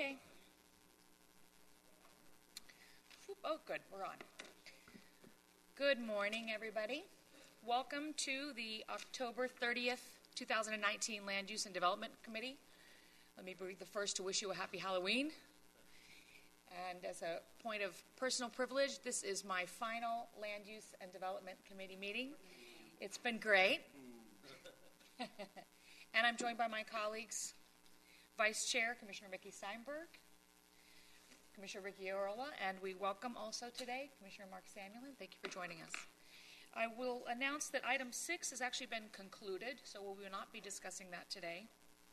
Okay. Oh, good. We're on. Good morning, everybody. Welcome to the October 30th, 2019 Land Use and Development Committee. Let me be the first to wish you a happy Halloween. And as a point of personal privilege, this is my final Land Use and Development Committee meeting. It's been great. And I'm joined by my colleagues, Vice Chair, Commissioner Mickey Steinberg, Commissioner Ricky Orla, and we welcome also today Commissioner Mark Samuelin. Thank you for joining us. I will announce that item 6 has actually been concluded, so we will not be discussing that today.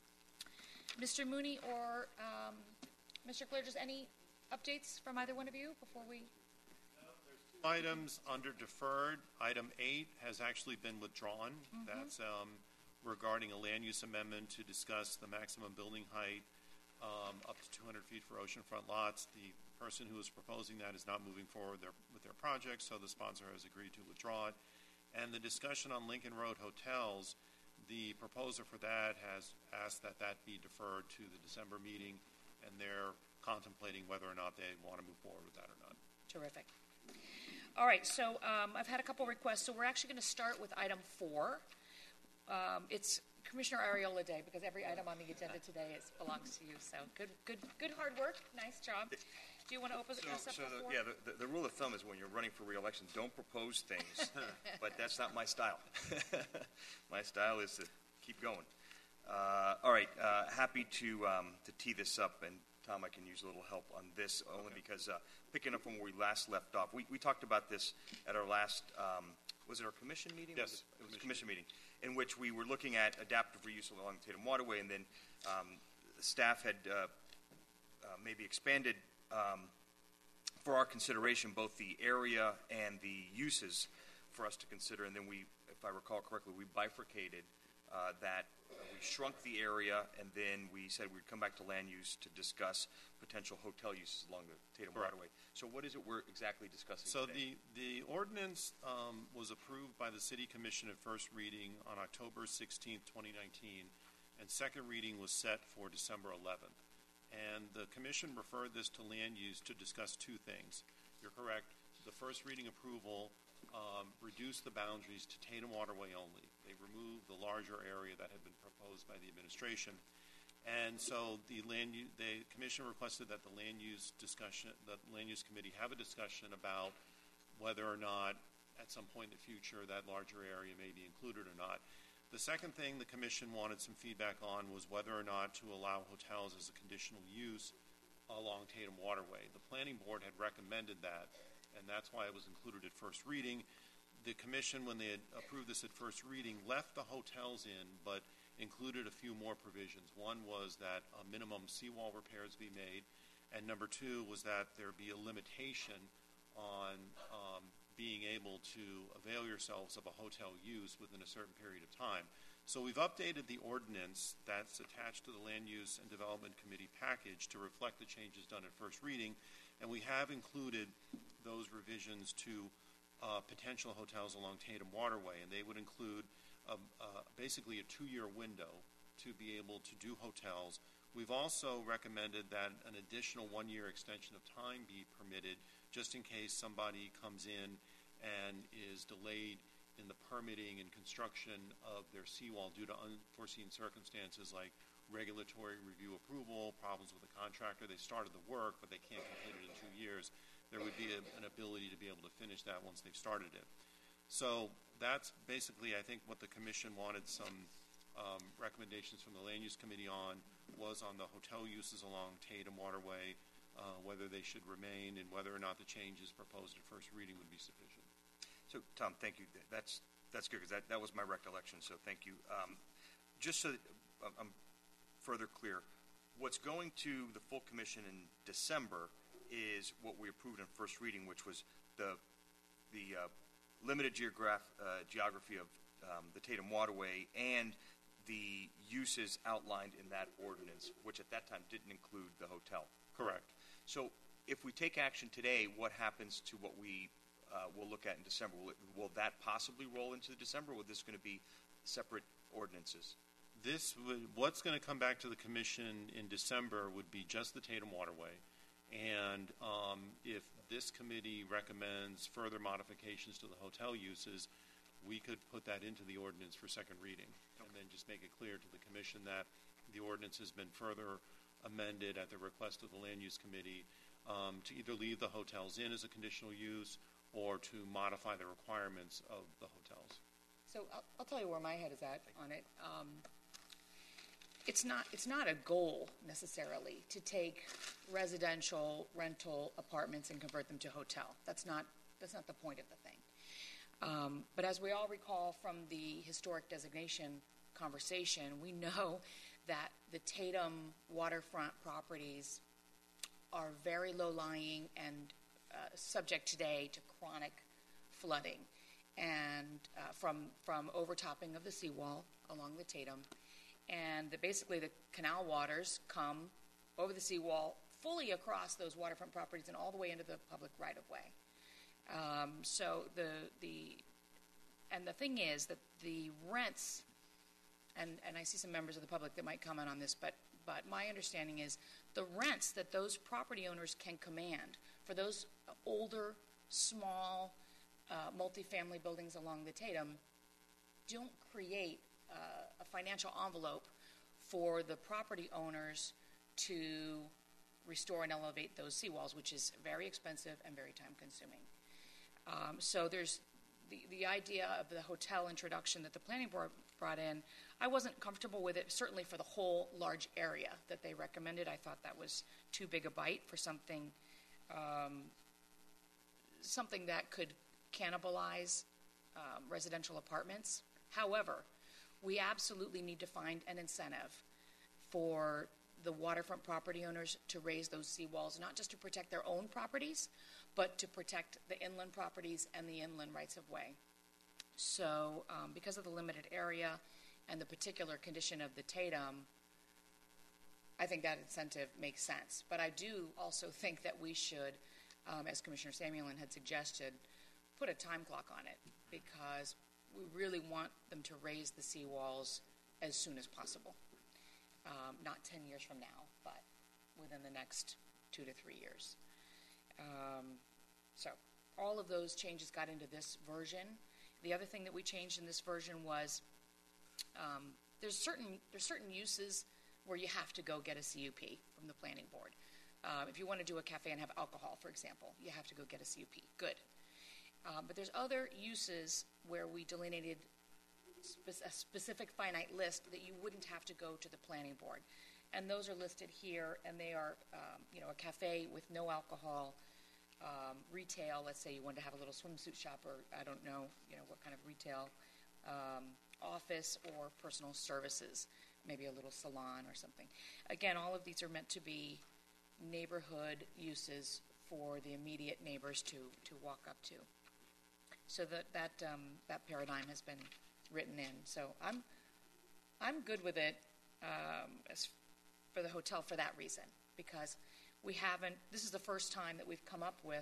Mr. Mooney or Mr. Clare, just any updates from either one of you before we? No, there's 2 items under deferred. Item 8 has actually been withdrawn. Mm-hmm. That's regarding a land use amendment to discuss the maximum building height up to 200 feet for oceanfront lots. The person who is proposing that is not moving forward with their project, so the sponsor has agreed to withdraw it. And the discussion on Lincoln Road hotels, the proposer for that has asked that that be deferred to the December meeting, and they're contemplating whether or not they want to move forward with that or not. Terrific. All right, so I've had a couple requests, so we're actually going to start with item 4. It's Commissioner Ariola Day because every item on the agenda today belongs to you. So good hard work. Nice job. Do you want to open this up? The rule of thumb is when you're running for re-election, don't propose things. But that's not my style. My style is to keep going. All right, happy to tee this up, and Tom, I can use a little help on this only because picking up from where we last left off, we talked about this at our last. Was it our commission meeting? Yes. It was a commission meeting in which we were looking at adaptive reuse along the Tatum Waterway, and then the staff had maybe expanded for our consideration both the area and the uses for us to consider, and then we, if I recall correctly, we bifurcated that. We shrunk the area, and then we said we'd come back to land use to discuss potential hotel uses along the Tatum Waterway. So what is it we're exactly discussing today? So the ordinance was approved by the City Commission at first reading on October 16th, 2019, and second reading was set for December 11th. And the Commission referred this to land use to discuss 2 things. You're correct. The first reading approval reduced the boundaries to Tatum Waterway only. They removed the larger area that had been proposed by the administration. And so the Commission requested that the Land Use Committee have a discussion about whether or not at some point in the future that larger area may be included or not. The second thing the Commission wanted some feedback on was whether or not to allow hotels as a conditional use along Tatum Waterway. The Planning Board had recommended that, and that's why it was included at first reading. The Commission, when they had approved this at first reading, left the hotels in, but included a few more provisions. One was that a minimum seawall repairs be made, and number 2 was that there be a limitation on being able to avail yourselves of a hotel use within a certain period of time. So we've updated the ordinance that's attached to the Land Use and Development Committee package to reflect the changes done at first reading, and we have included those revisions to potential hotels along Tatum Waterway, and they would include basically a 2-year window to be able to do hotels. We've also recommended that an additional 1-year extension of time be permitted just in case somebody comes in and is delayed in the permitting and construction of their seawall due to unforeseen circumstances like regulatory review approval, problems with the contractor. They started the work, but they can't complete it in 2 years. There would be an ability to be able to finish that once they've started it. So that's basically, I think, what the Commission wanted some recommendations from the Land Use Committee on was on the hotel uses along Tatum Waterway, whether they should remain and whether or not the changes proposed at first reading would be sufficient. So, Tom, thank you. That's good because that was my recollection, so thank you. Just so that I'm further clear, what's going to the full Commission in December is what we approved in first reading, which was the limited geography of the Tatum Waterway and the uses outlined in that ordinance, which at that time didn't include the hotel. Correct. So if we take action today, what happens to what we will look at in December? Will that possibly roll into December, or is this going to be separate ordinances? What's going to come back to the commission in December would be just the Tatum Waterway. And if this committee recommends further modifications to the hotel uses, we could put that into the ordinance for second reading. And then just make it clear to the commission that the ordinance has been further amended at the request of the Land Use Committee to either leave the hotels in as a conditional use or to modify the requirements of the hotels. So I'll tell you where my head is at on it. It's not a goal necessarily to take residential rental apartments and convert them to hotel. That's not the point of the thing. But as we all recall from the historic designation conversation, we know that the Tatum waterfront properties are very low-lying and subject today to chronic flooding, and from overtopping of the seawall along the Tatum. And basically the canal waters come over the seawall fully across those waterfront properties and all the way into the public right-of-way. So the thing is that the rents, and I see some members of the public that might comment on this, but my understanding is the rents that those property owners can command for those older, small, multifamily buildings along the Tatum don't create a financial envelope for the property owners to restore and elevate those seawalls, which is very expensive and very time-consuming. So there's the idea of the hotel introduction that the planning board brought in. I wasn't comfortable with it, certainly for the whole large area that they recommended. I thought that was too big a bite for something that could cannibalize residential apartments. However, we absolutely need to find an incentive for the waterfront property owners to raise those seawalls, not just to protect their own properties, but to protect the inland properties and the inland rights of way. So because of the limited area and the particular condition of the Tatum, I think that incentive makes sense. But I do also think that we should, as Commissioner Samuelin had suggested, put a time clock on it, because we really want them to raise the seawalls as soon as possible. Not 10 years from now, but within the next 2 to 3 years. So all of those changes got into this version. The other thing that we changed in this version was there's certain uses where you have to go get a CUP from the planning board. If you want to do a cafe and have alcohol, for example, you have to go get a CUP. Good. But there's other uses where we delineated a specific finite list that you wouldn't have to go to the planning board. And those are listed here, and they are, a cafe with no alcohol, retail, let's say you wanted to have a little swimsuit shop, or I don't know, what kind of retail, office or personal services, maybe a little salon or something. Again, all of these are meant to be neighborhood uses for the immediate neighbors to walk up to. So that paradigm has been written in. So I'm good with it as for the hotel for that reason, because we haven't. This is the first time that we've come up with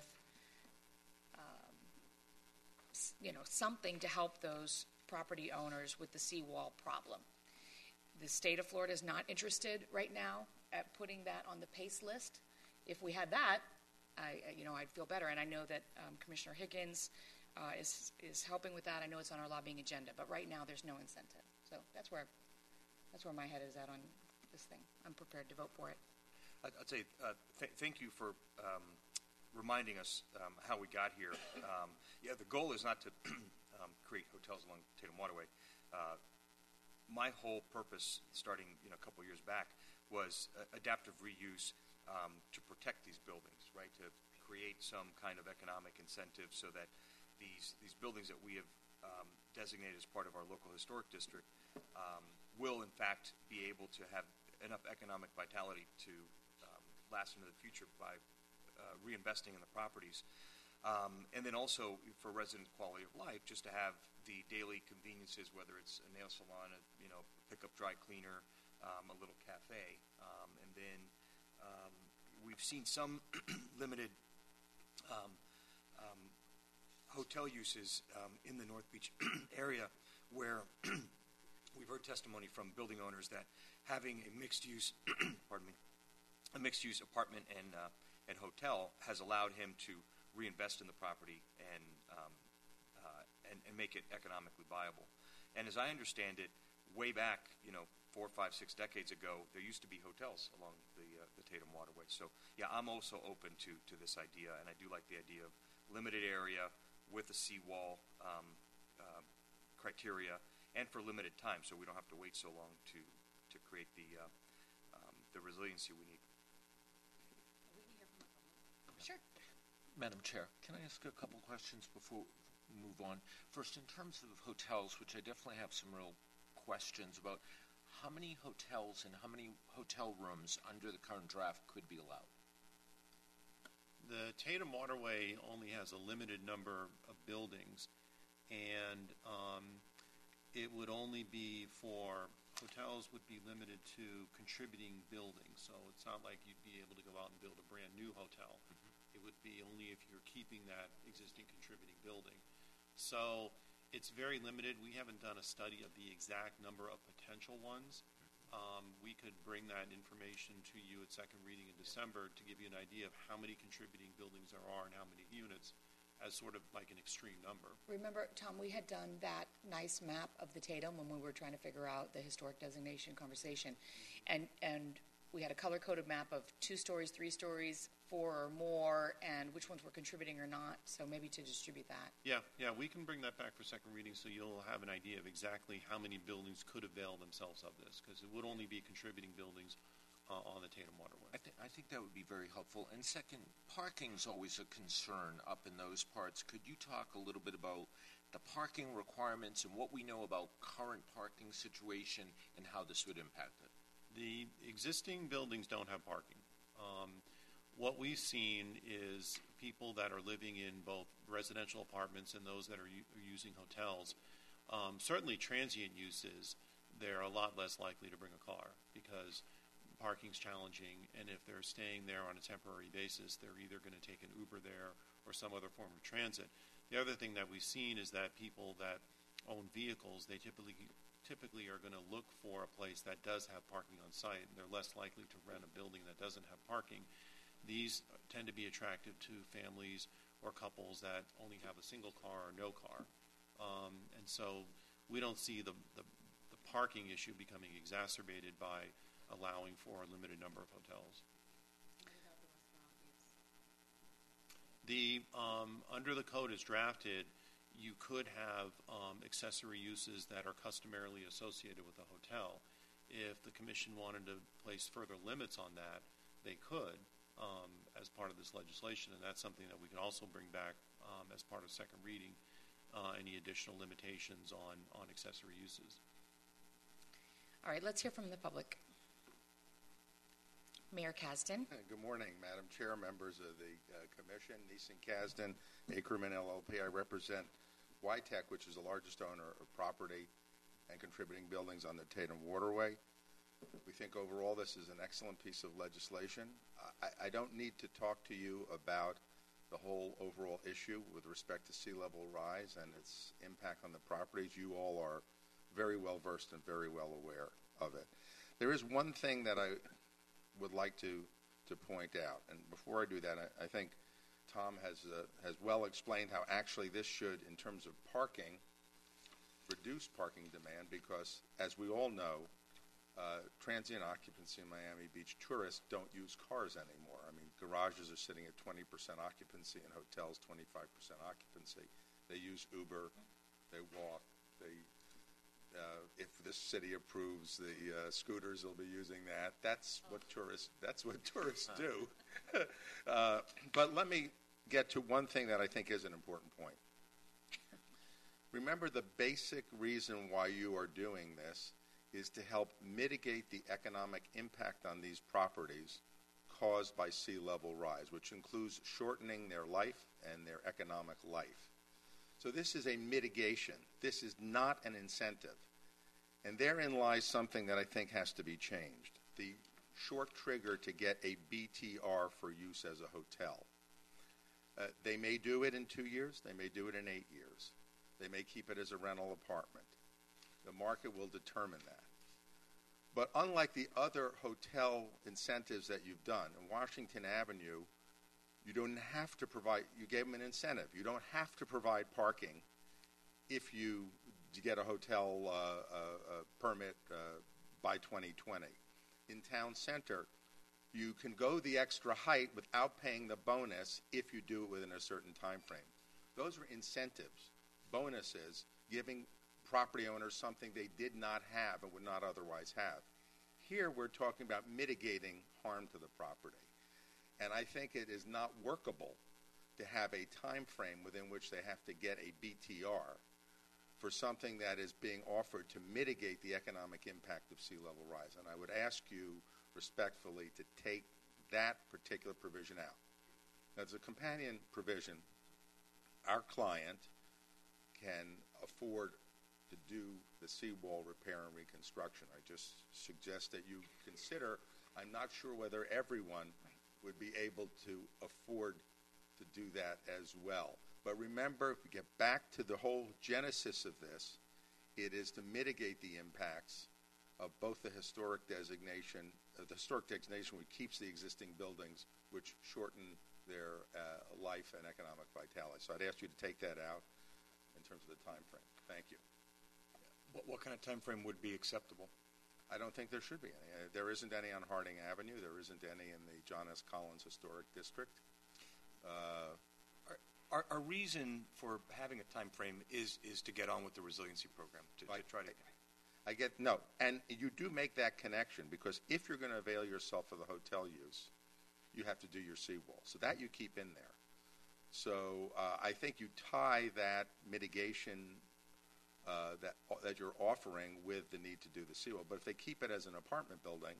something to help those property owners with the seawall problem. The state of Florida is not interested right now at putting that on the PACE list. If we had that, I'd feel better. And I know that Commissioner Higgins is helping with that. I know it's on our lobbying agenda, but right now there's no incentive. So that's where my head is at on this thing. I'm prepared to vote for it. I'd say thank you for reminding us how we got here. The goal is not to create hotels along Tatum Waterway. My whole purpose, starting a couple years back, was adaptive reuse to protect these buildings, right? To create some kind of economic incentive so that these buildings that we have designated as part of our local historic district will, in fact, be able to have enough economic vitality to last into the future by reinvesting in the properties. And then also for resident quality of life, just to have the daily conveniences, whether it's a nail salon, pickup dry cleaner, a little cafe. And then we've seen some limited hotel uses in the North Beach area where we've heard testimony from building owners that having a mixed-use, pardon me, a mixed-use apartment and hotel has allowed him to reinvest in the property and make it economically viable. And as I understand it, way back, 4, 5, 6 decades ago, there used to be hotels along the Tatum Waterway. So, yeah, I'm also open to this idea, and I do like the idea of limited area with a seawall criteria, and for limited time, so we don't have to wait so long to create the resiliency we need. Sure. Madam Chair, can I ask a couple questions before we move on? First, in terms of hotels, which I definitely have some real questions about, how many hotels and how many hotel rooms under the current draft could be allowed? The Tatum Waterway only has a limited number of buildings, and it would only be for hotels would be limited to contributing buildings. So it's not like you'd be able to go out and build a brand new hotel. It would be only if you're keeping that existing contributing building. So it's very limited. We haven't done a study of the exact number of potential ones. We could bring that information to you at second reading in December to give you an idea of how many contributing buildings there are and how many units as sort of like an extreme number. Remember, Tom, we had done that nice map of the Tatum when we were trying to figure out the historic designation conversation. And we had a color-coded map of 2 stories, 3 stories, 4 or more, and which ones were contributing or not, so maybe to distribute that. Yeah, we can bring that back for second reading so you'll have an idea of exactly how many buildings could avail themselves of this, because it would only be contributing buildings on the Tatum Waterway. I think that would be very helpful. And second, parking's always a concern up in those parts. Could you talk a little bit about the parking requirements and what we know about current parking situation and how this would impact it? The existing buildings don't have parking. What we've seen is people that are living in both residential apartments and those that are using hotels, certainly transient uses, they're a lot less likely to bring a car because parking's challenging, and if they're staying there on a temporary basis, they're either going to take an Uber there or some other form of transit. The other thing that we've seen is that people that own vehicles, they typically are going to look for a place that does have parking on site, and they're less likely to rent a building that doesn't have parking. These tend to be attractive to families or couples that only have a single car or no car. And so we don't see the parking issue becoming exacerbated by allowing for a limited number of hotels. Under the code as drafted, you could have accessory uses that are customarily associated with a hotel. If the commission wanted to place further limits on that, they could as part of this legislation, and that's something that we can also bring back as part of second reading, any additional limitations on accessory uses. All right, let's hear from the public. Mayor Kasdan. Good morning, Madam Chair, members of the Commission. Neeson Kasdan, Ackerman LLP. I represent YTEC, which is the largest owner of property and contributing buildings on the Tatum Waterway. We think overall this is an excellent piece of legislation. I don't need to talk to you about the whole overall issue with respect to sea level rise and its impact on the properties. You all are very well versed and very well aware of it. There is one thing that I would like to point out, and before I do that, I think Tom has well explained how actually this should, in terms of parking, reduce parking demand because, as we all know, transient occupancy in Miami Beach, tourists don't use cars anymore. I mean, garages are sitting at 20% occupancy and hotels 25% occupancy. They use Uber, they walk, if this city approves the scooters, they'll be using that. That's what tourists do. But let me get to one thing that I think is an important point. Remember, the basic reason why you are doing this is to help mitigate the economic impact on these properties caused by sea level rise, which includes shortening their life and their economic life. So this is a mitigation. This is not an incentive. And therein lies something that I think has to be changed. The short trigger to get a BTR for use as a hotel. They may do it in 2 years. They may do it in 8 years. They may keep it as a rental apartment. The market will determine that. But unlike the other hotel incentives that you've done, in Washington Avenue, you don't have to provide, you gave them an incentive. You don't have to provide parking if you get a hotel permit by 2020. In Town Center, you can go the extra height without paying the bonus if you do it within a certain time frame. Those are incentives, bonuses, giving property owners something they did not have and would not otherwise have. Here we're talking about mitigating harm to the property. And I think it is not workable to have a time frame within which they have to get a BTR for something that is being offered to mitigate the economic impact of sea level rise. And I would ask you respectfully to take that particular provision out. As a companion provision, our client can afford to do the seawall repair and reconstruction. I just suggest that you consider, I'm not sure whether everyone would be able to afford to do that as well. But remember, if we get back to the whole genesis of this, it is to mitigate the impacts of both the historic designation, which keeps the existing buildings, which shorten their life and economic vitality. So I'd ask you to take that out in terms of the time frame. Thank you. What kind of time frame would be acceptable? I don't think there should be any. There isn't any on Harding Avenue. There isn't any in the John S. Collins Historic District. Our reason for having a time frame is to get on with the resiliency program, to try to... I get, no, and you do make that connection, because if you're going to avail yourself of the hotel use, you have to do your seawall. So that you keep in there. So I think you tie that mitigation that you're offering with the need to do the seawall. But if they keep it as an apartment building,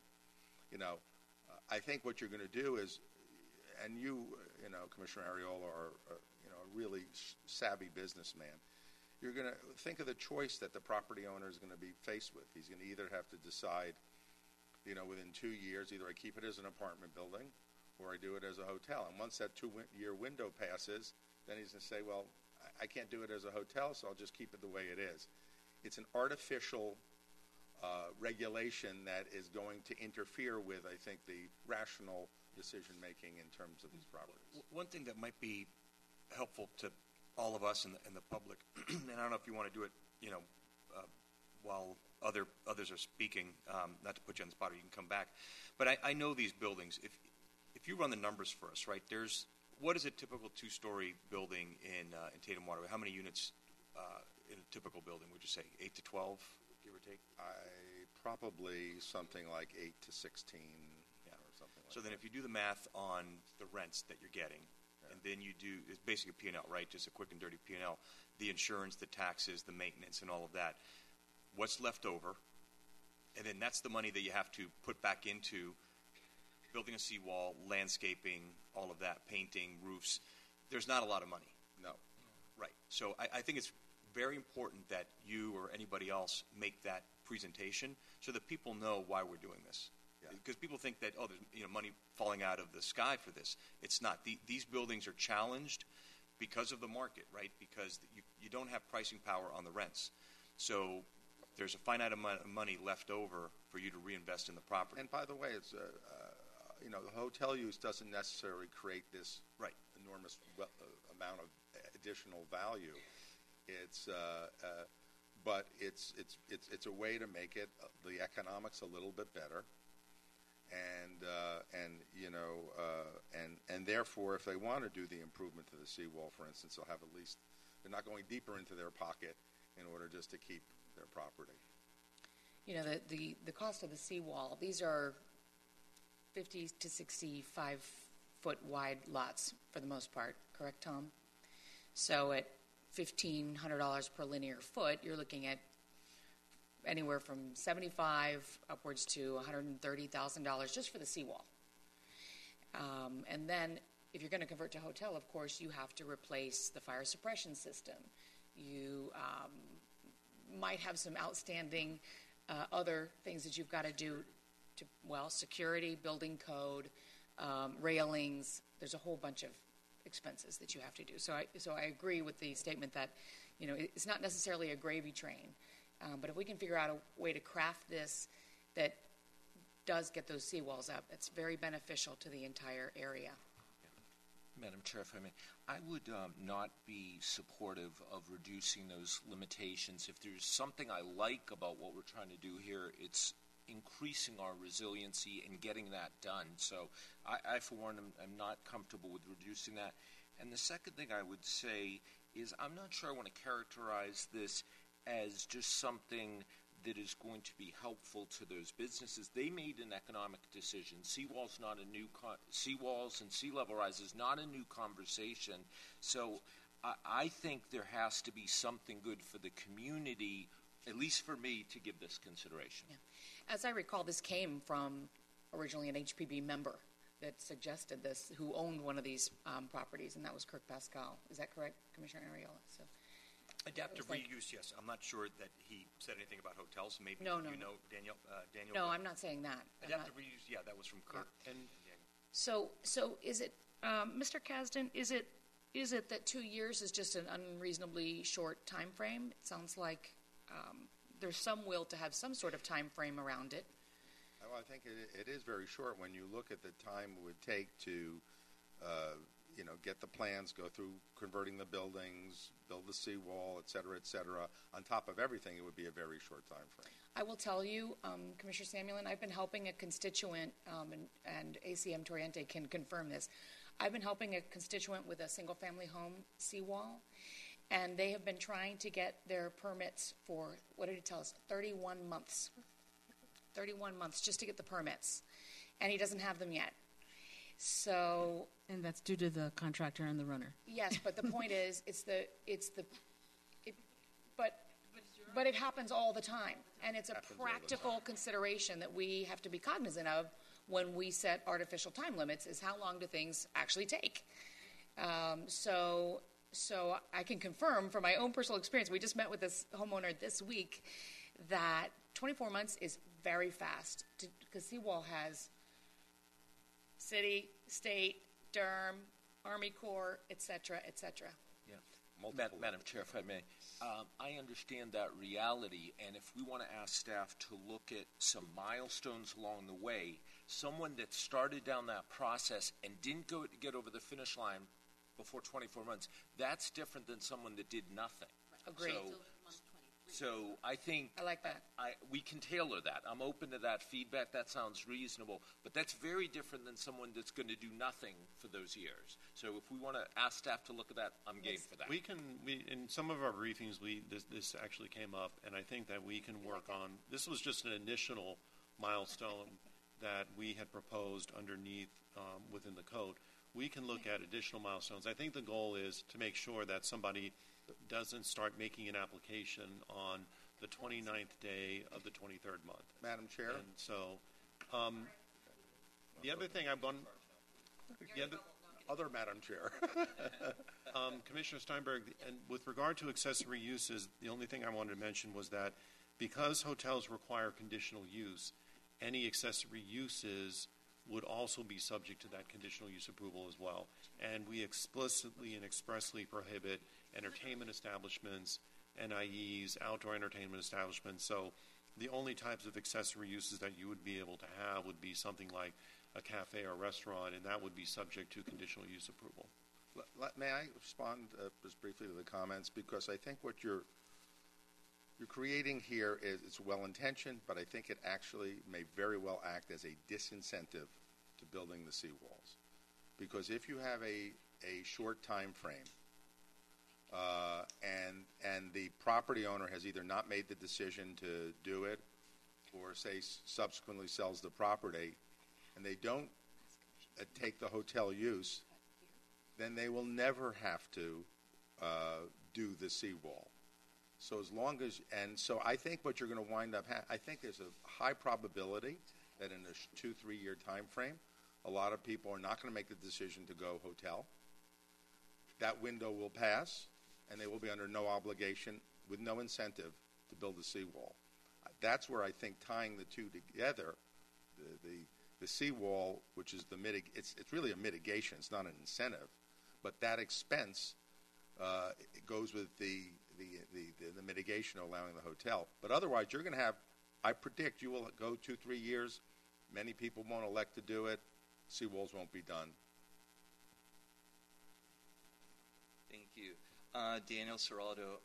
I think what you're going to do is, and you Commissioner Ariola are a really savvy businessman. You're going to think of the choice that the property owner is going to be faced with. He's going to either have to decide, within 2 years, either I keep it as an apartment building or I do it as a hotel. And once that 2-year window passes, then he's going to say, well, I can't do it as a hotel, so I'll just keep it the way it is. It's an artificial regulation that is going to interfere with, I think, the rational decision-making in terms of these properties. One thing that might be helpful to all of us and the public, and I don't know if you want to do it, while others are speaking, not to put you on the spot, or you can come back. But I know these buildings. If you run the numbers for us, right? What is a typical 2-story building in Tatum Waterway? How many units in a typical building would you say? 8 to 12, give or take? Probably something like 8 to 16, or something like that. So then if you do the math on the rents that you're getting, and then you do, it's basically a P&L, right? Just a quick and dirty P&L. The insurance, the taxes, the maintenance, and all of that. What's left over? And then that's the money that you have to put back into building a seawall, landscaping, all of that, painting, roofs. There's not a lot of money. No. Right. So I think it's very important that you or anybody else make that presentation so that people know why we're doing this. Because people think that, there's money falling out of the sky for this. It's not. These buildings are challenged because of the market, right? Because you don't have pricing power on the rents. So there's a finite amount of money left over for you to reinvest in the property. And by the way, it's the hotel use doesn't necessarily create this enormous amount of additional value. But it's a way to make it the economics a little bit better. And therefore, if they want to do the improvement to the seawall, for instance, they'll have they're not going deeper into their pocket in order just to keep their property. The cost of the seawall, these are 50 to 65 foot wide lots for the most part, correct, Tom? So at $1,500 per linear foot, you're looking at anywhere from $75,000 upwards to $130,000 just for the seawall. And then if you're going to convert to hotel, of course, you have to replace the fire suppression system. You might have some outstanding other things that you've got to do to, security, building code, railings. There's a whole bunch of expenses that you have to do. So I agree with the statement that, it's not necessarily a gravy train. But if we can figure out a way to craft this that does get those seawalls up, it's very beneficial to the entire area. Madam Chair, if I may, I would not be supportive of reducing those limitations. If there's something I like about what we're trying to do here, it's increasing our resiliency and getting that done. So I for one, am not comfortable with reducing that. And the second thing I would say is I'm not sure I want to characterize this as just something that is going to be helpful to those businesses. They made an economic decision. Seawalls and sea level rise is not a new conversation. So I think there has to be something good for the community, at least for me, to give this consideration. Yeah. As I recall, this came from originally an HPB member that suggested this, who owned one of these properties, and that was Kirk Pascal. Is that correct, Commissioner Ariola? So. Adaptive reuse, yes. I'm not sure that he said anything about hotels. Maybe No. Daniel. No, I'm not saying that. Adaptive reuse, yeah, that was from Kirk and Daniel. So is it, Mr. Kasdan? Is it that 2 years is just an unreasonably short time frame? It sounds like there's some will to have some sort of time frame around it. Well, I think it is very short when you look at the time it would take to, get the plans, go through converting the buildings, build the seawall, et cetera, on top of everything, it would be a very short time frame. I will tell you, Commissioner Samuelin, I've been helping a constituent, and ACM Toriente can confirm this. I've been helping a constituent with a single-family home seawall, and they have been trying to get their permits for, what did he tell us, 31 months. 31 months just to get the permits, and he doesn't have them yet. So, and that's due to the contractor and the runner. yes, but the point is, but it happens all the time, and it's a practical consideration that we have to be cognizant of when we set artificial time limits. Is how long do things actually take? So I can confirm from my own personal experience. We just met with this homeowner this week that 24 months is very fast because Seawall has city, state, DERM, Army Corps, et cetera, et cetera. Yeah. Madam Chair, if I may, I understand that reality, and if we want to ask staff to look at some milestones along the way, someone that started down that process and didn't get over the finish line before 24 months, that's different than someone that did nothing. Agreed. So I think I like that. We can tailor that. I'm open to that feedback. That sounds reasonable. But that's very different than someone that's going to do nothing for those years. So if we want to ask staff to look at that, I'm game for that. We in some of our briefings, this actually came up, and I think that we can work on. This was just an initial milestone that we had proposed underneath within the code. We can look at additional milestones. I think the goal is to make sure that somebody doesn't start making an application on the 29th day of the 23rd month. Madam Chair? And so, the other thing Other Madam Chair. Commissioner Steinberg, and with regard to accessory uses, the only thing I wanted to mention was that because hotels require conditional use, any accessory uses would also be subject to that conditional use approval as well. And we explicitly and expressly prohibit entertainment establishments, NIEs, outdoor entertainment establishments. So the only types of accessory uses that you would be able to have would be something like a cafe or restaurant, and that would be subject to conditional use approval. May I respond just briefly to the comments? Because I think what you're creating here is it's well-intentioned, but I think it actually may very well act as a disincentive to building the seawalls. Because if you have a short time frame and the property owner has either not made the decision to do it or, say, subsequently sells the property and they don't take the hotel use, then they will never have to do the seawall. So as long as, and so I think what you're going to wind up, I think there's a high probability that in a 2-3 year time frame, a lot of people are not going to make the decision to go hotel. That window will pass, and they will be under no obligation, with no incentive, to build a seawall. That's where I think tying the two together, the seawall, which is it's really a mitigation. It's not an incentive, but that expense it goes with the the mitigation of allowing the hotel. But otherwise, you're going to have, I predict you will go 2-3 years. Many people won't elect to do it. Seawalls won't be done. Thank you. Daniel Seraldo.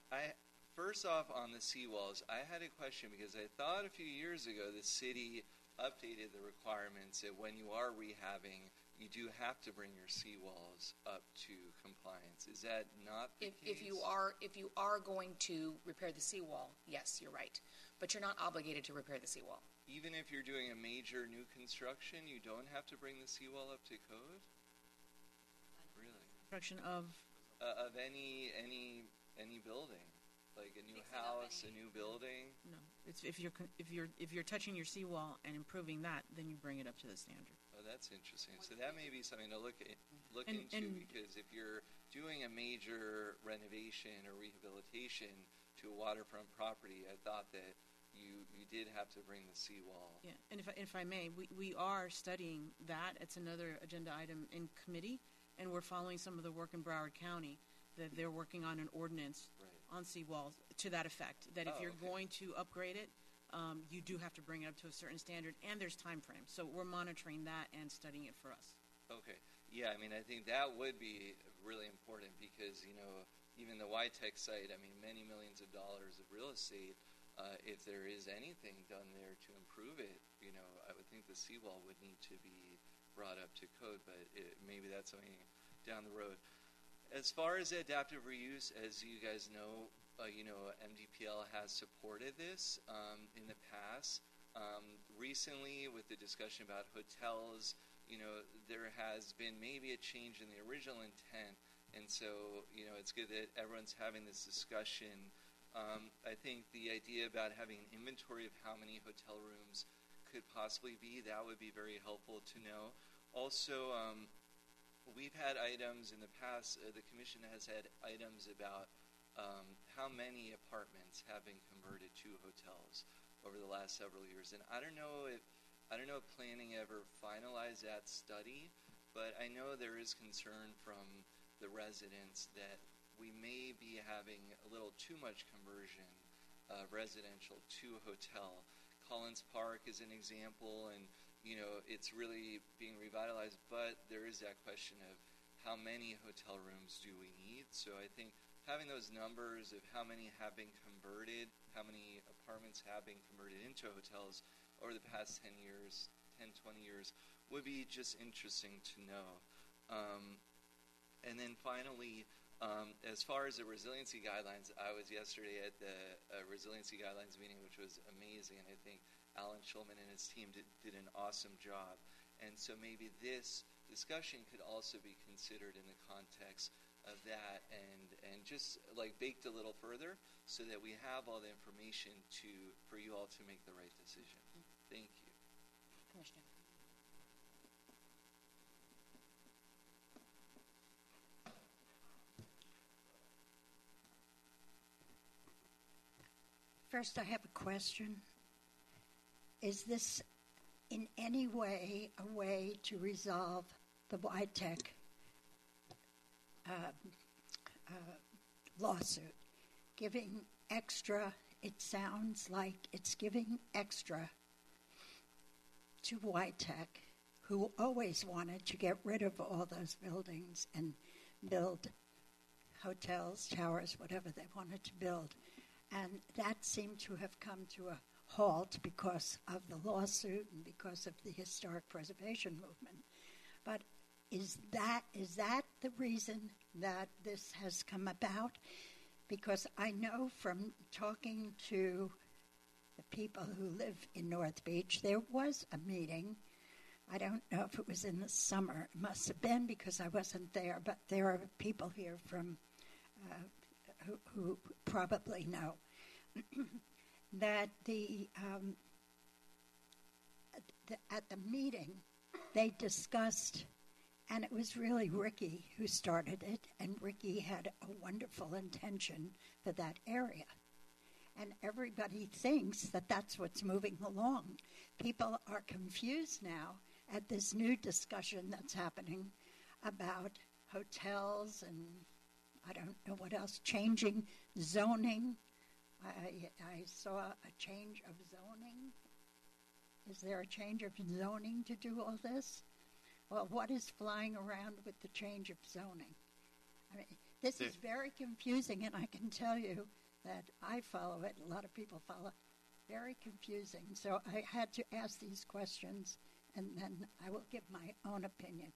First off, on the seawalls, I had a question because I thought a few years ago the city updated the requirements that when you are rehabbing, you do have to bring your seawalls up to compliance. Is that not the case? If you are going to repair the seawall, yes, you're right. But you're not obligated to repair the seawall. Even if you're doing a major new construction, you don't have to bring the seawall up to code? Really? Construction of Of any building, like a new house, a new building. no. It's if you're touching your seawall and improving that, then you bring it up to the standard. Oh, that's interesting. So that may be something to look And- into, because if you're doing a major renovation or rehabilitation to a waterfront property, I thought that you did have to bring the seawall. Yeah, and if I may, we are studying that. It's another agenda item in committee, and we're following some of the work in Broward County that they're working on an ordinance Right. on seawalls to that effect. That if Oh, you're okay. going to upgrade it, you do have to bring it up to a certain standard, and there's time frames. So we're monitoring that and studying it for us. Okay. Yeah, I mean, I think that would be really important because, even the YTech site, I mean, many millions of dollars of real estate, if there is anything done there to improve it, I would think the seawall would need to be brought up to code, but maybe that's something down the road. As far as adaptive reuse, as you guys know, MDPL has supported this in the past. Recently, with the discussion about hotels, there has been maybe a change in the original intent, and so it's good that everyone's having this discussion. I think the idea about having an inventory of how many hotel rooms could possibly be, that would be very helpful to know. Also, we've had items in the past, the commission has had items about how many apartments have been converted to hotels over the last several years. And I don't know if planning ever finalized that study, but I know there is concern from the residents that we may be having a little too much conversion of residential to hotel. Collins Park is an example, and it's really being revitalized, but there is that question of how many hotel rooms do we need. So I think having those numbers of how many have been converted, how many apartments have been converted into hotels over the past 10 years, 10, 20 years, would be just interesting to know. And then finally, as far as the resiliency guidelines, I was yesterday at the resiliency guidelines meeting, which was amazing, and I think Alan Schulman and his team did an awesome job. And so maybe this discussion could also be considered in the context of that and just like baked a little further so that we have all the information for you all to make the right decision. Thank you. Commissioner. First, I have a question. Is this in any way a way to resolve the YTech lawsuit? Giving extra, it sounds like it's giving extra to YTech, who always wanted to get rid of all those buildings and build hotels, towers, whatever they wanted to build. And that seemed to have come to a halt because of the lawsuit and because of the historic preservation movement. But is that the reason that this has come about? Because I know from talking to the people who live in North Beach, there was a meeting. I don't know if it was in the summer. It must have been because I wasn't there, but there are people here from who probably know that at the meeting they discussed, and it was really Ricky who started it, and Ricky had a wonderful intention for that area. And everybody thinks that that's what's moving along. People are confused now at this new discussion that's happening about hotels and I don't know what else, changing zoning. I saw a change of zoning. Is there a change of zoning to do all this? Well, what is flying around with the change of zoning? I mean, this is very confusing, and I can tell you that I follow it. A lot of people follow it. Very confusing. So I had to ask these questions, and then I will give my own opinion.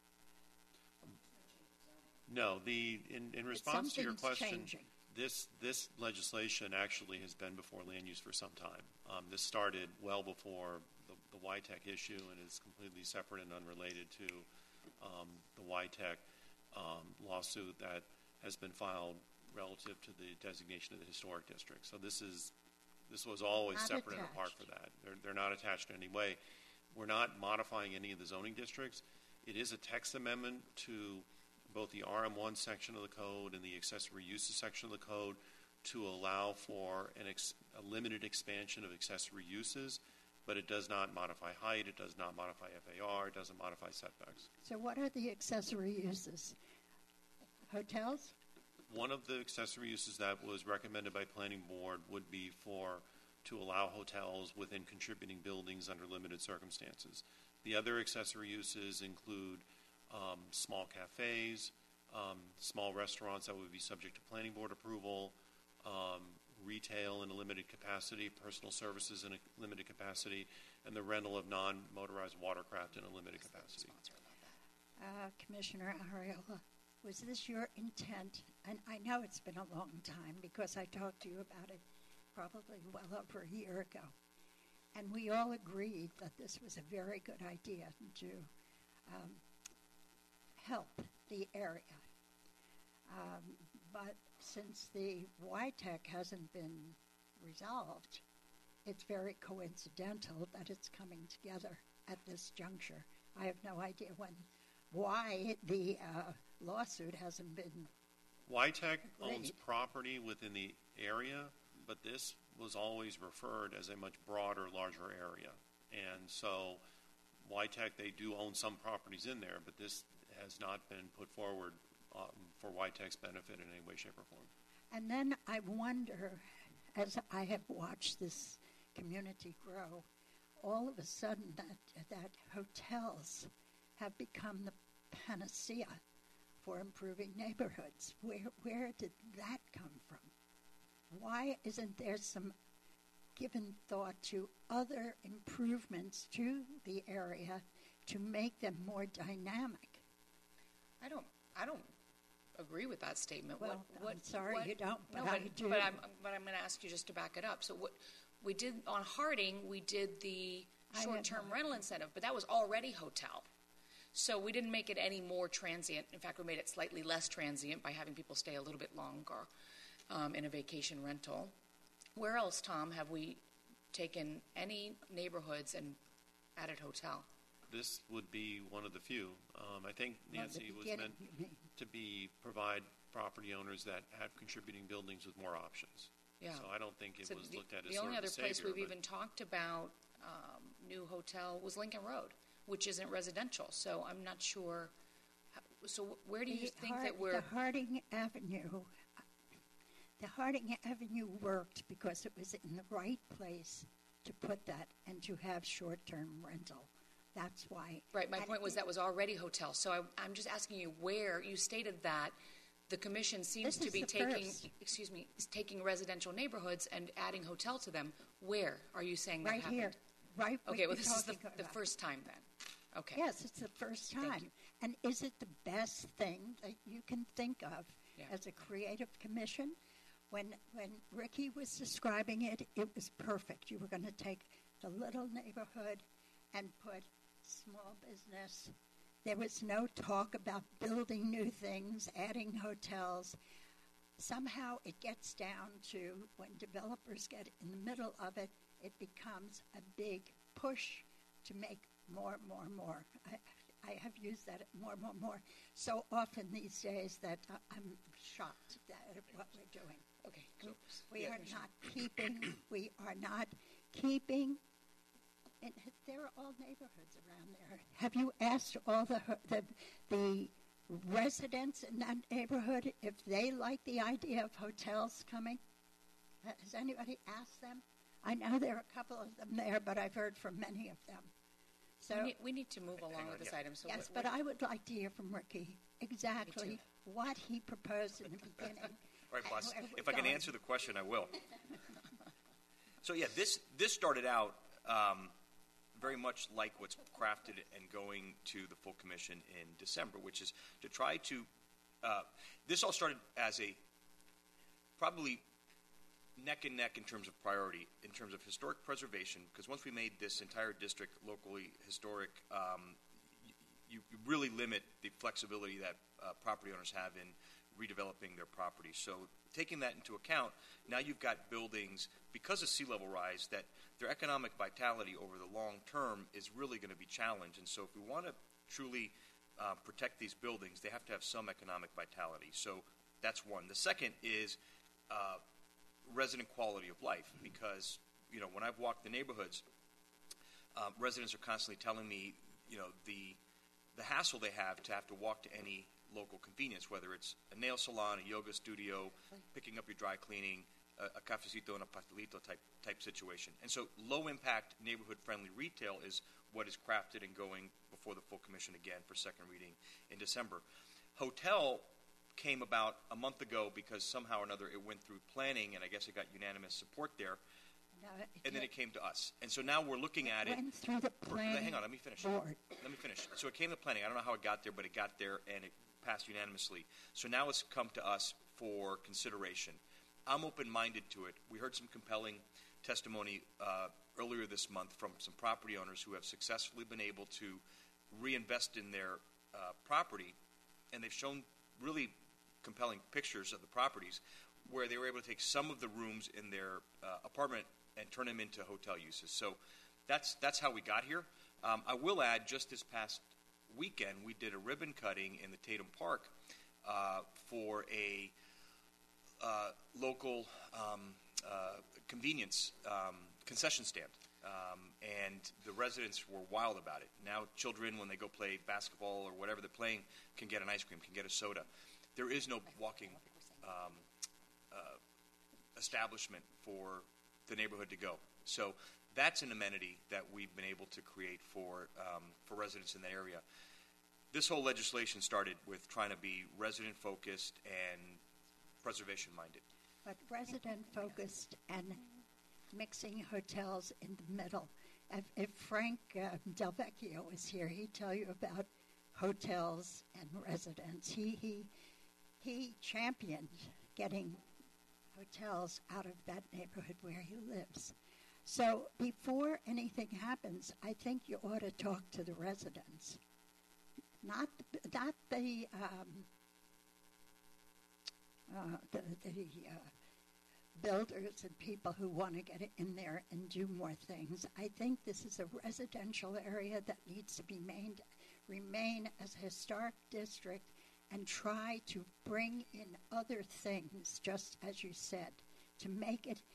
No, in response to your Something's question, changing. this legislation actually has been before land use for some time. This started well before the YTEC issue and is completely separate and unrelated to the YTEC lawsuit that has been filed relative to the designation of the historic district. So this was always Not separate and attached. apart for that. They're not attached in any way. We're not modifying any of the zoning districts. It is a text amendment to both the RM1 section of the code and the accessory uses section of the code to allow for a limited expansion of accessory uses, but it does not modify height, it does not modify FAR, it doesn't modify setbacks. So what are the accessory uses? Hotels? One of the accessory uses that was recommended by Planning Board would be to allow hotels within contributing buildings under limited circumstances. The other accessory uses include small cafes, small restaurants that would be subject to Planning Board approval, retail in a limited capacity, personal services in a limited capacity, and the rental of non-motorized watercraft in a limited capacity. Commissioner Ariola, was this your intent? And I know it's been a long time because I talked to you about it probably well over a year ago. And we all agreed that this was a very good idea to help the area. But since the YTEC hasn't been resolved, it's very coincidental that it's coming together at this juncture. I have no idea why the lawsuit hasn't been YTEC owns Agreed. property within the area, but this was always referred as a much broader, larger area. And so YTEC, they do own some properties in there, but this has not been put forward for YTEC's benefit in any way, shape, or form. And then I wonder, as I have watched this community grow, all of a sudden that hotels have become the panacea for improving neighborhoods. Where did that come from? Why isn't there some given thought to other improvements to the area to make them more dynamic? I don't agree with that statement. Well, I'm sorry you don't, but I do. But I'm going to ask you just to back it up. So what we did on Harding, we did the short-term rental incentive, but that was already hotel. So we didn't make it any more transient. In fact, we made it slightly less transient by having people stay a little bit longer in a vacation rental. Where else, Tom, have we taken any neighborhoods and added hotel? This would be one of the few. I think Nancy was beginning, meant you mean. to provide property owners that have contributing buildings with more options. Yeah. So I don't think it So was the, looked at as the sort only of other a place savior, we've but even talked about new hotel was Lincoln Road, which isn't residential. So I'm not sure. So where do you think that we're? The Harding Avenue worked because it was in the right place to put that and to have short-term rental. That's why. Right. My And point was that was already hotel. So I'm just asking you where you stated that the commission seems This to is be the taking, first. taking residential neighborhoods and adding hotel to them. Where are you saying that Right happened? here, right. what Okay. Well, you're this is the talking about. first time then. Okay. Yes, it's the first Thank time. you. And is it the best thing that you can think of Yeah. as a creative commission? When Ricky was describing it, it was perfect. You were going to take the little neighborhood and put small business. There was no talk about building new things, adding hotels. Somehow it gets down to when developers get in the middle of it, it becomes a big push to make more. I have used that more so often these days that I'm shocked at what we're doing. Okay. We are not keeping, and there are all neighborhoods around there. Have you asked all the residents in that neighborhood if they like the idea of hotels coming? Has anybody asked them? I know there are a couple of them there, but I've heard from many of them. So We need to move along with this item. So yes, but I would like to hear from Ricky exactly what he proposed in the beginning. All right, boss. and where If we're I can going. answer the question, I will. So yeah, this started out very much like what's crafted and going to the full commission in December, which is to try to. This all started as a probably neck and neck in terms of priority, in terms of historic preservation, because once we made this entire district locally historic, you really limit the flexibility that property owners have in redeveloping their property. So taking that into account, now you've got buildings, because of sea level rise, that their economic vitality over the long term is really going to be challenged. And so if we want to truly protect these buildings, they have to have some economic vitality. So that's one. The second is resident quality of life, because when I've walked the neighborhoods, residents are constantly telling me the hassle they have to walk to any local convenience, whether it's a nail salon, a yoga studio, picking up your dry cleaning, a cafecito and a pastelito type situation. And so low impact neighborhood friendly retail is what is crafted and going before the full commission again for second reading in December. Hotel came about a month ago because somehow or another it went through planning, and I guess it got unanimous support there, No, and then it came to us. And so now we're looking at it. went through the planning Hang on, let me finish. board. Let me finish. So it came to planning. I don't know how it got there, but it got there and it passed unanimously. So now it's come to us for consideration. I'm open-minded to it. We heard some compelling testimony earlier this month from some property owners who have successfully been able to reinvest in their property, and they've shown really compelling pictures of the properties where they were able to take some of the rooms in their apartment and turn them into hotel uses. So that's how we got here. I will add, just this past weekend, we did a ribbon cutting in the Tatum Park for a local convenience concession stand. And the residents were wild about it. Now children, when they go play basketball or whatever they're playing, can get an ice cream, can get a soda. There is no walking establishment for the neighborhood to go. So that's an amenity that we've been able to create for residents in that area. This whole legislation started with trying to be resident-focused and preservation-minded. But resident-focused and mixing hotels in the middle. If Frank Del Vecchio was here, he'd tell you about hotels and residents. He championed getting hotels out of that neighborhood where he lives. So before anything happens, I think you ought to talk to the residents, not the builders and people who want to get in there and do more things. I think this is a residential area that needs to remain as a historic district and try to bring in other things, just as you said, to make it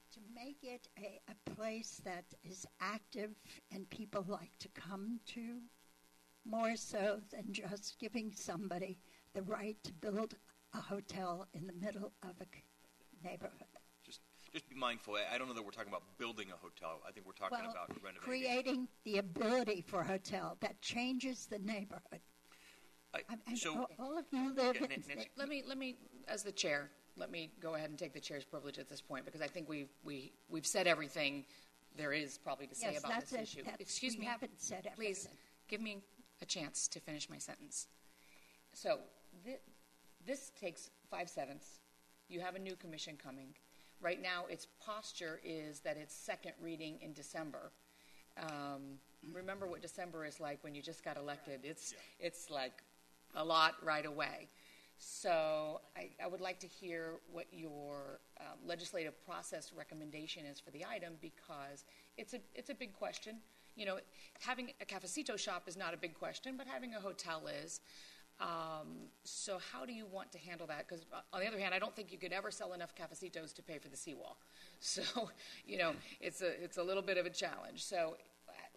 a place that is active and people like to come to, more so than just giving somebody the right to build a hotel in the middle of a neighborhood. Just be mindful. I don't know that we're talking about building a hotel. I think we're talking about renovating. Creating the ability for a hotel that changes the neighborhood. All of you live in... Let me, as the chair, let me go ahead and take the chair's privilege at this point, because I think we've said everything there is probably to say about this issue. Excuse me. We haven't said everything. Please, give me a chance to finish my sentence. So, this takes 5/7. You have a new commission coming. Right now, its posture is that it's second reading in December. Remember what December is like when you just got elected. It's like a lot right away. So I would like to hear what your legislative process recommendation is for the item, because it's a big question. You know, having a cafecito shop is not a big question, but having a hotel is. So how do you want to handle that? Because on the other hand, I don't think you could ever sell enough cafecitos to pay for the seawall. So, you know, it's a little bit of a challenge. So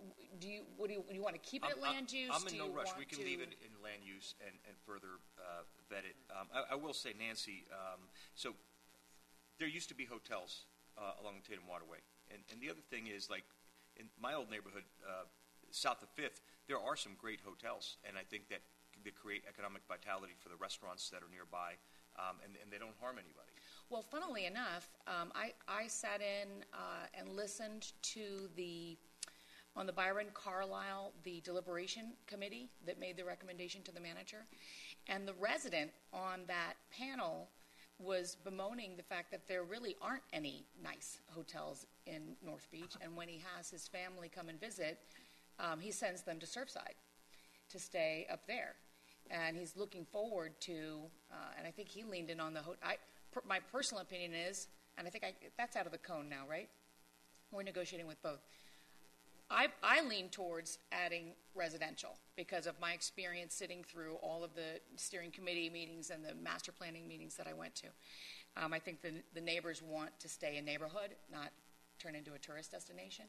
what do you want to keep it at land use? I'm in Do no you rush. want We can to- leave it in land use and further vet it. I will say, Nancy, so there used to be hotels along the Tatum Waterway. And the other thing is, like, in my old neighborhood, south of 5th, there are some great hotels. And I think that they create economic vitality for the restaurants that are nearby, and they don't harm anybody. Well, funnily enough, I sat in and listened to on the Byron Carlisle, the deliberation committee that made the recommendation to the manager. And the resident on that panel was bemoaning the fact that there really aren't any nice hotels in North Beach. And when he has his family come and visit, he sends them to Surfside to stay up there. And he's looking forward to, and I think he leaned in on my personal opinion is, and I think that's out of the cone now, right? We're negotiating with both. I lean towards adding residential because of my experience sitting through all of the steering committee meetings and the master planning meetings that I went to. I think the neighbors want to stay in neighborhood, not turn into a tourist destination.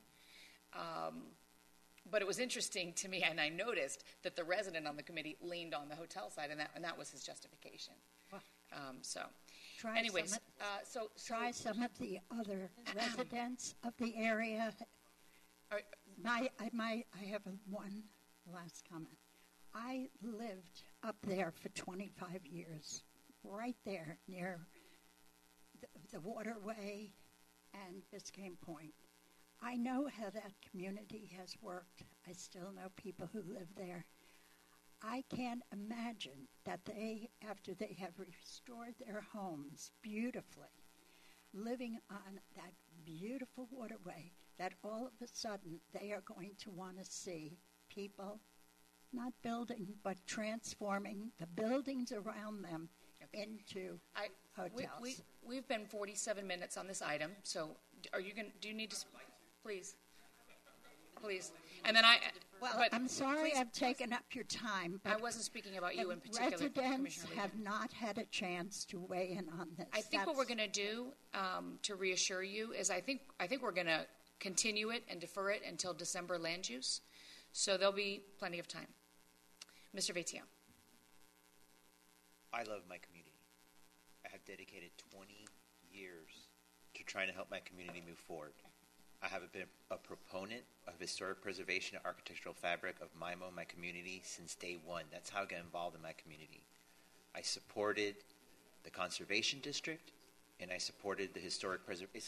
But it was interesting to me, and I noticed that the resident on the committee leaned on the hotel side, and that was his justification. Try Anyways, try some of the other residents of the area. I have one last comment. I lived up there for 25 years, right there near the waterway and Biscayne Point. I know how that community has worked. I still know people who live there. I can't imagine that they, after they have restored their homes beautifully, living on that beautiful waterway, that all of a sudden they are going to want to see people not building, but transforming the buildings around them into hotels. We've been 47 minutes on this item, so do you need to, please? And then I'm sorry I've taken up your time, but I wasn't speaking about you in particular, residents Commissioner have not had a chance to weigh in on this. I think what we're going to do to reassure you is I think we're going to continue it and defer it until December land use, so there'll be plenty of time. Mr. Vatio. I love my community. I have dedicated 20 years to trying to help my community move forward. I have been a proponent of historic preservation and architectural fabric of MIMO, my community, since day one. That's how I got involved in my community. I supported the Conservation District, and I supported the historic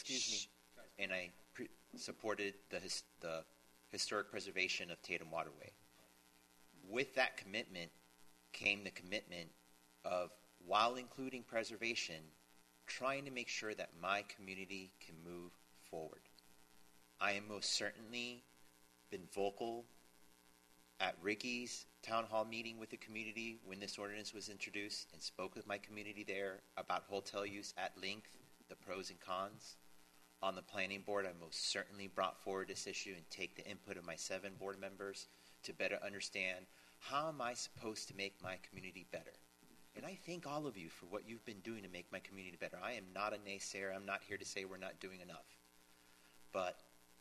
supported the historic preservation of Tatum Waterway. With that commitment came the commitment of, while including preservation, trying to make sure that my community can move forward. I am most certainly been vocal at Ricky's town hall meeting with the community when this ordinance was introduced and spoke with my community there about hotel use at length, the pros and cons. On the planning board, I most certainly brought forward this issue and take the input of my 7 board members to better understand how am I supposed to make my community better. And I thank all of you for what you've been doing to make my community better. I am not a naysayer. I'm not here to say we're not doing enough. But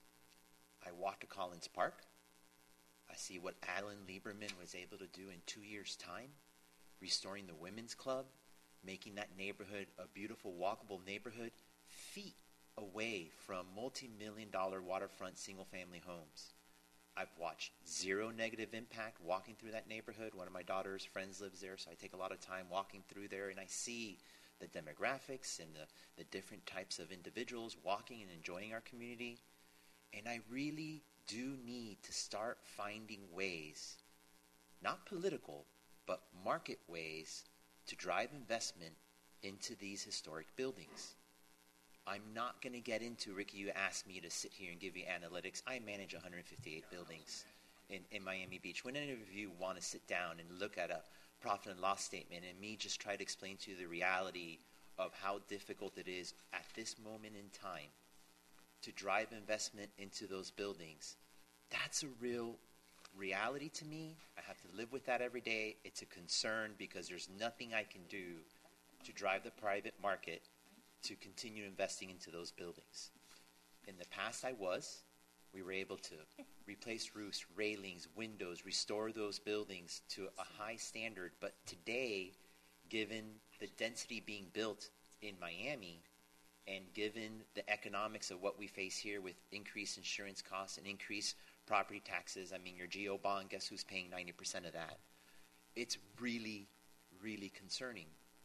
I walk to Collins Park. I see what Alan Lieberman was able to do in 2 years' time, restoring the Women's Club, making that neighborhood a beautiful, walkable neighborhood, feet away from multi-million-dollar waterfront single-family homes. I've watched zero negative impact walking through that neighborhood. One of my daughter's friends lives there, so I take a lot of time walking through there, and I see the demographics and the different types of individuals walking and enjoying our community. And I really do need to start finding ways, not political, but market ways, to drive investment into these historic buildings. I'm not going to get into, Ricky, you asked me to sit here and give you analytics. I manage 158 buildings in Miami Beach. When any of you want to sit down and look at a profit and loss statement and me just try to explain to you the reality of how difficult it is at this moment in time to drive investment into those buildings, that's a real reality to me. I have to live with that every day. It's a concern because there's nothing I can do to drive the private market to continue investing into those buildings. In the past, We were able to replace roofs, railings, windows, restore those buildings to a high standard. But today, given the density being built in Miami, and given the economics of what we face here with increased insurance costs and increased property taxes, I mean, your GO bond, guess who's paying 90% of that? It's really, really concerning.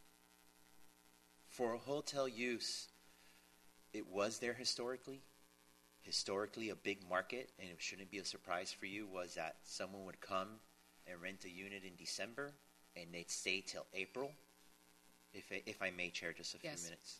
For a hotel use, it was there historically. Historically, a big market, and it shouldn't be a surprise for you, was that someone would come and rent a unit in December, and they'd stay till April. If I may, Chair, just a few minutes.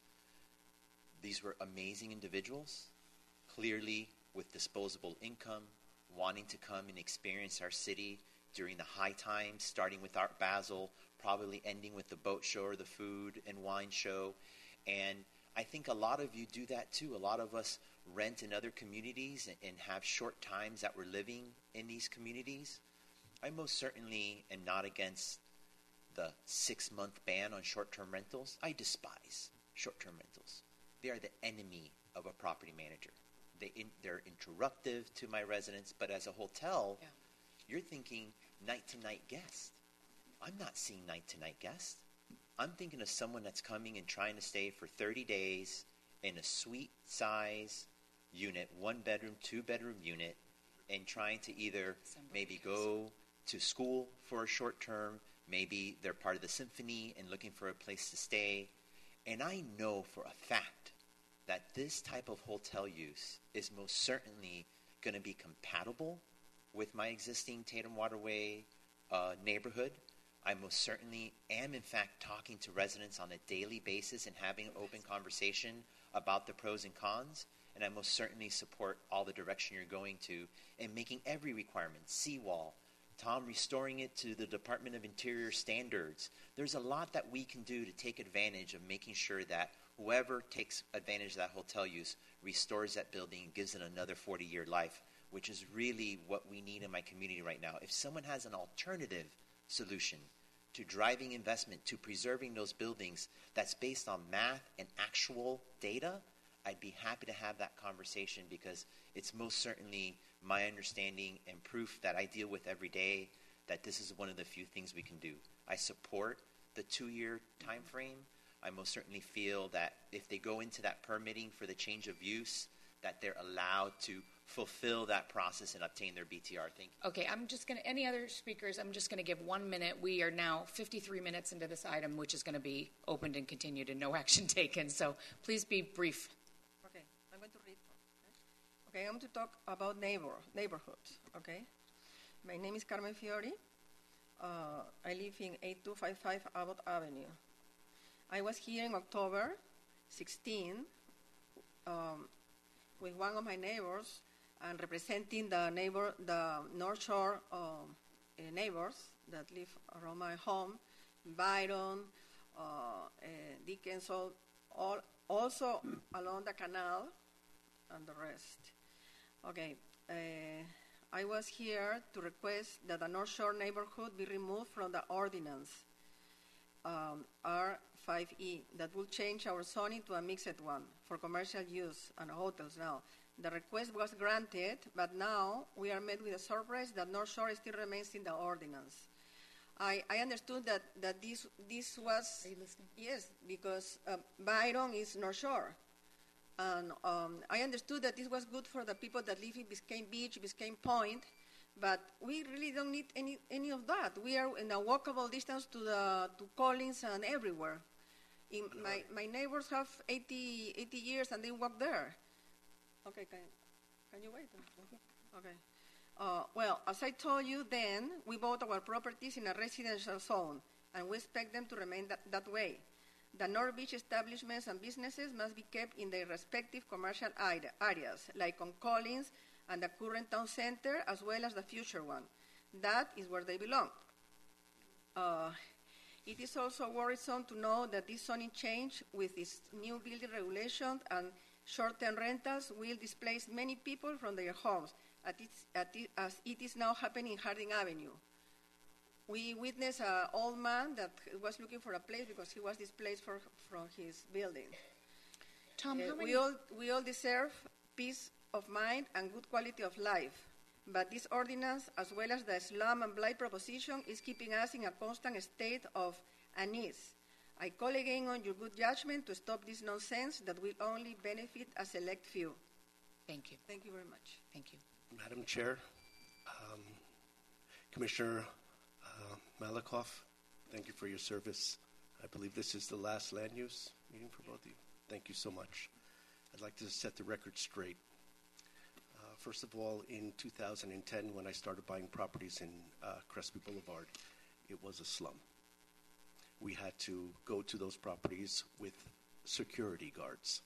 These were amazing individuals, clearly with disposable income, wanting to come and experience our city during the high times, starting with Art Basel, probably ending with the boat show or the food and wine show. And I think a lot of you do that too. A lot of us rent in other communities and have short times that we're living in these communities. I most certainly am not against the 6-month ban on short-term rentals. I despise short-term rentals. They are the enemy of a property manager. They're interruptive to my residents, but as a hotel, you're thinking night-to-night guest. I'm not seeing night-to-night guests. I'm thinking of someone that's coming and trying to stay for 30 days in a suite size unit, 1-bedroom, 2-bedroom unit, and trying to either maybe go to school for a short term, maybe they're part of the symphony and looking for a place to stay. And I know for a fact that this type of hotel use is most certainly going to be compatible with my existing Tatum Waterway neighborhood. I most certainly am, in fact, talking to residents on a daily basis and having an open conversation about the pros and cons. And I most certainly support all the direction you're going to and making every requirement, seawall, Tom restoring it to the Department of Interior standards. There's a lot that we can do to take advantage of making sure that whoever takes advantage of that hotel use restores that building and gives it another 40-year life, which is really what we need in my community right now. If someone has an alternative solution to driving investment, to preserving those buildings that's based on math and actual data, I'd be happy to have that conversation because it's most certainly my understanding and proof that I deal with every day that this is one of the few things we can do. I support the 2-year time frame. I most certainly feel that if they go into that permitting for the change of use, that they're allowed to fulfill that process and obtain their BTR. Thank you. Okay, any other speakers, I'm just going to give 1 minute. We are now 53 minutes into this item, which is going to be opened and continued and no action taken. So please be brief. Okay, I'm going to read. Okay, I'm going to talk about neighborhoods. Okay, my name is Carmen Fiori. I live in 8255 Abbott Avenue. I was here in October 16 with one of my neighbors and representing the North Shore neighbors that live around my home, Byron, Dickens, also along the canal and the rest. Okay, I was here to request that the North Shore neighborhood be removed from the ordinance, R5E, that will change our zoning to a mixed one for commercial use and hotels now. The request was granted, but now we are met with a surprise that North Shore still remains in the ordinance. I understood that this was... Are you listening? Yes, because Byron is North Shore. And I understood that this was good for the people that live in Biscayne Beach, Biscayne Point, but we really don't need any of that. We are in a walkable distance to Collins and everywhere. My neighbors have 80 years and they walk there. Okay, can you wait? Okay. Well, as I told you then, we bought our properties in a residential zone, and we expect them to remain that way. The North Beach establishments and businesses must be kept in their respective commercial areas, like on Collins and the current town center, as well as the future one. That is where they belong. It is also worrisome to know that this zoning change with its new building regulations and short-term rentals will displace many people from their homes, as it is now happening in Harding Avenue. We witnessed an old man that was looking for a place because he was displaced from his building. Tom, how many... We all deserve peace of mind and good quality of life. But this ordinance, as well as the slum and blight proposition, is keeping us in a constant state of unease. I call again on your good judgment to stop this nonsense that will only benefit a select few. Thank you. Thank you very much. Thank you. Madam Chair, Commissioner Malakoff, thank you for your service. I believe this is the last land use meeting for both of you. Thank you so much. I'd like to set the record straight. First of all, in 2010, when I started buying properties in Crespi Boulevard, it was a slum. We had to go to those properties with security guards.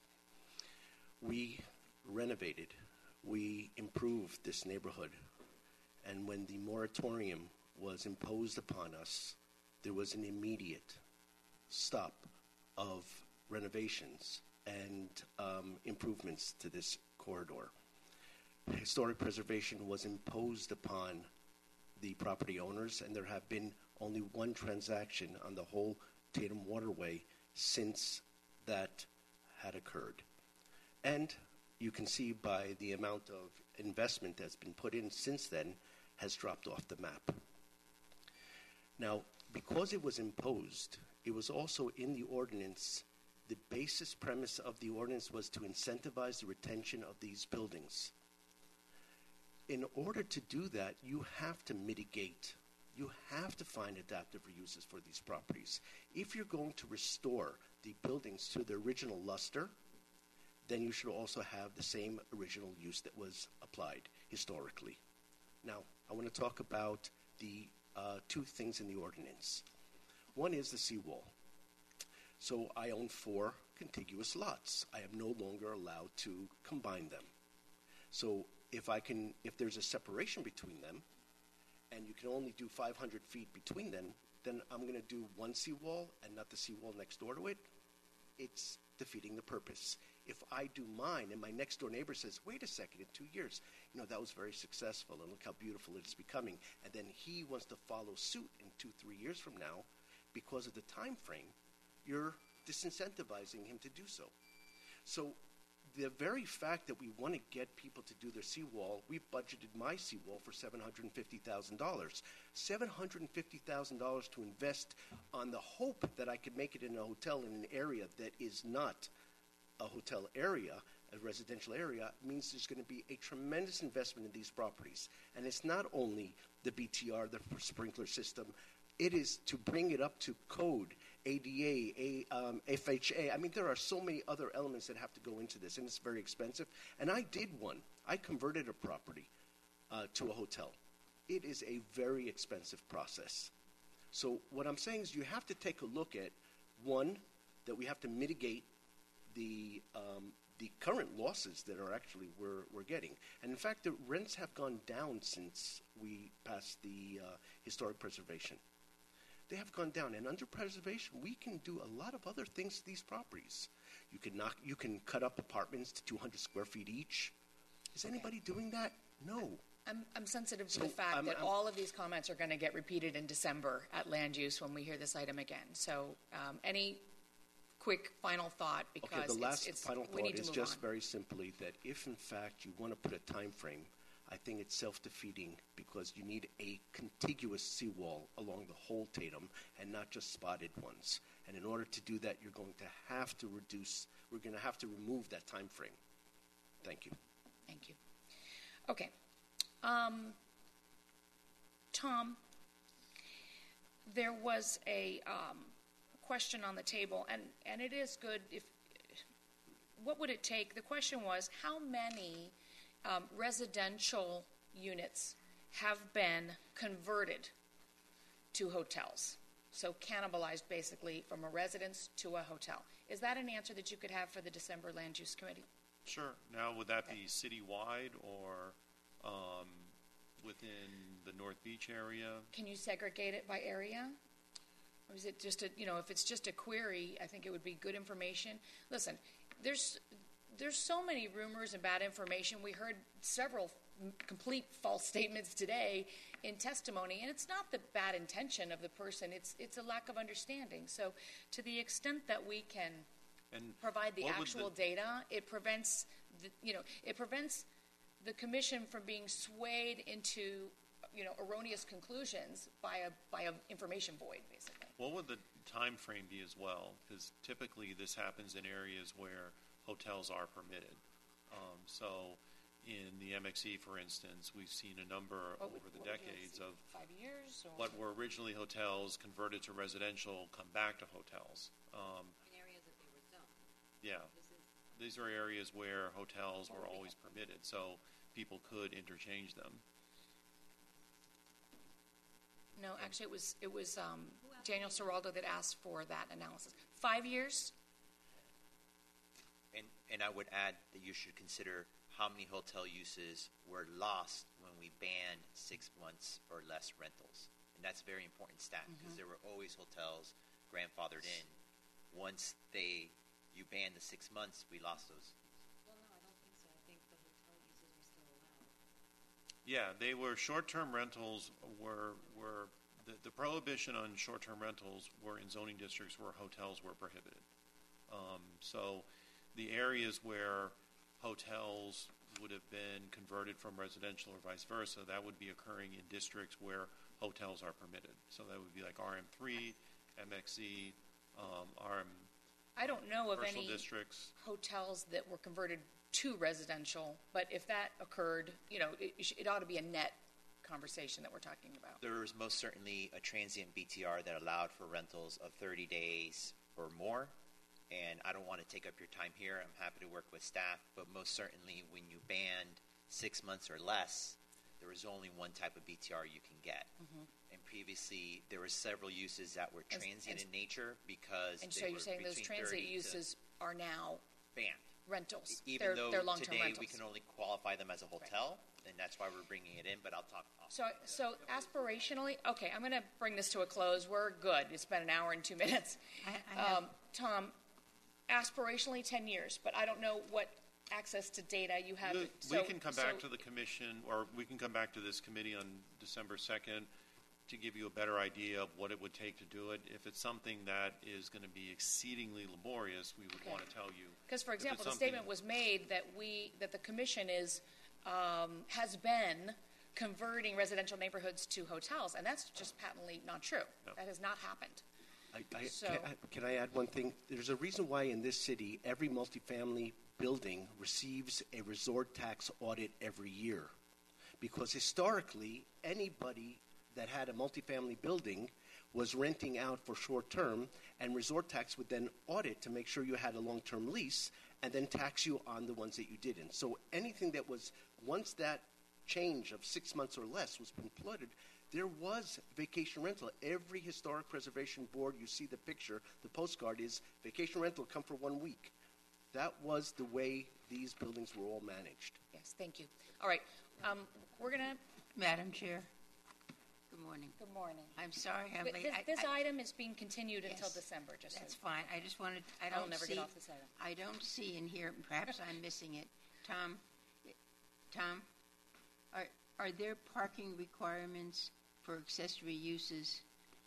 We renovated, we improved this neighborhood, and when the moratorium was imposed upon us, there was an immediate stop of renovations and improvements to this corridor. Historic preservation was imposed upon the property owners, and there have been only one transaction on the whole Tatum Waterway since that had occurred. And you can see by the amount of investment that's been put in since then has dropped off the map. Now, because it was imposed, it was also in the ordinance. The basis premise of the ordinance was to incentivize the retention of these buildings. In order to do that, you have to mitigate. You have to find adaptive reuses for these properties. If you're going to restore the buildings to their original luster, then you should also have the same original use that was applied historically. Now, I want to talk about the two things in the ordinance. One is the seawall. So I own 4 contiguous lots. I am no longer allowed to combine them. So if there's a separation between them, and you can only do 500 feet between them, then I'm going to do one seawall and not the seawall next door to it. It's defeating the purpose. If I do mine and my next door neighbor says, wait a second, in 2 years, that was very successful and look how beautiful it is becoming, and then he wants to follow suit in 2-3 years from now, because of the time frame, you're disincentivizing him to do so. So the very fact that we want to get people to do their seawall, we budgeted my seawall for $750,000. $750,000 to invest on the hope that I could make it in a hotel in an area that is not a hotel area, a residential area, means there's going to be a tremendous investment in these properties. And it's not only the BTR, the sprinkler system, it is to bring it up to code, ADA, FHA. I mean, there are so many other elements that have to go into this, and it's very expensive. And I did one. I converted a property to a hotel. It is a very expensive process. So what I'm saying is you have to take a look at, one, that we have to mitigate the current losses that are actually we're getting. And in fact, the rents have gone down since we passed the historic preservation. They have gone down, and under preservation, we can do a lot of other things to these properties. You can cut up apartments to 200 square feet each. Is anybody doing that? No. I'm sensitive to the fact that all of these comments are going to get repeated in December at land use when we hear this item again. So any quick final thought, because okay, the last final we thought need to is move just on. very simply that if, in fact, you want to put a time frame, I think it's self-defeating because you need a contiguous seawall along the whole Tatum and not just spotted ones. And in order to do that, we're going to have to remove that time frame. Thank you. Thank you. Okay. Tom, there was a question on the table, and it is good if, what would it take? The question was, how many residential units have been converted to hotels? So cannibalized basically from a residence to a hotel. Is that an answer that you could have for the December Land Use Committee? Sure. Now, would that be citywide or within the North Beach area? Can you segregate it by area? Or is it just if it's just a query, I think it would be good information. Listen, there's so many rumors and bad information. We heard several complete false statements today in testimony, and it's not the bad intention of the person. It's a lack of understanding. So to the extent that we can provide the actual data, it prevents the commission from being swayed into, erroneous conclusions by a information void, basically. What would the time frame be as well? Because typically this happens in areas where hotels are permitted. So in the MXE, for instance, we've seen a number over the decades of 5 years? Or? what were originally hotels converted to residential come back to hotels. In areas that they were zoned. Yeah. These are areas where hotels were always permitted, so people could interchange them. No, actually, it was Daniel Seraldo that asked for that analysis. 5 years? And I would add that you should consider how many hotel uses were lost when we banned 6 months or less rentals. And that's a very important stat because there were always hotels grandfathered in. Once you banned the 6 months, we lost those. Well, no, I don't think so. I think the hotel uses were still allowed. Yeah, they were short-term rentals were the prohibition on short-term rentals were in zoning districts where hotels were prohibited. So the areas where hotels would have been converted from residential or vice versa, that would be occurring in districts where hotels are permitted. So that would be like RM3, MXE, RM. I don't know of commercial any districts. hotels that were converted to residential, but if that occurred, it ought to be a net conversation that we're talking about. There was most certainly a transient BTR that allowed for rentals of 30 days or more. And I don't want to take up your time here. I'm happy to work with staff. But most certainly when you banned 6 months or less, there was only one type of BTR you can get. And previously, there were several uses that were transient in nature because And they so were you're saying those between transient 30 to uses are now banned. rentals. Even though they're long-term today rentals. we can only qualify them as a hotel, and that's why we're bringing it in. But I'll talk. So aspirationally, okay, I'm going to bring this to a close. We're good. It's been an hour and 2 minutes. Tom, aspirationally 10 years, but I don't know what access to data you have. We can come back to the commission, or we can come back to this committee on December 2nd to give you a better idea of what it would take to do it. If it's something that is going to be exceedingly laborious, we would want to tell you. Because, for example, the statement was made that the commission has been converting residential neighborhoods to hotels, and that's just patently not true. No. That has not happened. Can I add one thing? There's a reason why in this city every multifamily building receives a resort tax audit every year. Because historically, anybody that had a multifamily building was renting out for short term, and resort tax would then audit to make sure you had a long-term lease and then tax you on the ones that you didn't. So anything that was, once that change of 6 months or less was included, there was vacation rental. Every historic preservation board, you see the picture, the postcard is vacation rental, come for 1 week. That was the way these buildings were all managed. Yes, thank you. All right, we're going to... Madam Chair, good morning. Good morning. I'm sorry I'm late. This item is being continued until Yes, December. That's fine. I just wanted, I'll never get off this item. I don't see in here, perhaps I'm missing it. Tom, are there parking requirements for accessory uses?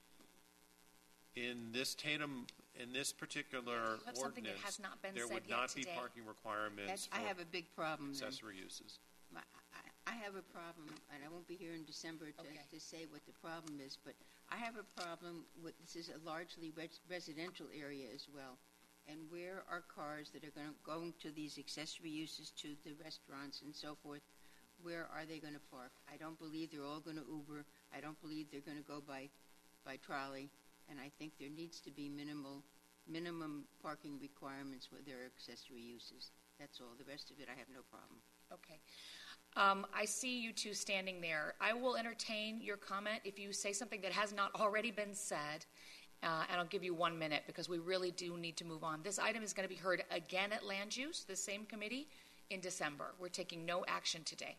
In this particular That's something that ordinance, has not been there said would yet not be today. parking requirements I for have a big problem then. accessory uses. I have a problem, and I won't be here in December to say what the problem is, but I have a problem with, this is a largely residential area as well, and where are cars that are going to these accessory uses, to the restaurants and so forth, where are they going to park? I don't believe they're all going to Uber. I don't believe they're going to go by trolley, and I think there needs to be minimum parking requirements where there are accessory uses. That's all. The rest of it, I have no problem. Okay. I see you two standing there. I will entertain your comment if you say something that has not already been said, and I'll give you 1 minute because we really do need to move on. This item is going to be heard again at Land Use, the same committee, in December. We're taking no action today.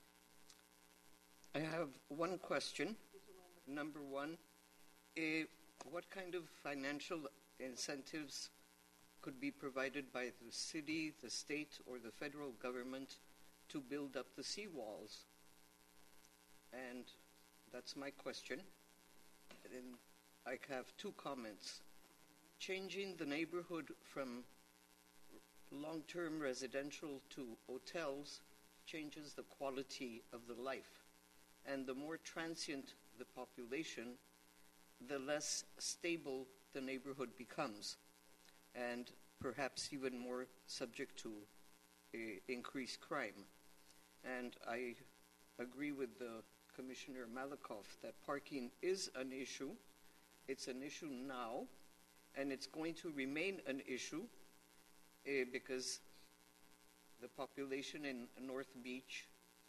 I have one question. Number one, what kind of financial incentives could be provided by the city, the state, or the federal government to build up the seawalls? And that's my question. And I have two comments. Changing the neighborhood from long-term residential to hotels changes the quality of the life. And the more transient the population, the less stable the neighborhood becomes, and perhaps even more subject to increased crime. And I agree with Commissioner Malakoff that parking is an issue. It's an issue now, and it's going to remain an issue because the population in North Beach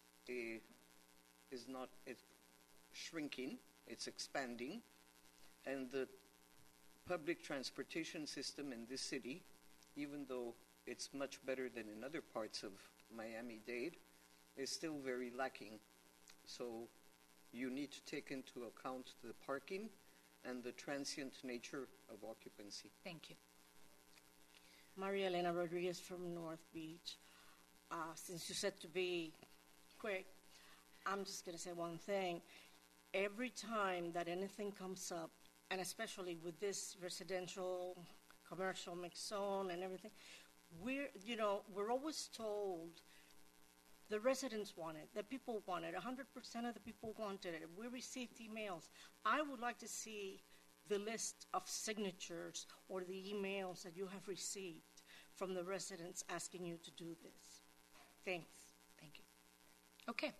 it's shrinking, it's expanding, and the public transportation system in this city, even though it's much better than in other parts of Miami-Dade, is still very lacking. So you need to take into account the parking and the transient nature of occupancy. Thank you. Maria Elena Rodriguez from North Beach. Since you said to be quick, I'm just going to say one thing. Every time that anything comes up, and especially with this residential, commercial mixed zone and everything, we're always told the residents want it, the people want it, 100% of the people wanted it. We received emails. I would like to see the list of signatures or the emails that you have received from the residents asking you to do this. Thanks. Thank you. Okay.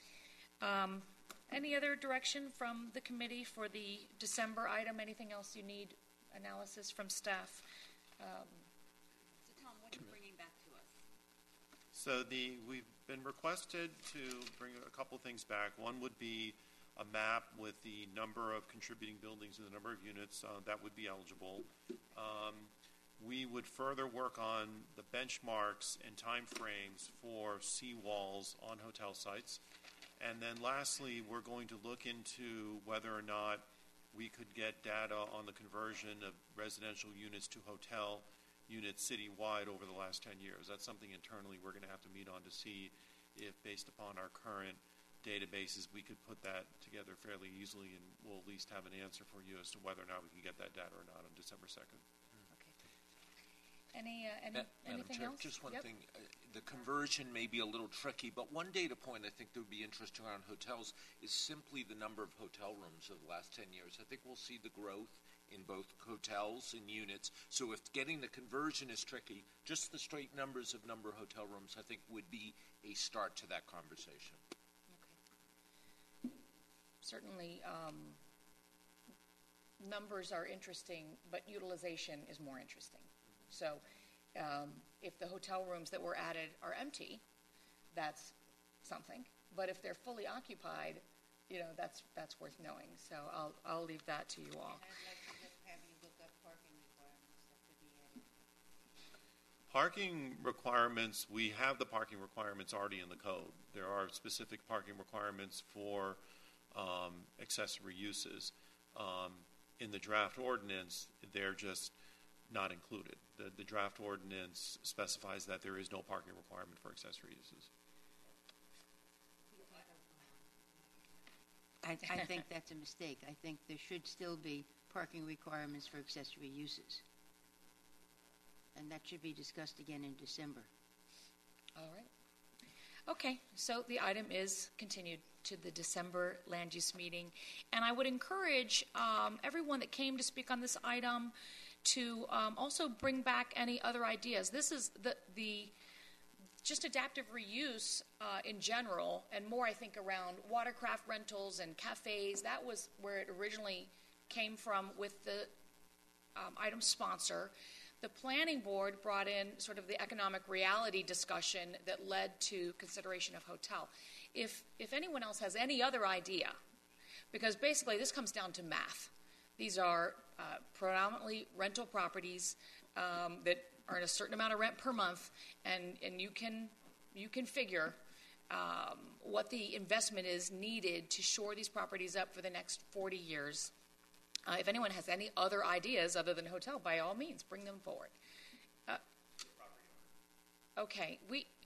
Any other direction from the committee for the December item? Anything else you need analysis from staff? So Tom, what are you bringing back to us? So we've been requested to bring a couple things back. One would be a map with the number of contributing buildings and the number of units that would be eligible. We would further work on the benchmarks and timeframes for seawalls on hotel sites. And then lastly, we're going to look into whether or not we could get data on the conversion of residential units to hotel units citywide over the last 10 years. That's something internally we're going to have to meet on to see if, based upon our current databases, we could put that together fairly easily, and we'll at least have an answer for you as to whether or not we can get that data or not on December 2nd. Anything Chair, else? just one thing. The conversion may be a little tricky, but one data point I think that would be interesting around hotels is simply the number of hotel rooms over the last 10 years. I think we'll see the growth in both hotels and units. So if getting the conversion is tricky, just the straight numbers of number of hotel rooms I think would be a start to that conversation. Okay. Certainly, numbers are interesting, but utilization is more interesting. So if the hotel rooms that were added are empty, that's something. But if they're fully occupied, that's worth knowing. So I'll leave that to you all. And I'd like to just have you look up parking requirements that could be added. Parking requirements, we have the parking requirements already in the code. There are specific parking requirements for accessory uses. In the draft ordinance, they're just not included. The draft ordinance specifies that there is no parking requirement for accessory uses. I think that's a mistake. I think there should still be parking requirements for accessory uses. And that should be discussed again in December. All right. Okay, so the item is continued to the December land use meeting. And I would encourage everyone that came to speak on this item to also bring back any other ideas. This is the just adaptive reuse in general, and more, I think, around watercraft rentals and cafes. That was where it originally came from with the item sponsor. The planning board brought in sort of the economic reality discussion that led to consideration of hotel. If anyone else has any other idea, because basically this comes down to math. These are predominantly rental properties that earn a certain amount of rent per month, and you can figure what the investment is needed to shore these properties up for the next 40 years. If anyone has any other ideas other than hotel, by all means, bring them forward. Okay,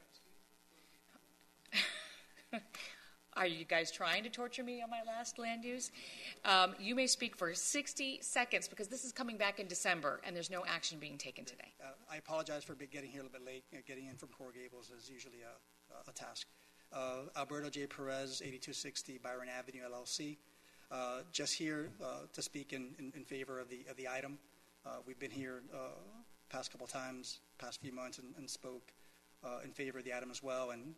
Are you guys trying to torture me on my last land use? You may speak for 60 seconds because this is coming back in December and there's no action being taken today. I apologize for getting here a little bit late. Getting in from Coral Gables is usually a task. Alberto J. Perez, 8260 Byron Avenue, LLC. Just here to speak in favor of the item. We've been here past couple times, past few months, and spoke in favor of the item as well, and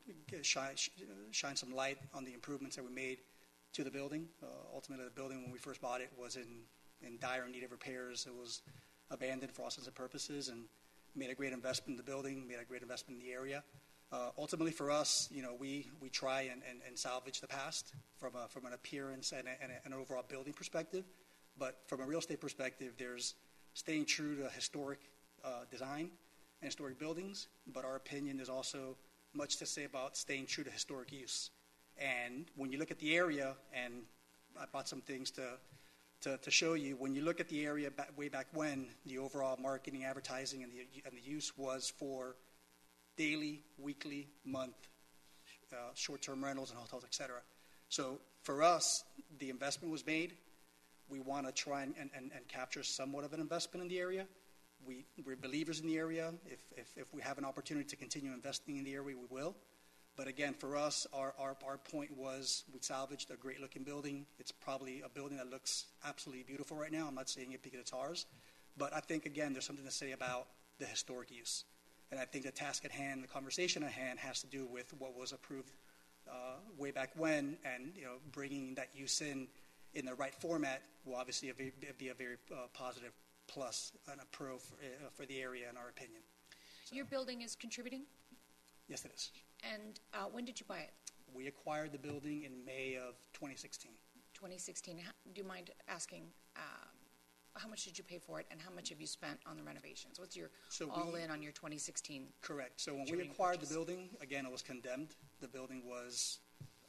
shine some light on the improvements that we made to the building. Ultimately, the building, when we first bought it, was in dire need of repairs. It was abandoned for all intents and purposes, and made a great investment in the building, made a great investment in the area. Ultimately, for us, we try and salvage the past from an appearance and an overall building perspective. But from a real estate perspective, there's staying true to historic design and historic buildings. But our opinion is also much to say about staying true to historic use. And when you look at the area, and I brought some things to show you, when you look at the area way back when, the overall marketing, advertising, and the use was for daily, weekly, month, short-term rentals and hotels, etc. So for us, the investment was made. We want to try and capture somewhat of an investment in the area. We're believers in the area. If we have an opportunity to continue investing in the area, we will. But again, for us, our point was we salvaged a great-looking building. It's probably a building that looks absolutely beautiful right now. I'm not saying it because it's ours. But I think, again, there's something to say about the historic use. And I think the task at hand, the conversation at hand, has to do with what was approved way back when, and bringing that use in the right format will obviously be a very positive plus and a pro for the area, in our opinion. So. Your building is contributing? Yes, it is. And when did you buy it? We acquired the building in May of 2016. 2016. Do you mind asking how much did you pay for it, and how much have you spent on the renovations? What's your all-in on your 2016? Correct. So when we acquired the building, again, it was condemned. The building was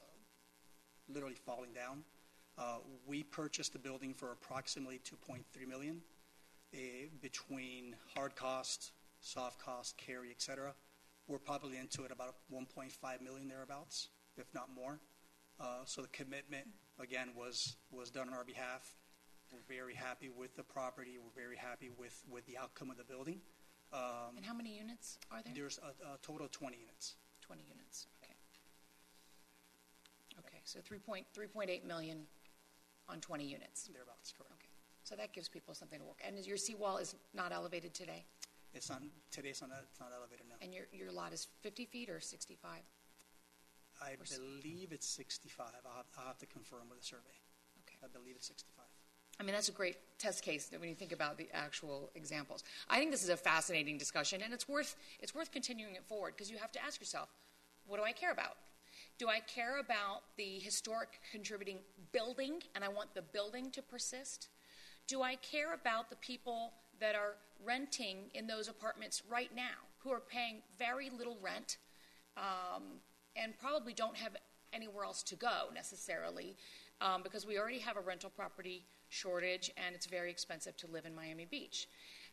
literally falling down. We purchased the building for approximately $2.3 million between hard cost, soft cost, carry, etc. We're probably into it about $1.5 million thereabouts, if not more. So the commitment, again, was done on our behalf. We're very happy with the property. We're very happy with the outcome of the building. And how many units are there? There's a total of 20 units. 20 units, okay. Okay, so $3.8 million on 20 units. Thereabouts, correct. Okay, so that gives people something to work. And your seawall is not elevated today? It's not elevated now. And your lot is 50 feet or 65? I believe it's 65. I'll have to confirm with the survey. Okay. I believe it's 65. I mean, that's a great test case when you think about the actual examples. I think this is a fascinating discussion, and it's worth continuing it forward, because you have to ask yourself, what do I care about? Do I care about the historic contributing building, and I want the building to persist? Do I care about the people that are renting in those apartments right now, who are paying very little rent and probably don't have anywhere else to go necessarily, because we already have a rental property shortage, and it's very expensive to live in Miami Beach.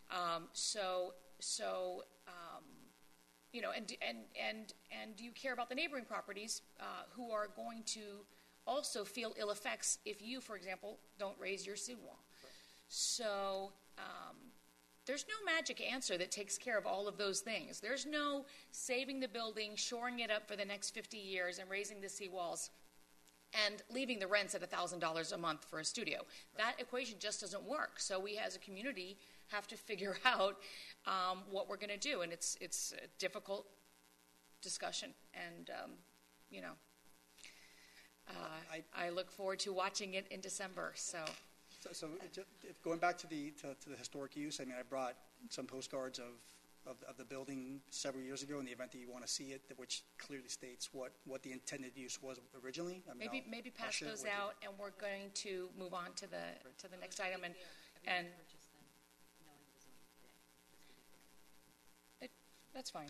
And do you care about the neighboring properties who are going to also feel ill effects if you, for example, don't raise your seawall? Right. So there's no magic answer that takes care of all of those things. There's no saving the building, shoring it up for the next 50 years, and raising the seawalls and leaving the rents at $1,000 a month for a studio. Right. That equation just doesn't work. So we as a community have to figure out what we're going to do. And it's a difficult discussion. And, I look forward to watching it in December. So going back to the historic use, I mean, I brought some postcards of the building several years ago in the event that you want to see it, which clearly states what the intended use was originally. I mean, maybe pass those out, and we're going to move on to the next item. And that's fine.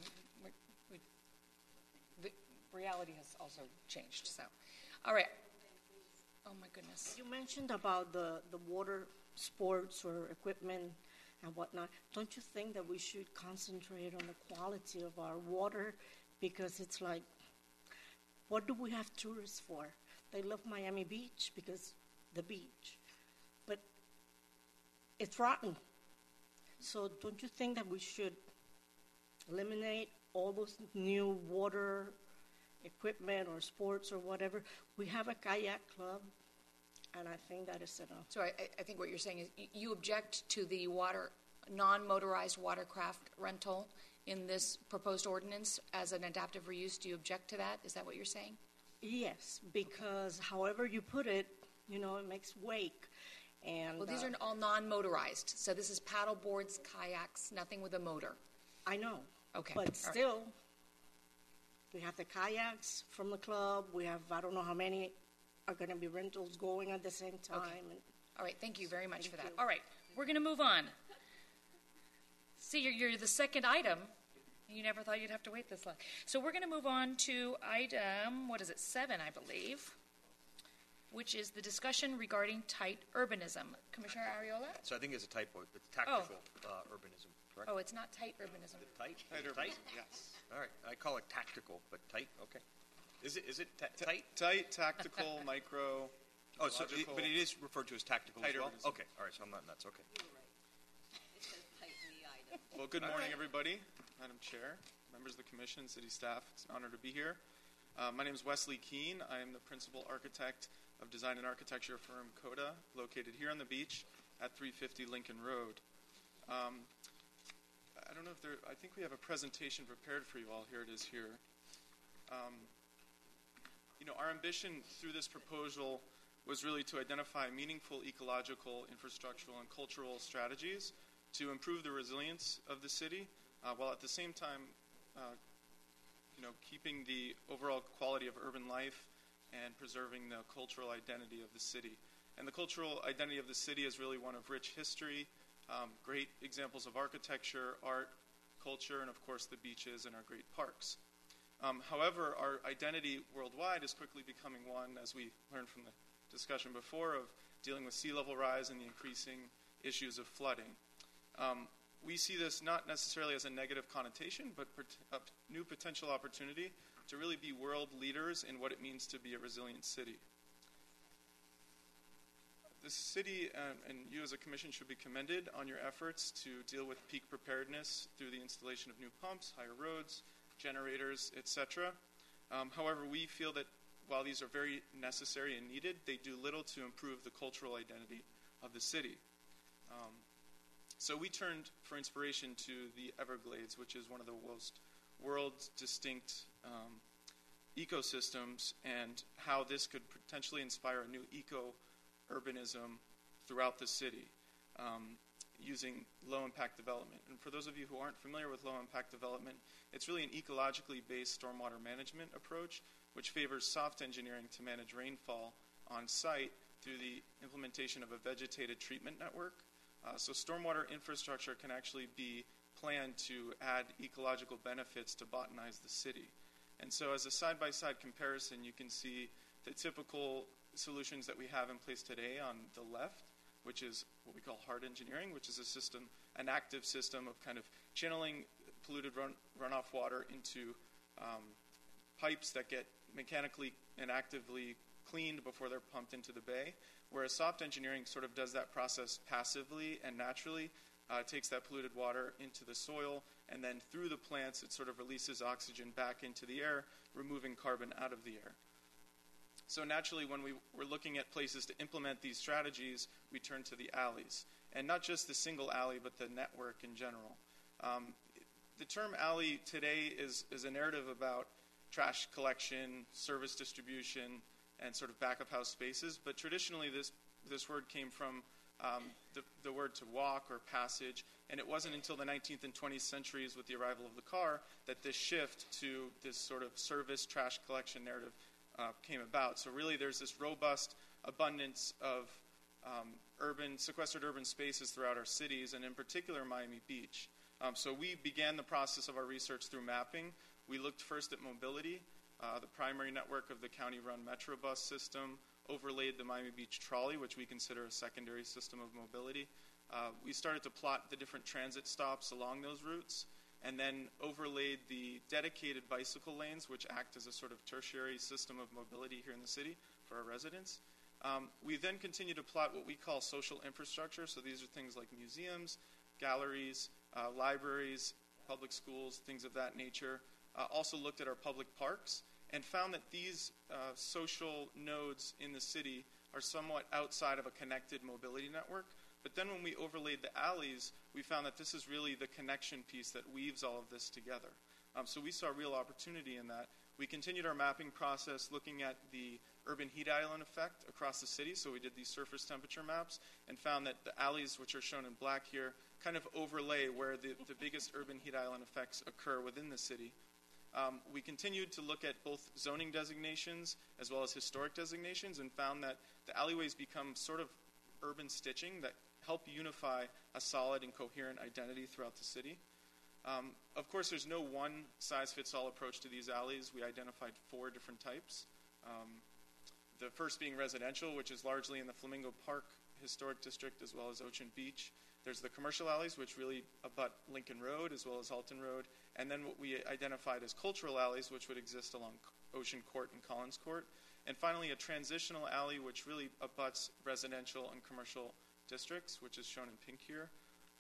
The reality has also changed. So, all right. Oh my goodness. You mentioned about the water sports or equipment and whatnot. Don't you think that we should concentrate on the quality of our water? Because it's like, what do we have tourists for? They love Miami Beach because the beach. But it's rotten. So don't you think that we should eliminate all those new water equipment or sports or whatever. We have a kayak club, and I think that is enough. So I think what you're saying is you object to the non-motorized watercraft rental in this proposed ordinance as an adaptive reuse. Do you object to that? Is that what you're saying? Yes, because however you put it, it makes wake. And Well, these are all non-motorized. So this is paddle boards, kayaks, nothing with a motor. I know. Okay. But All right. still, we have the kayaks from the club. We have, I don't know how many are going to be rentals going at the same time. Okay. And All right, thank you very much Thank for that. you. All right, we're going to move on. See, you're the second item. You never thought you'd have to wait this long. So we're going to move on to item, 7, I believe, which is the discussion regarding tight urbanism. Commissioner Ariola? So I think it's a typo. It's tactical urbanism, correct? Oh, it's not tight urbanism. Tight? Tight urbanism, yes. All right. I call it tactical, but tight, okay. Is it tight? Tight, tactical, micro. Oh, so logical. but it is referred to as tactical Tight as well? urbanism. Okay, all right, so I'm not nuts, okay. It says tight in the item. Well, good morning, everybody. Madam Chair, members of the Commission, City staff, it's an honor to be here. My name is Wesley Keene. I am the principal architect of design and architecture firm Coda, located here on the beach at 350 Lincoln Road. I don't know if I think we have a presentation prepared for you all. Here it is here. Our ambition through this proposal was really to identify meaningful ecological, infrastructural, and cultural strategies to improve the resilience of the city, while at the same time, keeping the overall quality of urban life and preserving the cultural identity of the city. And the cultural identity of the city is really one of rich history, great examples of architecture, art, culture, and of course the beaches and our great parks. However, our identity worldwide is quickly becoming one, as we learned from the discussion before, of dealing with sea level rise and the increasing issues of flooding. We see this not necessarily as a negative connotation, but a new potential opportunity to really be world leaders in what it means to be a resilient city. The city and you as a commission should be commended on your efforts to deal with peak preparedness through the installation of new pumps, higher roads, generators, etc. However, we feel that while these are very necessary and needed, they do little to improve the cultural identity of the city. So we turned for inspiration to the Everglades, which is one of the world's distinct ecosystems, and how this could potentially inspire a new eco-urbanism throughout the city using low-impact development. And for those of you who aren't familiar with low-impact development, it's really an ecologically based stormwater management approach, which favors soft engineering to manage rainfall on site through the implementation of a vegetated treatment network. So stormwater infrastructure can actually be planned to add ecological benefits to botanize the city. And so as a side-by-side comparison, you can see the typical solutions that we have in place today on the left, which is what we call hard engineering, which is an active system of kind of channeling polluted runoff water into pipes that get mechanically and actively cleaned before they're pumped into the bay, whereas soft engineering sort of does that process passively and naturally, takes that polluted water into the soil, and then through the plants it sort of releases oxygen back into the air, removing carbon out of the air. So naturally, when we were looking at places to implement these strategies, we turned to the alleys. And not just the single alley, but the network in general. The term alley today is a narrative about trash collection, service distribution, and sort of back-of-house spaces. But traditionally, this word came from the word to walk or passage. And it wasn't until the 19th and 20th centuries with the arrival of the car that this shift to this sort of service trash collection narrative came about. So really there's this robust abundance of sequestered urban spaces throughout our cities, and in particular Miami Beach. So we began the process of our research through mapping. We looked first at mobility. The primary network of the county-run Metrobus system overlaid the Miami Beach trolley, which we consider a secondary system of mobility. We started to plot the different transit stops along those routes, and then overlaid the dedicated bicycle lanes, which act as a sort of tertiary system of mobility here in the city for our residents. We then continue to plot what we call social infrastructure. So these are things like museums, galleries, libraries, public schools, things of that nature. Also looked at our public parks, and found that these social nodes in the city are somewhat outside of a connected mobility network. But then when we overlaid the alleys, we found that this is really the connection piece that weaves all of this together. So we saw real opportunity in that. We continued our mapping process looking at the urban heat island effect across the city. So we did these surface temperature maps and found that the alleys, which are shown in black here, kind of overlay where the biggest urban heat island effects occur within the city. We continued to look at both zoning designations as well as historic designations and found that the alleyways become sort of urban stitching that help unify a solid and coherent identity throughout the city. Of course, there's no one-size-fits-all approach to these alleys. We identified 4 different types. The first being residential, which is largely in the Flamingo Park Historic District as well as Ocean Beach. There's the commercial alleys, which really abut Lincoln Road as well as Halton Road. And then what we identified as cultural alleys, which would exist along Ocean Court and Collins Court. And finally, a transitional alley, which really abuts residential and commercial districts, which is shown in pink here.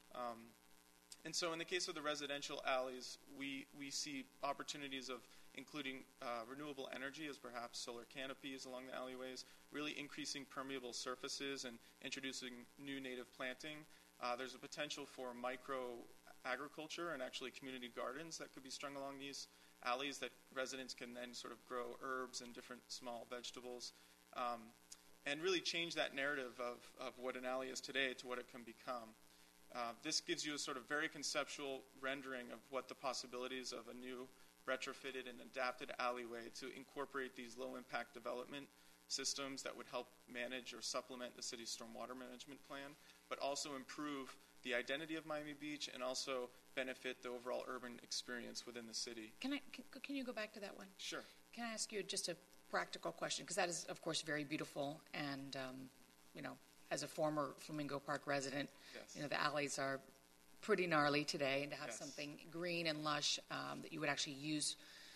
And so in the case of the residential alleys, we see opportunities of including renewable energy as perhaps solar canopies along the alleyways, really increasing permeable surfaces and introducing new native planting. There's a potential for micro agriculture and actually community gardens that could be strung along these alleys that residents can then sort of grow herbs and different small vegetables and really change that narrative of what an alley is today to what it can become. This gives you a sort of very conceptual rendering of what the possibilities of a new retrofitted and adapted alleyway to incorporate these low-impact development systems that would help manage or supplement the city's stormwater management plan, but also improve the identity of Miami Beach and also benefit the overall urban experience within the city. Can you go back to that one? Sure. Can I ask you just a practical question? Because that is, of course, very beautiful. And, as a former Flamingo Park resident, yes. The alleys are pretty gnarly today. And to have yes. something green and lush that you would actually use,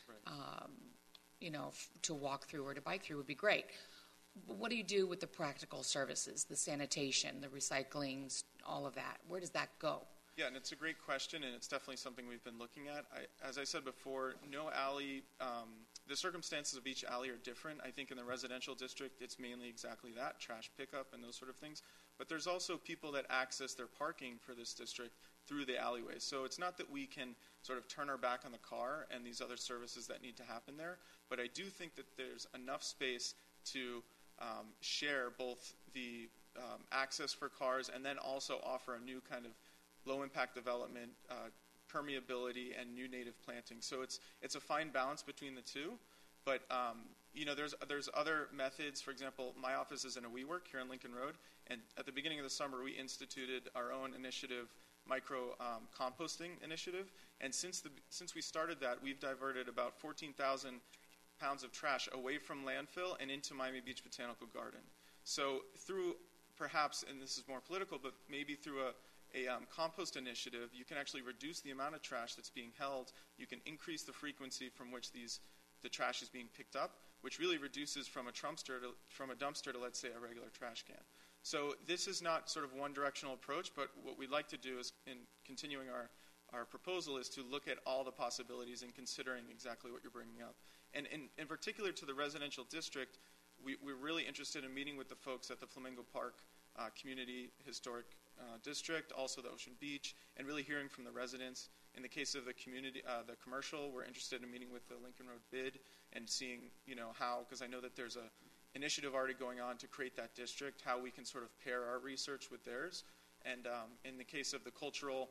right. To walk through or to bike through would be great. But what do you do with the practical services, the sanitation, the recycling, all of that? Where does that go? Yeah, and it's a great question, and it's definitely something we've been looking at. As I said before, no alley, the circumstances of each alley are different. I think in the residential district, it's mainly exactly that, trash pickup and those sort of things. But there's also people that access their parking for this district through the alleyways. So it's not that we can sort of turn our back on the car and these other services that need to happen there, but I do think that there's enough space to share both the access for cars and then also offer a new kind of low-impact development, permeability, and new native planting. So it's a fine balance between the two. But there's other methods. For example, my office is in a WeWork here on Lincoln Road, and at the beginning of the summer, we instituted our own initiative, micro composting initiative. And since we started that, we've diverted about 14,000 pounds of trash away from landfill and into Miami Beach Botanical Garden. So through perhaps, and this is more political, but maybe through a compost initiative, you can actually reduce the amount of trash that's being held. You can increase the frequency from which the trash is being picked up, which really reduces from a dumpster to, let's say, a regular trash can. So this is not sort of one-directional approach, but what we'd like to do is, in continuing our proposal, is to look at all the possibilities and considering exactly what you're bringing up. And in particular to the residential district, we're really interested in meeting with the folks at the Flamingo Park Community Historic District, also the Ocean Beach, and really hearing from the residents. In the case of the community, the commercial, we're interested in meeting with the Lincoln Road BID and seeing, how, because I know that there's a initiative already going on to create that district, how we can sort of pair our research with theirs. And in the case of the cultural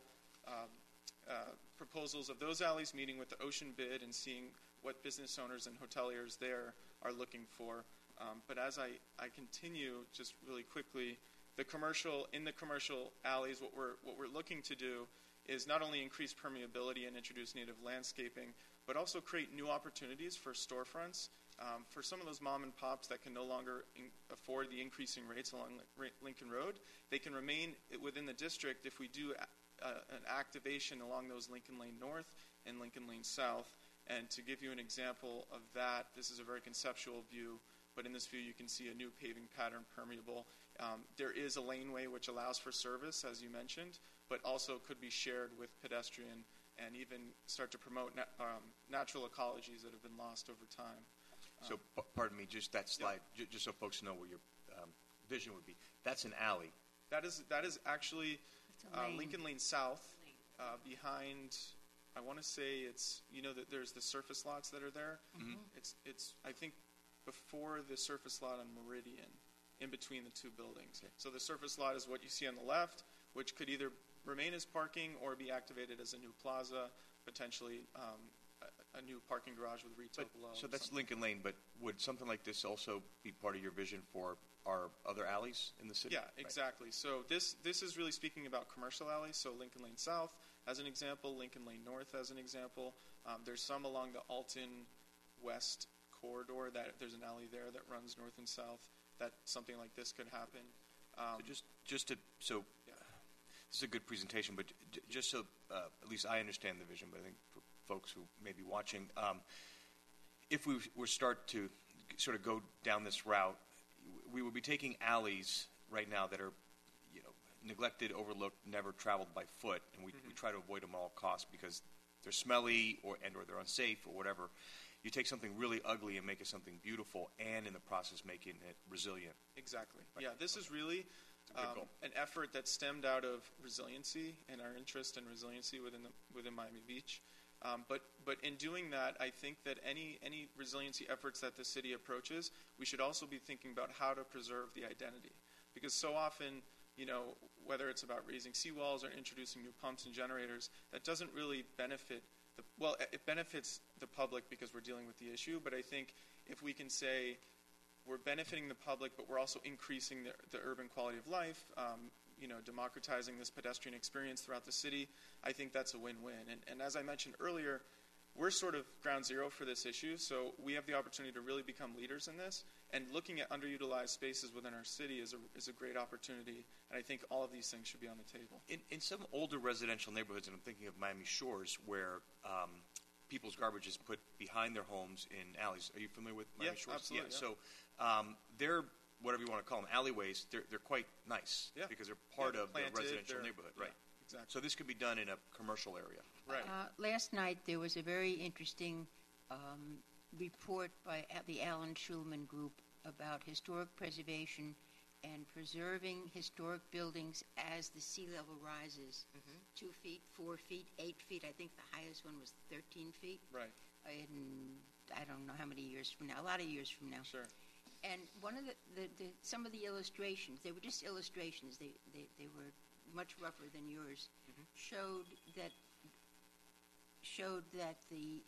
proposals of those alleys, meeting with the Ocean BID and seeing what business owners and hoteliers there are looking for. But as I continue, just really quickly, in the commercial alleys, what we're looking to do is not only increase permeability and introduce native landscaping, but also create new opportunities for storefronts. For some of those mom and pops that can no longer afford the increasing rates along Lincoln Road, they can remain within the district if we do an activation along those Lincoln Lane North and Lincoln Lane South. And to give you an example of that, this is a very conceptual view, but in this view you can see a new paving pattern permeable. There is a laneway which allows for service, as you mentioned, but also could be shared with pedestrian and even start to promote natural ecologies that have been lost over time. So, pardon me, just that slide, just so folks know what your vision would be. That's an alley. That is actually Lincoln Lane South, behind. I want to say it's that there's the surface lots that are there. Mm-hmm. It's I think before the surface lot on Meridian, in between the two buildings. Okay. So the surface lot is what you see on the left, which could either remain as parking or be activated as a new plaza, potentially a new parking garage with retail below. So that's Lincoln Lane, but would something like this also be part of your vision for our other alleys in the city? Yeah, exactly. Right. So this is really speaking about commercial alleys. So Lincoln Lane South as an example, Lincoln Lane North as an example. There's some along the Alton West corridor that there's an alley there that runs north and south. That something like this could happen. This is a good presentation, but just so at least I understand the vision, but I think for folks who may be watching, if we were start to sort of go down this route, we would be taking alleys right now that are neglected, overlooked, never traveled by foot, and we try to avoid them at all costs because they're smelly or they're unsafe or whatever. You take something really ugly and make it something beautiful, and in the process making it resilient. Exactly. Right. Yeah, this is really an effort that stemmed out of resiliency and our interest in resiliency within Miami Beach. But in doing that, I think that any resiliency efforts that the city approaches, we should also be thinking about how to preserve the identity, because so often, whether it's about raising seawalls or introducing new pumps and generators, that doesn't really benefit. It benefits the public because we're dealing with the issue, but I think if we can say we're benefiting the public, but we're also increasing the urban quality of life, democratizing this pedestrian experience throughout the city, I think that's a win-win. And as I mentioned earlier, we're sort of ground zero for this issue, so we have the opportunity to really become leaders in this, and looking at underutilized spaces within our city is a great opportunity, and I think all of these things should be on the table. In some older residential neighborhoods, and I'm thinking of Miami Shores, where people's garbage is put behind their homes in alleys. Are you familiar with Miami Shores? Absolutely. Yeah. So they're, whatever you want to call them, alleyways, they're quite nice because they're part of the residential neighborhood. Right. Exactly. So this could be done in a commercial area. Right. Last night there was a very interesting report by the Alan Schulman Group about historic preservation and preserving historic buildings as the sea level rises. 2 feet, 4 feet, 8 feet. I think the highest one was 13 feet. Right. In, I don't know how many years from now, a lot of years from now. Sure. And one of some of the illustrations, they were just illustrations, they were much rougher than yours, showed that the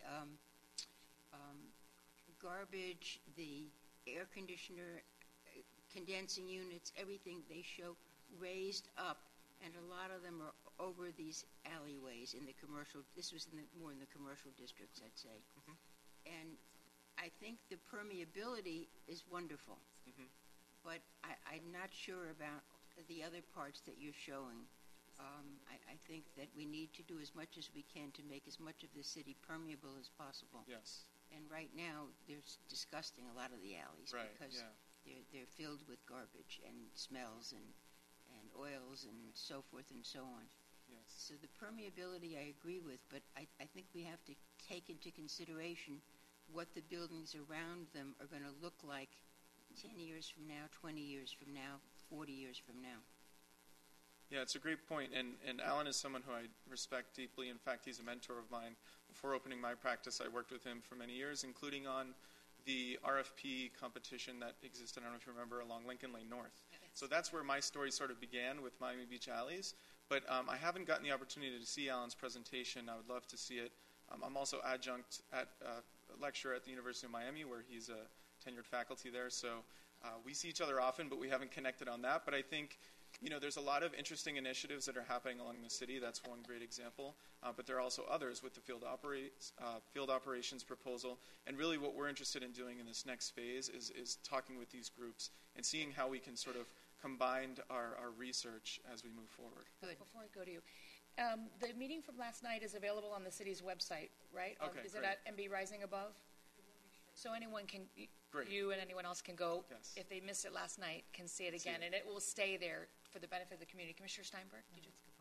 garbage, the air conditioner, condensing units, everything they show raised up, and a lot of them are over these alleyways in the commercial. This was more in the commercial districts, I'd say. And I think the permeability is wonderful, but I'm not sure about the other parts that you're showing. I think that we need to do as much as we can to make as much of the city permeable as possible. Yes. And right now, they're disgusting, a lot of the alleys, because they're filled with garbage and smells and oils and so forth and so on. Yes. So the permeability I agree with, but I think we have to take into consideration what the buildings around them are going to look like 10 years from now, 20 years from now, 40 years from now. Yeah, it's a great point, and Alan is someone who I respect deeply. In fact, he's a mentor of mine. Before opening my practice, I worked with him for many years, including on the RFP competition that existed, I don't know if you remember, along Lincoln Lane North. Yes. So that's where my story sort of began with Miami Beach Alleys, but I haven't gotten the opportunity to see Alan's presentation. I would love to see it. I'm also adjunct at a lecturer at the University of Miami, where he's a tenured faculty there, so we see each other often, but we haven't connected on that. But I think there's a lot of interesting initiatives that are happening along the city. That's one great example. But there are also others with the field operations proposal. And really what we're interested in doing in this next phase is talking with these groups and seeing how we can sort of combine our research as we move forward. Good. Before I go to you, the meeting from last night is available on the city's website, right? Okay, is it at MB Rising Above? So anyone can, you and anyone else can go, if they missed it last night, can see it again, and it will stay there for the benefit of the community. Commissioner Steinberg, did you?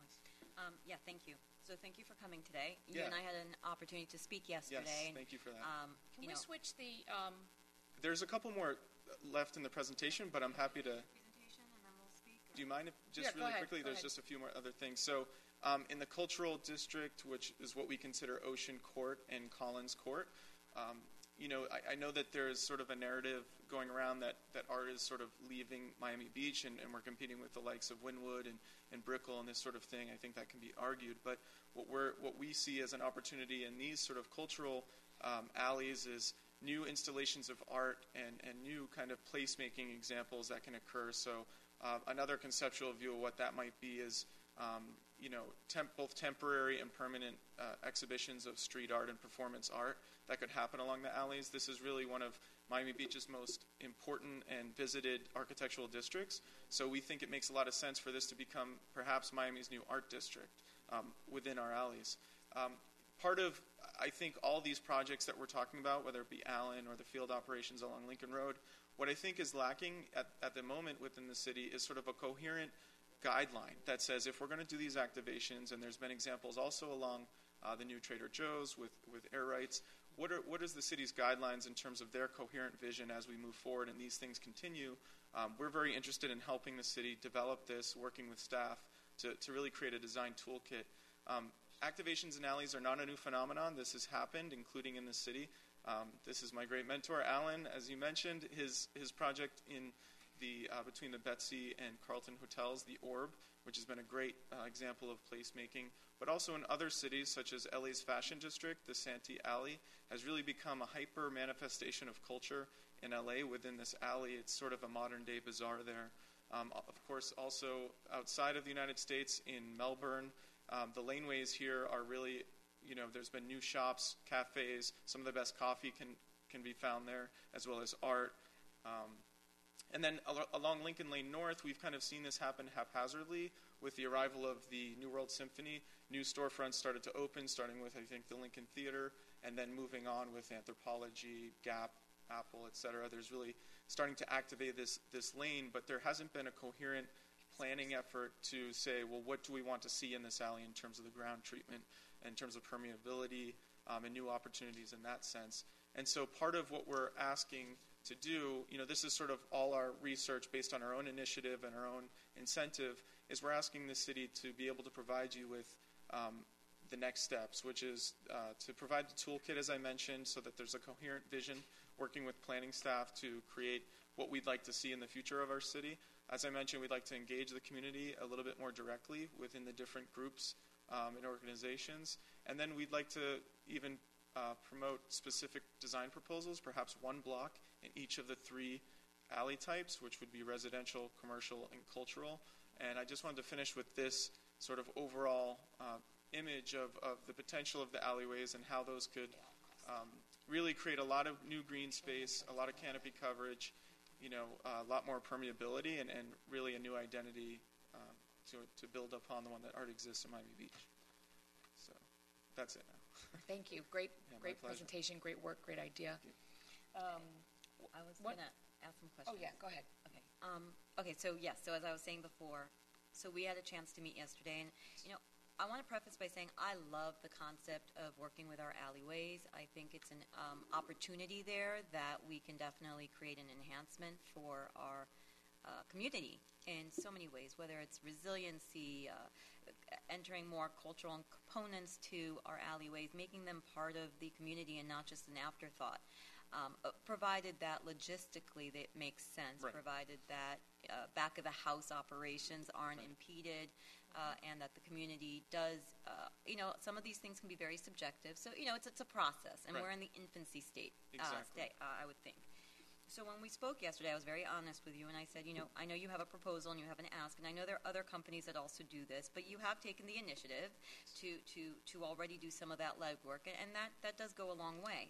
Yeah, thank you. So thank you for coming today. You Yeah. and I had an opportunity to speak yesterday. Yes, and, thank you for that. Can we switch the, There's a couple more left in the presentation, but I'm happy to. Do you mind if just Yeah, go really ahead, quickly? go There's ahead. just a few more other things. So, in the cultural district, which is what we consider Ocean Court and Collins Court, I know that there is sort of a narrative going around that art is sort of leaving Miami Beach, and we're competing with the likes of Wynwood and Brickell and this sort of thing. I think that can be argued, but what we see as an opportunity in these sort of cultural alleys is new installations of art and new kind of placemaking examples that can occur. So another conceptual view of what that might be is both temporary and permanent exhibitions of street art and performance art that could happen along the alleys. This is really one of Miami Beach's most important and visited architectural districts, so we think it makes a lot of sense for this to become perhaps Miami's new art district within our alleys. Part of, I think, all these projects that we're talking about, whether it be Allen or the field operations along Lincoln Road, what I think is lacking at the moment within the city is sort of a coherent guideline that says if we're going to do these activations, and there's been examples also along the new Trader Joe's with air rights, what is the city's guidelines in terms of their coherent vision as we move forward and these things continue? We're very interested in helping the city develop this, working with staff to really create a design toolkit. Activations in alleys are not a new phenomenon. This has happened, including in the city. This is my great mentor, Alan, as you mentioned, his project in between the Betsy and Carlton hotels, the Orb, which has been a great example of placemaking, but also in other cities such as LA's fashion district, the Santee Alley has really become a hyper manifestation of culture in LA within this alley. It's sort of a modern day bazaar there. Of course, also outside of the United States in Melbourne, the laneways here are really, there's been new shops, cafes, some of the best coffee can be found there, as well as art. And then along Lincoln Lane North, we've kind of seen this happen haphazardly with the arrival of the New World Symphony. New storefronts started to open, starting with, I think, the Lincoln Theater, and then moving on with Anthropologie, Gap, Apple, etc. There's really starting to activate this lane, but there hasn't been a coherent planning effort to say, well, what do we want to see in this alley in terms of the ground treatment, in terms of permeability, and new opportunities in that sense. And so part of what we're asking to do, this is sort of all our research based on our own initiative and our own incentive, is we're asking the city to be able to provide you with the next steps, which is to provide the toolkit, as I mentioned, so that there's a coherent vision, working with planning staff to create what we'd like to see in the future of our city. As I mentioned, we'd like to engage the community a little bit more directly within the different groups and organizations. And then we'd like to even promote specific design proposals, perhaps one block in each of the three alley types, which would be residential, commercial, and cultural. And I just wanted to finish with this sort of overall image of the potential of the alleyways and how those could really create a lot of new green space, a lot of canopy coverage, a lot more permeability, and really a new identity to build upon the one that already exists in Miami Beach. So that's it now. Thank you. Great pleasure. presentation, great work, great idea. I was going to ask some questions. Oh, yeah, go ahead. Okay. So as I was saying before, so we had a chance to meet yesterday, and I want to preface by saying I love the concept of working with our alleyways. I think it's an opportunity there that we can definitely create an enhancement for our community in so many ways, whether it's resiliency, entering more cultural components to our alleyways, making them part of the community and not just an afterthought. Provided that logistically that makes sense, right. Provided that back of the house operations aren't right. impeded, and that the community does, some of these things can be very subjective. So, it's a process, and right. we're in the infancy state, Exactly. I would think. So when we spoke yesterday, I was very honest with you, and I said, I know you have a proposal and you have an ask, and I know there are other companies that also do this, but you have taken the initiative to already do some of that legwork, and that does go a long way.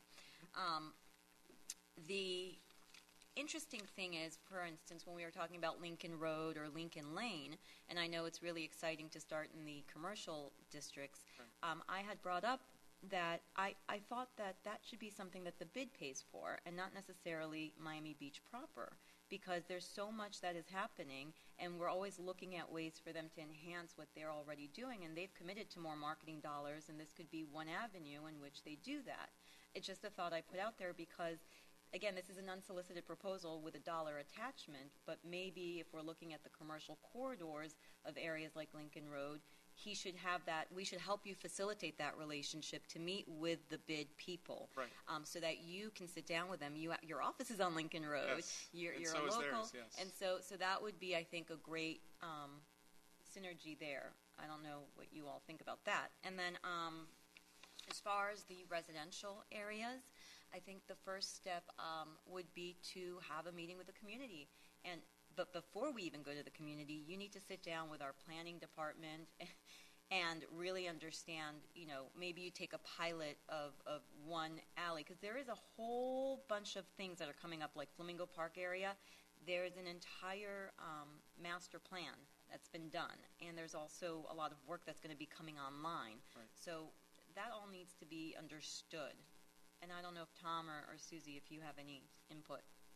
The interesting thing is, for instance, when we were talking about Lincoln Road or Lincoln Lane, and I know it's really exciting to start in the commercial districts, I had brought up that I thought that should be something that the bid pays for and not necessarily Miami Beach proper, because there's so much that is happening, and we're always looking at ways for them to enhance what they're already doing, and they've committed to more marketing dollars, and this could be one avenue in which they do that. It's just a thought I put out there because, again, this is an unsolicited proposal with a dollar attachment, but maybe if we're looking at the commercial corridors of areas like Lincoln Road, he should have that. We should help you facilitate that relationship to meet with the bid people, right. So that you can sit down with them. Your office is on Lincoln Road. Yes. You're and a so local, is theirs, yes. and so that would be, I think, a great synergy there. I don't know what you all think about that. And then, as far as the residential areas, I think the first step would be to have a meeting with the community. But before we even go to the community, you need to sit down with our planning department and really understand, maybe you take a pilot of one alley, because there is a whole bunch of things that are coming up, like Flamingo Park area. There's an entire master plan that's been done, and there's also a lot of work that's going to be coming online. Right. So that all needs to be understood. And I don't know if Tom or Susie, if you have any input.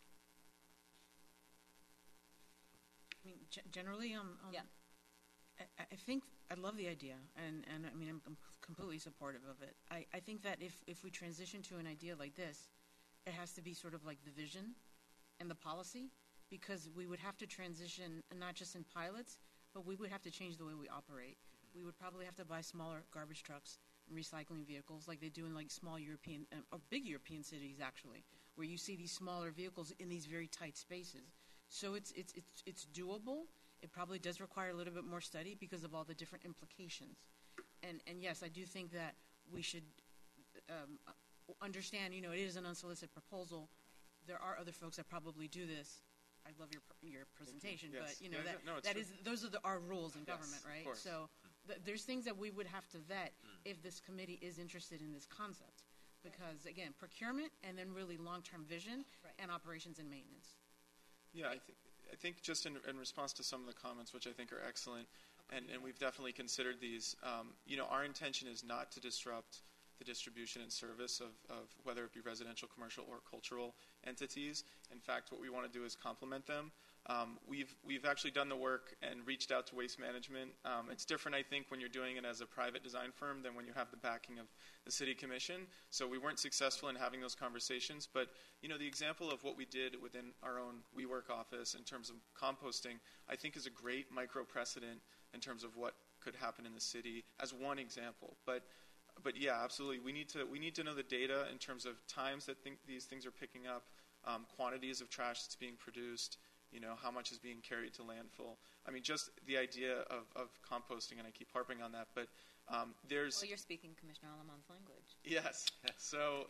I mean, generally, yeah. I think I love the idea, and I mean, I'm completely supportive of it. I think that if we transition to an idea like this, it has to be sort of like the vision and the policy, because we would have to transition not just in pilots, but we would have to change the way we operate. We would probably have to buy smaller garbage trucks and recycling vehicles like they do in like small European or big European cities, actually, where you see these smaller vehicles in these very tight spaces. So it's doable. It probably does require a little bit more study because of all the different implications. And yes, I do think that we should understand, it is an unsolicited proposal. There are other folks that probably do this. I love your presentation, yes. but those are our rules in government, yes, right? So there's things that we would have to vet if this committee is interested in this concept. Because, again, procurement and then really long-term vision and operations and maintenance. Yeah, I think just in response to some of the comments, which I think are excellent, and we've definitely considered these, our intention is not to disrupt the distribution and service of whether it be residential, commercial, or cultural entities. In fact, what we want to do is complement them. We've actually done the work and reached out to Waste Management. It's different, I think, when you're doing it as a private design firm than when you have the backing of the City Commission. So we weren't successful in having those conversations. But, the example of what we did within our own WeWork office in terms of composting, I think is a great micro precedent in terms of what could happen in the city as one example. But yeah, absolutely. We need to know the data in terms of times that these things are picking up, quantities of trash that's being produced, how much is being carried to landfill. I mean, just the idea of composting, and I keep harping on that, but there's... Well, you're speaking Commissioner Alamon's language. Yes. So,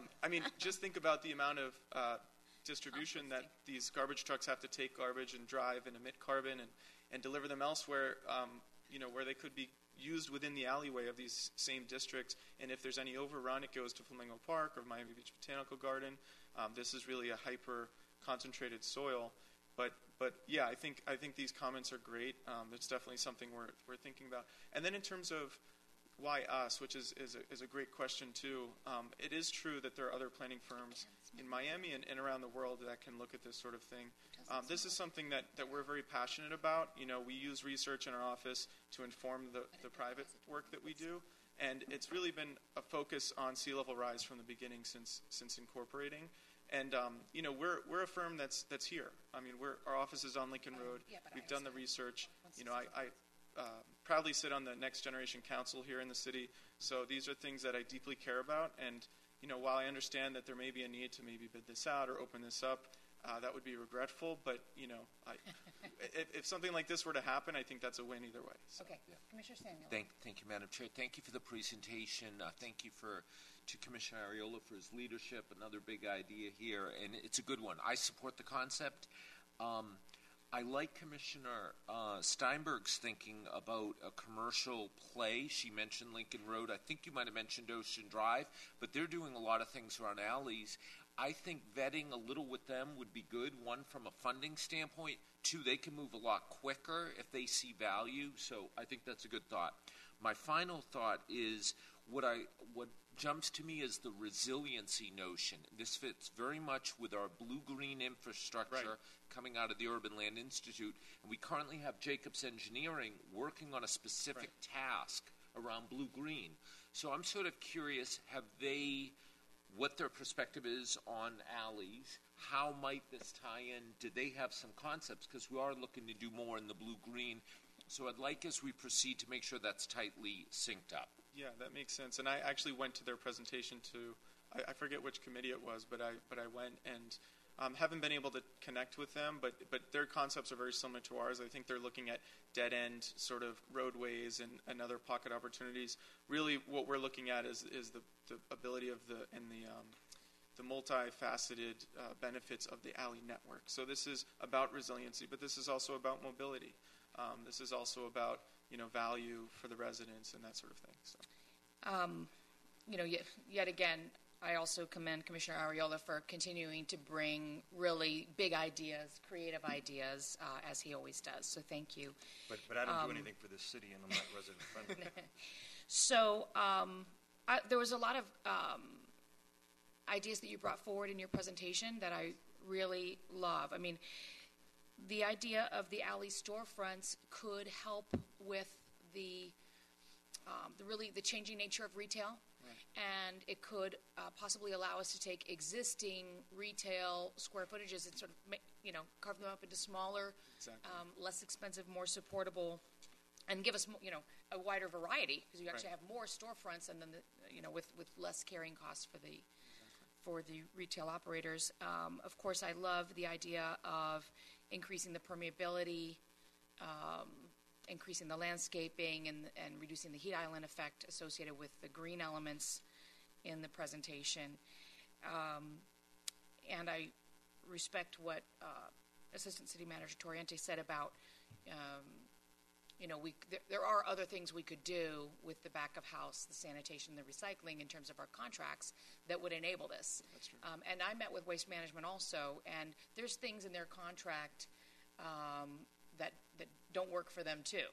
just think about the amount of distribution that these garbage trucks have to take garbage and drive and emit carbon and deliver them elsewhere, where they could be used within the alleyway of these same districts. And if there's any overrun, it goes to Flamingo Park or Miami Beach Botanical Garden. This is really a hyper-concentrated soil. But yeah, I think these comments are great. It's definitely something we're thinking about. And then in terms of why us, which is a great question too, it is true that there are other planning firms in Miami and around the world that can look at this sort of thing. This is something that we're very passionate about. We use research in our office to inform the private work that we do. And it's really been a focus on sea level rise from the beginning since incorporating. And we're a firm that's here. I mean, our office is on Lincoln Road. We've done the research. I proudly sit on the Next Generation Council here in the city. So these are things that I deeply care about. And while I understand that there may be a need to maybe bid this out or open this up, that would be regretful. But if something like this were to happen, I think that's a win either way. So. Okay, Commissioner Samuel. Thank you, Madam Chair. Thank you for the presentation. Thank you to Commissioner Ariola for his leadership. Another big idea here, and it's a good one. I support the concept. I like Commissioner Steinberg's thinking about a commercial play. She mentioned Lincoln Road. I think you might have mentioned Ocean Drive, but they're doing a lot of things around alleys. I think vetting a little with them would be good. One, from a funding standpoint. Two, they can move a lot quicker if they see value. So I think that's a good thought. My final thought is what jumps to me is the resiliency notion. This fits very much with our blue-green infrastructure coming out of the Urban Land Institute. And we currently have Jacobs Engineering working on a specific task around blue-green. So I'm sort of curious, what their perspective is on alleys? How might this tie in? Do they have some concepts? Because we are looking to do more in the blue-green. So I'd like, as we proceed, to make sure that's tightly synced up. Yeah, that makes sense. And I actually went to their presentation I forget which committee it was, but I went and haven't been able to connect with them, but their concepts are very similar to ours. I think they're looking at dead-end sort of roadways and other pocket opportunities. Really, what we're looking at is the ability of the multifaceted benefits of the alley network. So this is about resiliency, but this is also about mobility. This is also about value for the residents and that sort of thing. So, yet again, I also commend Commissioner Arriola for continuing to bring really big ideas, creative ideas, as he always does. So thank you. But I don't do anything for this city, and I'm not resident friendly. So there was a lot of ideas that you brought forward in your presentation that I really love. I mean, the idea of the alley storefronts could help with the changing nature of retail. And it could possibly allow us to take existing retail square footages and sort of, carve them up into smaller, less expensive, more supportable, and give us, a wider variety, because you actually have more storefronts, and then, with less carrying costs for the retail operators. Of course, I love the idea of increasing the permeability, increasing the landscaping, and reducing the heat island effect associated with the green elements in the presentation. And I respect what Assistant City Manager Torriente said about, there are other things we could do with the back of house, the sanitation, the recycling in terms of our contracts that would enable this. That's true. And I met with Waste Management also, and there's things in their contract that don't work for them too.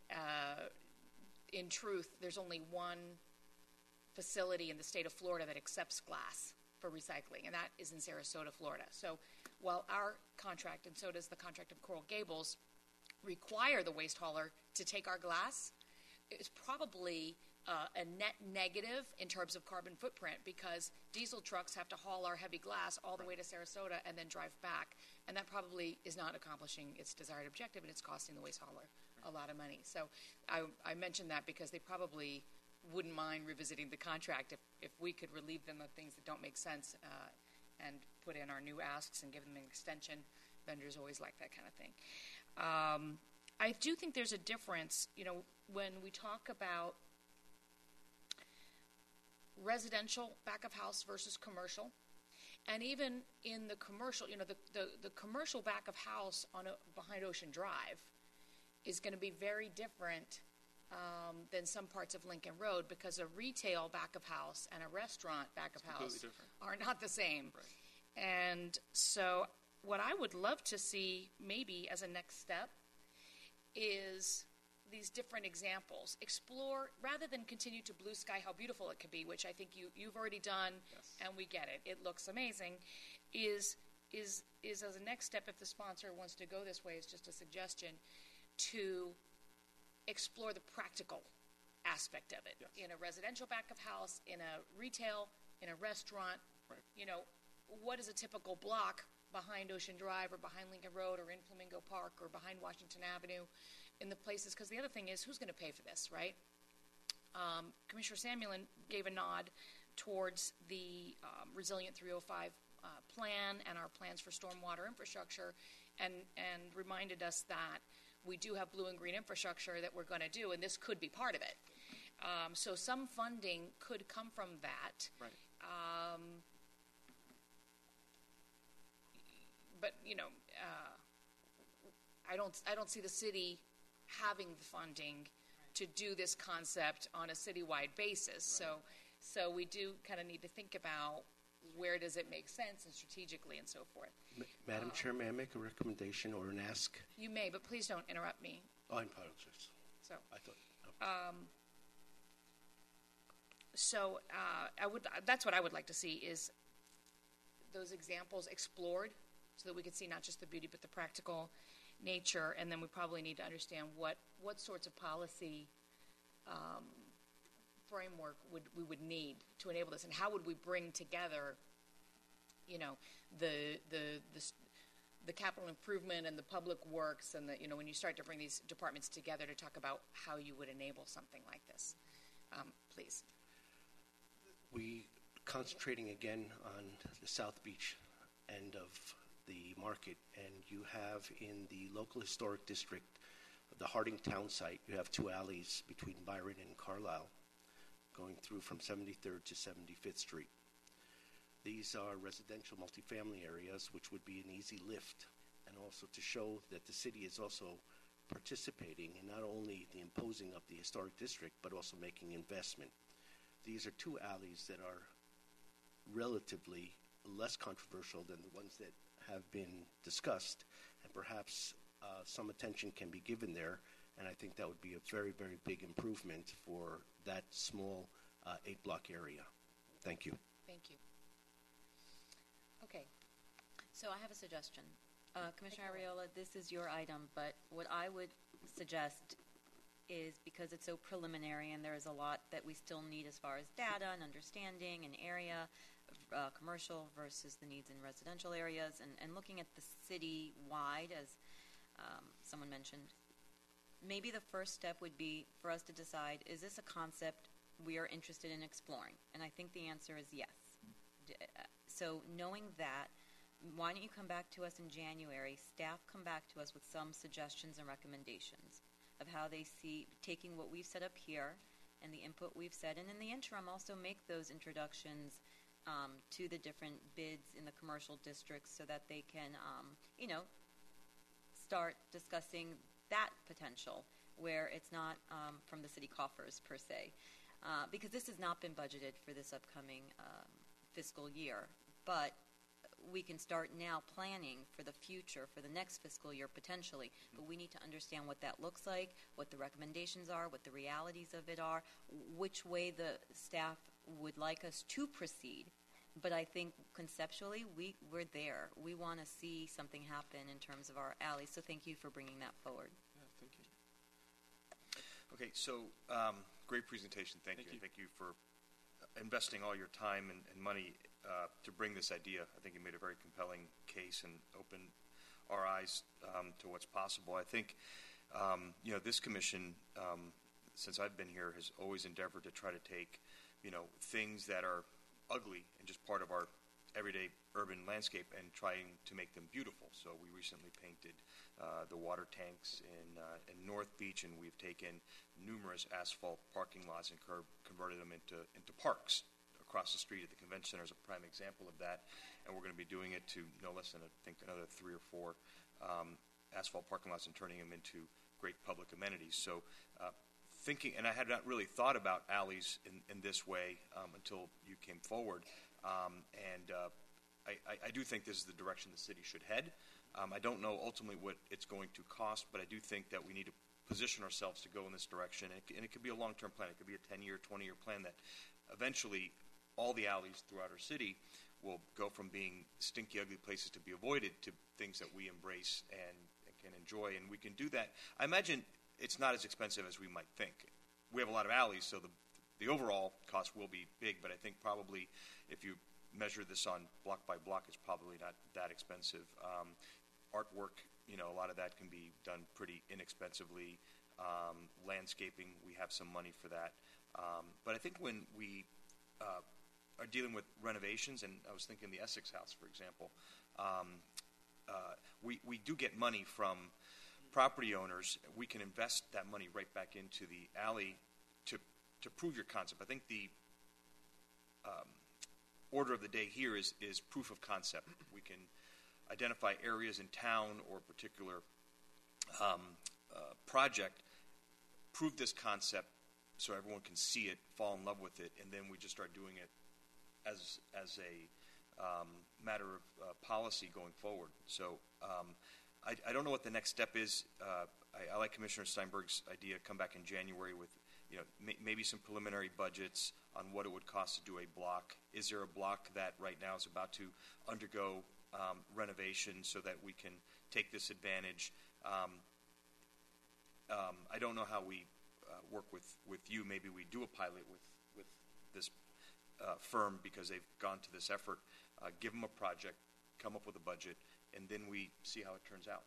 In truth, there's only one facility in the state of Florida that accepts glass for recycling, and that is in Sarasota, Florida. So while our contract, and so does the contract of Coral Gables, require the waste hauler to take our glass, it's probably a net negative in terms of carbon footprint, because diesel trucks have to haul our heavy glass all the way to Sarasota and then drive back, and that probably is not accomplishing its desired objective, and it's costing the waste hauler a lot of money. So I mentioned that because they probably wouldn't mind revisiting the contract if we could relieve them of things that don't make sense and put in our new asks and give them an extension. Vendors always like that kind of thing. I do think there's a difference, when we talk about residential back of house versus commercial, and even in the commercial, the commercial back of house behind Ocean Drive is going to be very different than some parts of Lincoln Road, because a retail back of house and a restaurant back of house are not the same. Right. And so what I would love to see maybe as a next step is these different examples. Explore, rather than continue to blue sky how beautiful it could be, which I think you've already done, and we get it. It looks amazing. Is as a next step, if the sponsor wants to go this way, is just a suggestion, to explore the practical aspect of it. Yes. In a residential back of house, in a retail, in a restaurant, what is a typical block behind Ocean Drive or behind Lincoln Road or in Flamingo Park or behind Washington Avenue in the places, because the other thing is, who's going to pay for this, right? Commissioner Samuelin gave a nod towards the Resilient 305 plan and our plans for stormwater infrastructure, and reminded us that we do have blue and green infrastructure that we're going to do, and this could be part of it. So some funding could come from that. Right. But I don't see the city having the funding to do this concept on a citywide basis. Right. So we do kind of need to think about where does it make sense, and strategically, and so forth. Madam Chair, may I make a recommendation or an ask? You may, but please don't interrupt me. Oh, I apologize. So I thought. That's what I would like to see, is those examples explored, so that we could see not just the beauty but the practical nature. And then we probably need to understand what sorts of policy framework we would need to enable this, and how would we bring together, the capital improvement and the public works, and when you start to bring these departments together to talk about how you would enable something like this. Please. We concentrating again on the South Beach end of the market, and you have in the local historic district, the Harding Town site, you have two alleys between Byron and Carlisle going through from 73rd to 75th Street. These are residential multifamily areas, which would be an easy lift, and also to show that the city is also participating in not only the imposing of the historic district, but also making investment. These are two alleys that are relatively less controversial than the ones that have been discussed, and perhaps some attention can be given there, and I think that would be a very, very big improvement for that small 8-block area. Thank you. Thank you. Okay. So I have a suggestion. Commissioner Arriola, this is your item, but what I would suggest is, because it's so preliminary and there is a lot that we still need as far as data and understanding and area, commercial versus the needs in residential areas, and looking at the city-wide, as someone mentioned, maybe the first step would be for us to decide, is this a concept we are interested in exploring? And I think the answer is yes. So knowing that, why don't you come back to us in January, staff come back to us with some suggestions and recommendations of how they see taking what we've set up here and the input we've said, and in the interim also make those introductions to the different bids in the commercial districts, so that they can, start discussing that potential where it's not from the city coffers per se, because this has not been budgeted for this upcoming fiscal year, but we can start now planning for the future, for the next fiscal year potentially, but we need to understand what that looks like, what the recommendations are, what the realities of it are, which way the staff would like us to proceed. But I think conceptually we're there. We want to see something happen in terms of our alleys, so thank you for bringing that forward. Yeah, thank you. Okay, so great presentation. Thank you. Thank you for investing all your time and money to bring this idea. I think you made a very compelling case and opened our eyes to what's possible. I think, this commission, since I've been here, has always endeavored to try to take, things that are ugly and just part of our everyday urban landscape and trying to make them beautiful. So we recently painted the water tanks in North Beach, and we've taken numerous asphalt parking lots and converted them into parks. Across the street at the convention center is a prime example of that, and we're going to be doing it to no less than, I think, another 3 or 4 asphalt parking lots and turning them into great public amenities. So thinking, and I had not really thought about alleys in this way until you came forward, and I do think this is the direction the city should head. I don't know ultimately what it's going to cost, but I do think that we need to position ourselves to go in this direction, and it could be a long-term plan. It could be a 10-year, 20-year plan that eventually all the alleys throughout our city will go from being stinky, ugly places to be avoided to things that we embrace and can enjoy, and we can do that. I imagine it's not as expensive as we might think. We have a lot of alleys, so the overall cost will be big, but I think probably if you measure this on block by block, it's probably not that expensive. Artwork, a lot of that can be done pretty inexpensively. Landscaping, we have some money for that. But I think when we are dealing with renovations, and I was thinking the Essex House, for example, we do get money from property owners. We can invest that money right back into the alley to prove your concept. I think the order of the day here is proof of concept. We can identify areas in town or a particular project, prove this concept so everyone can see it, fall in love with it, and then we just start doing it as a matter of policy going forward. So I don't know what the next step is. I like Commissioner Steinberg's idea. Come back in January with maybe some preliminary budgets on what it would cost to do a block. Is there a block that right now is about to undergo renovation so that we can take this advantage? I don't know how we work with you. Maybe we do a pilot with this firm because they've gone to this effort. Give them a project, come up with a budget, and then we see how it turns out.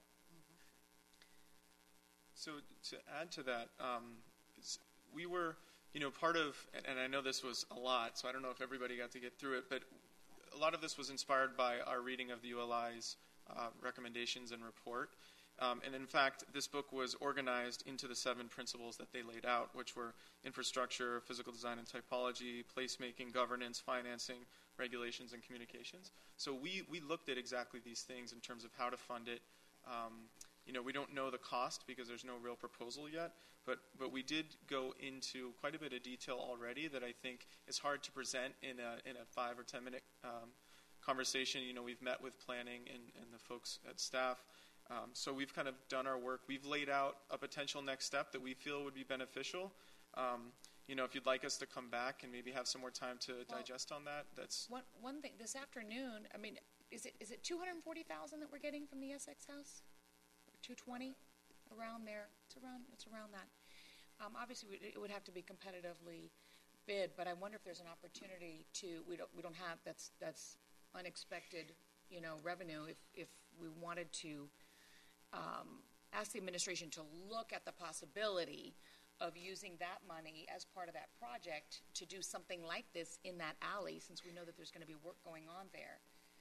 So to add to that, we were, part of, and I know this was a lot, so I don't know if everybody got to get through it, but a lot of this was inspired by our reading of the ULI's recommendations and report. And in fact, this book was organized into the 7 principles that they laid out, which were infrastructure, physical design and typology, placemaking, governance, financing, regulations, and communications. So we looked at exactly these things in terms of how to fund it. We don't know the cost because there's no real proposal yet, but we did go into quite a bit of detail already that I think is hard to present in a 5 or 10 minute conversation. We've met with planning and the folks at staff. So we've kind of done our work. We've laid out a potential next step that we feel would be beneficial. If you'd like us to come back and maybe have some more time to digest on that, that's one thing. This afternoon, I mean, is it $240,000 that we're getting from the Essex House? 220, around there. It's around that. Obviously, it would have to be competitively bid, but I wonder if there's an opportunity to. We don't have that's unexpected, revenue. If we wanted to ask the administration to look at the possibility of using that money as part of that project to do something like this in that alley, since we know that there's going to be work going on there.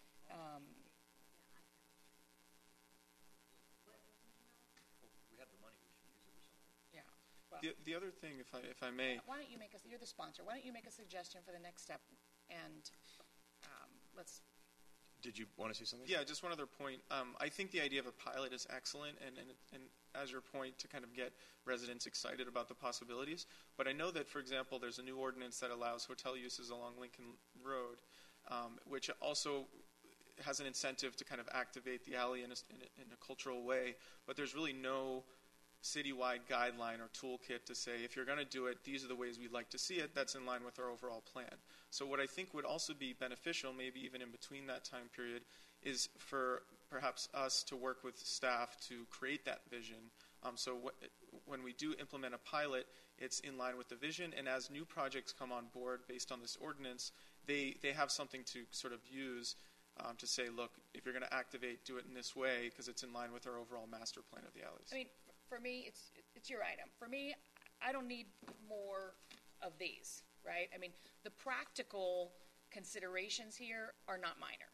The other thing, if I may, why don't you make us? You're the sponsor. Why don't you make a suggestion for the next step? And let's. Did you want to say something? Yeah, just one other point. I think the idea of a pilot is excellent, and as your point, to kind of get residents excited about the possibilities. But I know that, for example, there's a new ordinance that allows hotel uses along Lincoln Road, which also has an incentive to kind of activate the alley in a cultural way. But there's really no citywide guideline or toolkit to say, if you're going to do it, these are the ways we'd like to see it. That's in line with our overall plan. So what I think would also be beneficial, maybe even in between that time period, is for perhaps us to work with staff to create that vision. When we do implement a pilot, it's in line with the vision, and as new projects come on board based on this ordinance, they have something to sort of use to say, look, if you're going to activate, do it in this way because it's in line with our overall master plan of the alleys. I mean, for me, it's your item. For me, I don't need more of these, right? I mean, the practical considerations here are not minor.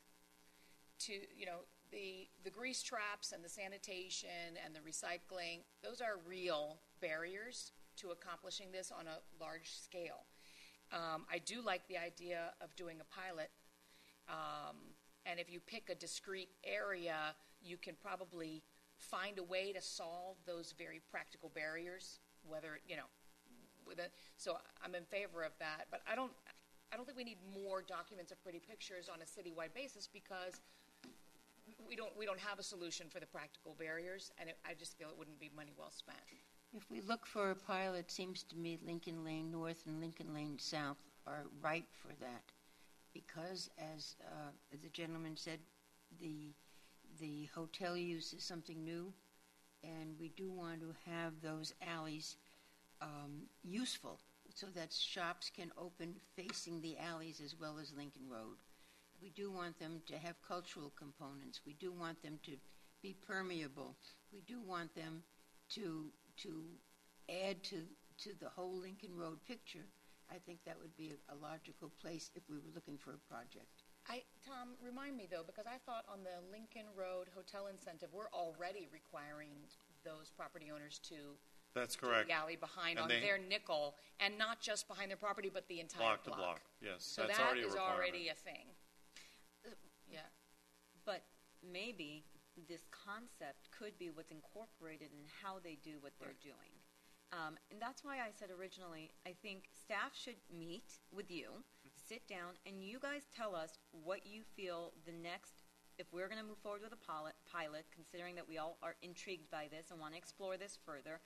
The grease traps and the sanitation and the recycling, those are real barriers to accomplishing this on a large scale. I do like the idea of doing a pilot, and if you pick a discrete area, you can probably find a way to solve those very practical barriers, so I'm in favor of that, but I don't think we need more documents of pretty pictures on a citywide basis because we don't have a solution for the practical barriers, and I just feel it wouldn't be money well spent. If we look for a pilot, it seems to me Lincoln Lane North and Lincoln Lane South are ripe for that because, as the gentleman said, the hotel use is something new, and we do want to have those alleys useful so that shops can open facing the alleys as well as Lincoln Road. We do want them to have cultural components. We do want them to be permeable. We do want them to add to the whole Lincoln Road picture. I think that would be a logical place if we were looking for a project. Tom, remind me, though, because I thought on the Lincoln Road hotel incentive, we're already requiring those property owners to That's correct. do the alley behind And on their nickel, and not just behind their property, but the entire block to block. Yes, So that's that already a is requirement. already a thing. Yeah. But maybe this concept could be what's incorporated in how they do what they're doing. And that's why I said originally, I think staff should meet with you, sit down, and you guys tell us what you feel the next, if we're going to move forward with a pilot, considering that we all are intrigued by this and want to explore this further,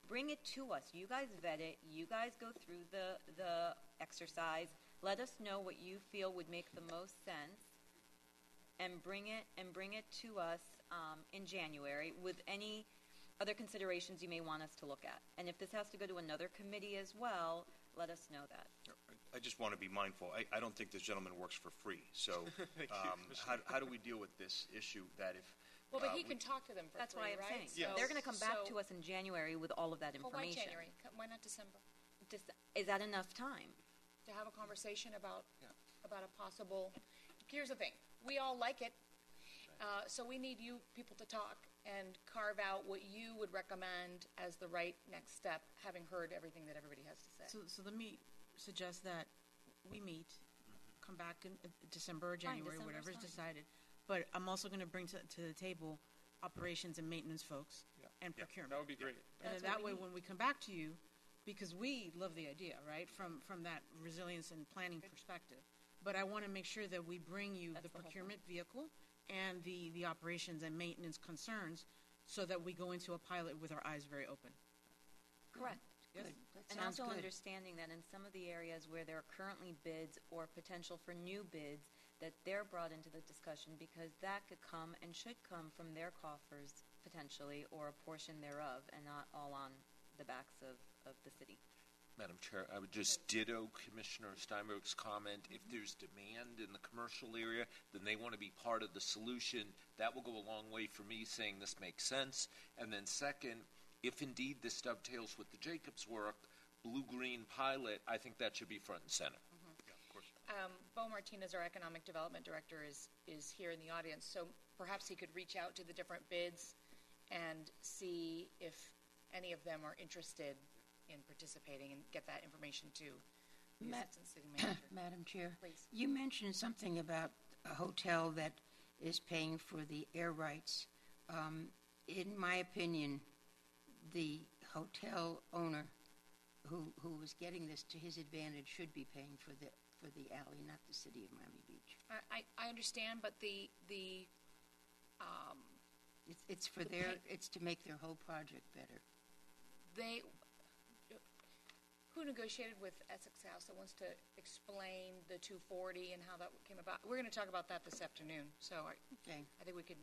bring it to us. You guys vet it. You guys go through the exercise. Let us know what you feel would make the most sense, and bring it to us in January with any other considerations you may want us to look at. And if this has to go to another committee as well, let us know that. I just want to be mindful. I don't think this gentleman works for free. So Thank you, how do we deal with this issue that if Well, but he can talk to them for That's free, why I'm right? saying. So- They're going to come back so- to us in January with all of that Well, why information. January? Why not December? Is that enough time? To have a conversation about a possible. Here's the thing: we all like it, so we need you people to talk and carve out what you would recommend as the right next step, having heard everything that everybody has to say. So let me suggest that we meet, come back in December or January, December's whatever's fine. decided. But I'm also going to bring to the table operations and maintenance folks and Yeah, procurement. that would be great. And That's then what that we way, need. when we come back to you, because we love the idea, right, from that resilience and planning perspective. But I want to make sure that we bring you the procurement vehicle and the operations and maintenance concerns so that we go into a pilot with our eyes very open. Correct. Yes. Good. That And sounds also good. understanding that in some of the areas where there are currently bids or potential for new bids, that they're brought into the discussion because that could come and should come from their coffers potentially, or a portion thereof, and not all on the backs of the city. Madam Chair, I would just ditto Commissioner Steinberg's comment. If there's demand in the commercial area, then they want to be part of the solution. That will go a long way for me saying this makes sense. And then second, if indeed this dovetails with the Jacobs work, blue-green pilot, I think that should be front and center. Bo Martinez, our economic development director, is here in the audience, so perhaps he could reach out to the different bids and see if any of them are interested in participating and get that information to the assistant city manager. Madam Chair, Please. you mentioned something about a hotel that is paying for the air rights. In my opinion, the hotel owner who was getting this to his advantage should be paying for the alley, not the city of Miami Beach. I understand, but It's for it's to make their whole project better. Who negotiated with Essex House that wants to explain the 240 and how that came about? We're going to talk about that this afternoon, so Okay. I think we could.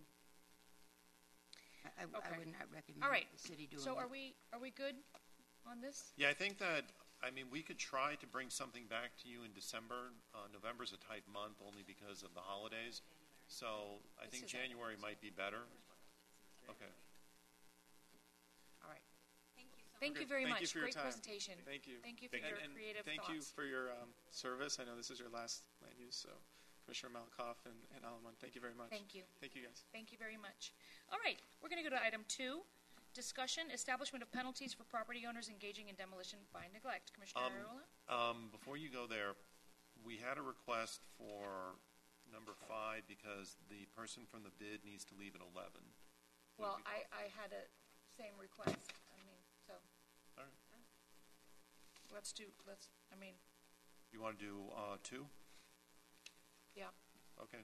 I Okay. would not recommend All right. the city doing So it. are we good on this? Yeah, I think that, we could try to bring something back to you in December. November's a tight month only because of the holidays. So I think is January might be better. Okay. All right. Thank you very Thank much. you for your Great time. presentation. Thank you. Thank you for And- your and creative thank thoughts. you for your service. I know this is your last land use, so Commissioner Malkoff and Alaman, thank you very much. Thank you. Thank you, guys. Thank you very much. All right, we're going to go to item 2, discussion, establishment of penalties for property owners engaging in demolition by neglect. Commissioner Arreola? Before you go there, we had a request for number 5 because the person from the bid needs to leave at 11. Well, I had a same request. So. All right. You want to do 2? Yeah. Okay.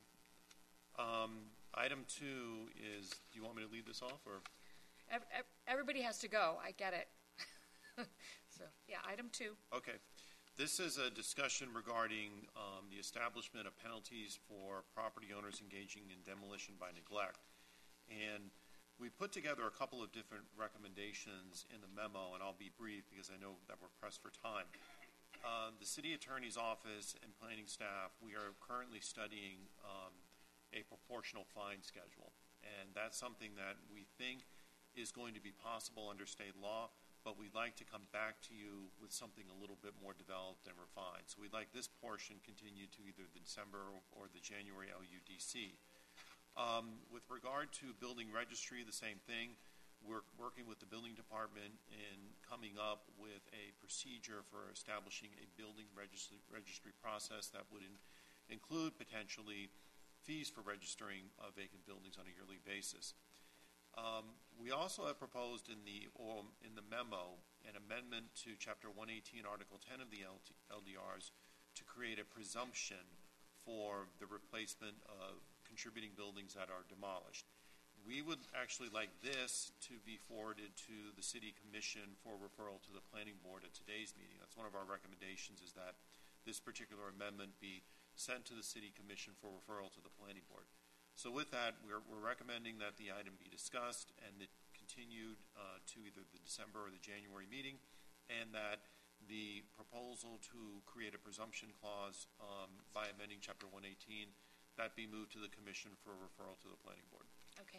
Item 2 is, do you want me to lead this off, or? Everybody has to go. I get it. So, yeah, item 2. Okay. This is a discussion regarding the establishment of penalties for property owners engaging in demolition by neglect. And we put together a couple of different recommendations in the memo, and I'll be brief because I know that we're pressed for time. The city attorney's office and planning staff, we are currently studying a proportional fine schedule. And that's something that we think is going to be possible under state law, but we'd like to come back to you with something a little bit more developed and refined. So we'd like this portion continued to either the December or the January LUDC. With regard to building registry, the same thing. We're working with the building department in coming up with a procedure for establishing a building registry process that would include potentially fees for registering vacant buildings on a yearly basis. We also have proposed in the memo an amendment to Chapter 118, Article 10 of the LDRs to create a presumption for the replacement of contributing buildings that are demolished. We would actually like this to be forwarded to the City Commission for referral to the Planning Board at today's meeting. That's one of our recommendations, is that this particular amendment be sent to the City Commission for referral to the Planning Board. So with that, we're recommending that the item be discussed and it continued to either the December or the January meeting, and that the proposal to create a presumption clause by amending Chapter 118, that be moved to the Commission for referral to the Planning Board. Okay.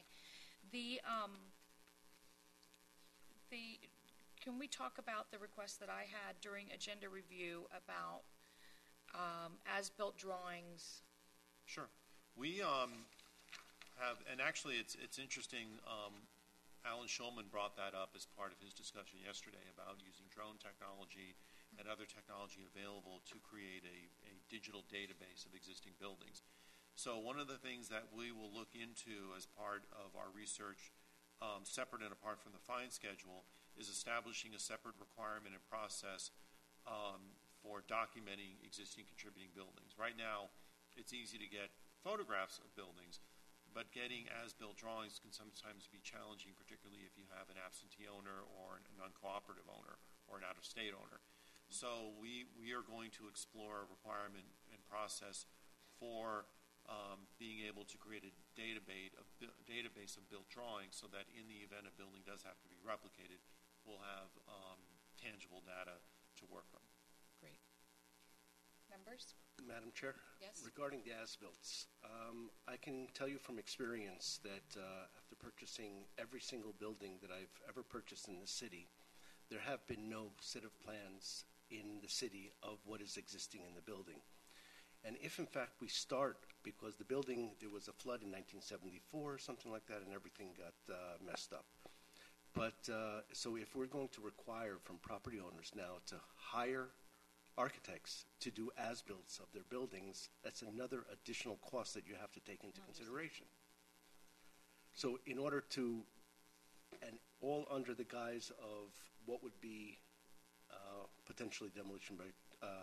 Can we talk about the request that I had during agenda review about as-built drawings? Sure. We have, and actually it's interesting, Alan Schulman brought that up as part of his discussion yesterday about using drone technology and other technology available to create a digital database of existing buildings. So one of the things that we will look into as part of our research, separate and apart from the fine schedule, is establishing a separate requirement and process for documenting existing contributing buildings. Right now, it's easy to get photographs of buildings, but getting as-built drawings can sometimes be challenging, particularly if you have an absentee owner or an uncooperative owner or an out-of-state owner. So we are going to explore a requirement and process for being able to create a database of built drawings, so that in the event a building does have to be replicated, we'll have tangible data to work from. Great. Members? Madam Chair? Yes. Regarding the as-bills, I can tell you from experience that after purchasing every single building that I've ever purchased in the city, there have been no set of plans in the city of what is existing in the building. And if, in fact, we start, because the building, there was a flood in 1974 or something like that, and everything got messed up. But so if we're going to require from property owners now to hire architects to do as-builts of their buildings, that's another additional cost that you have to take into consideration. So in order to, and all under the guise of what would be potentially demolition by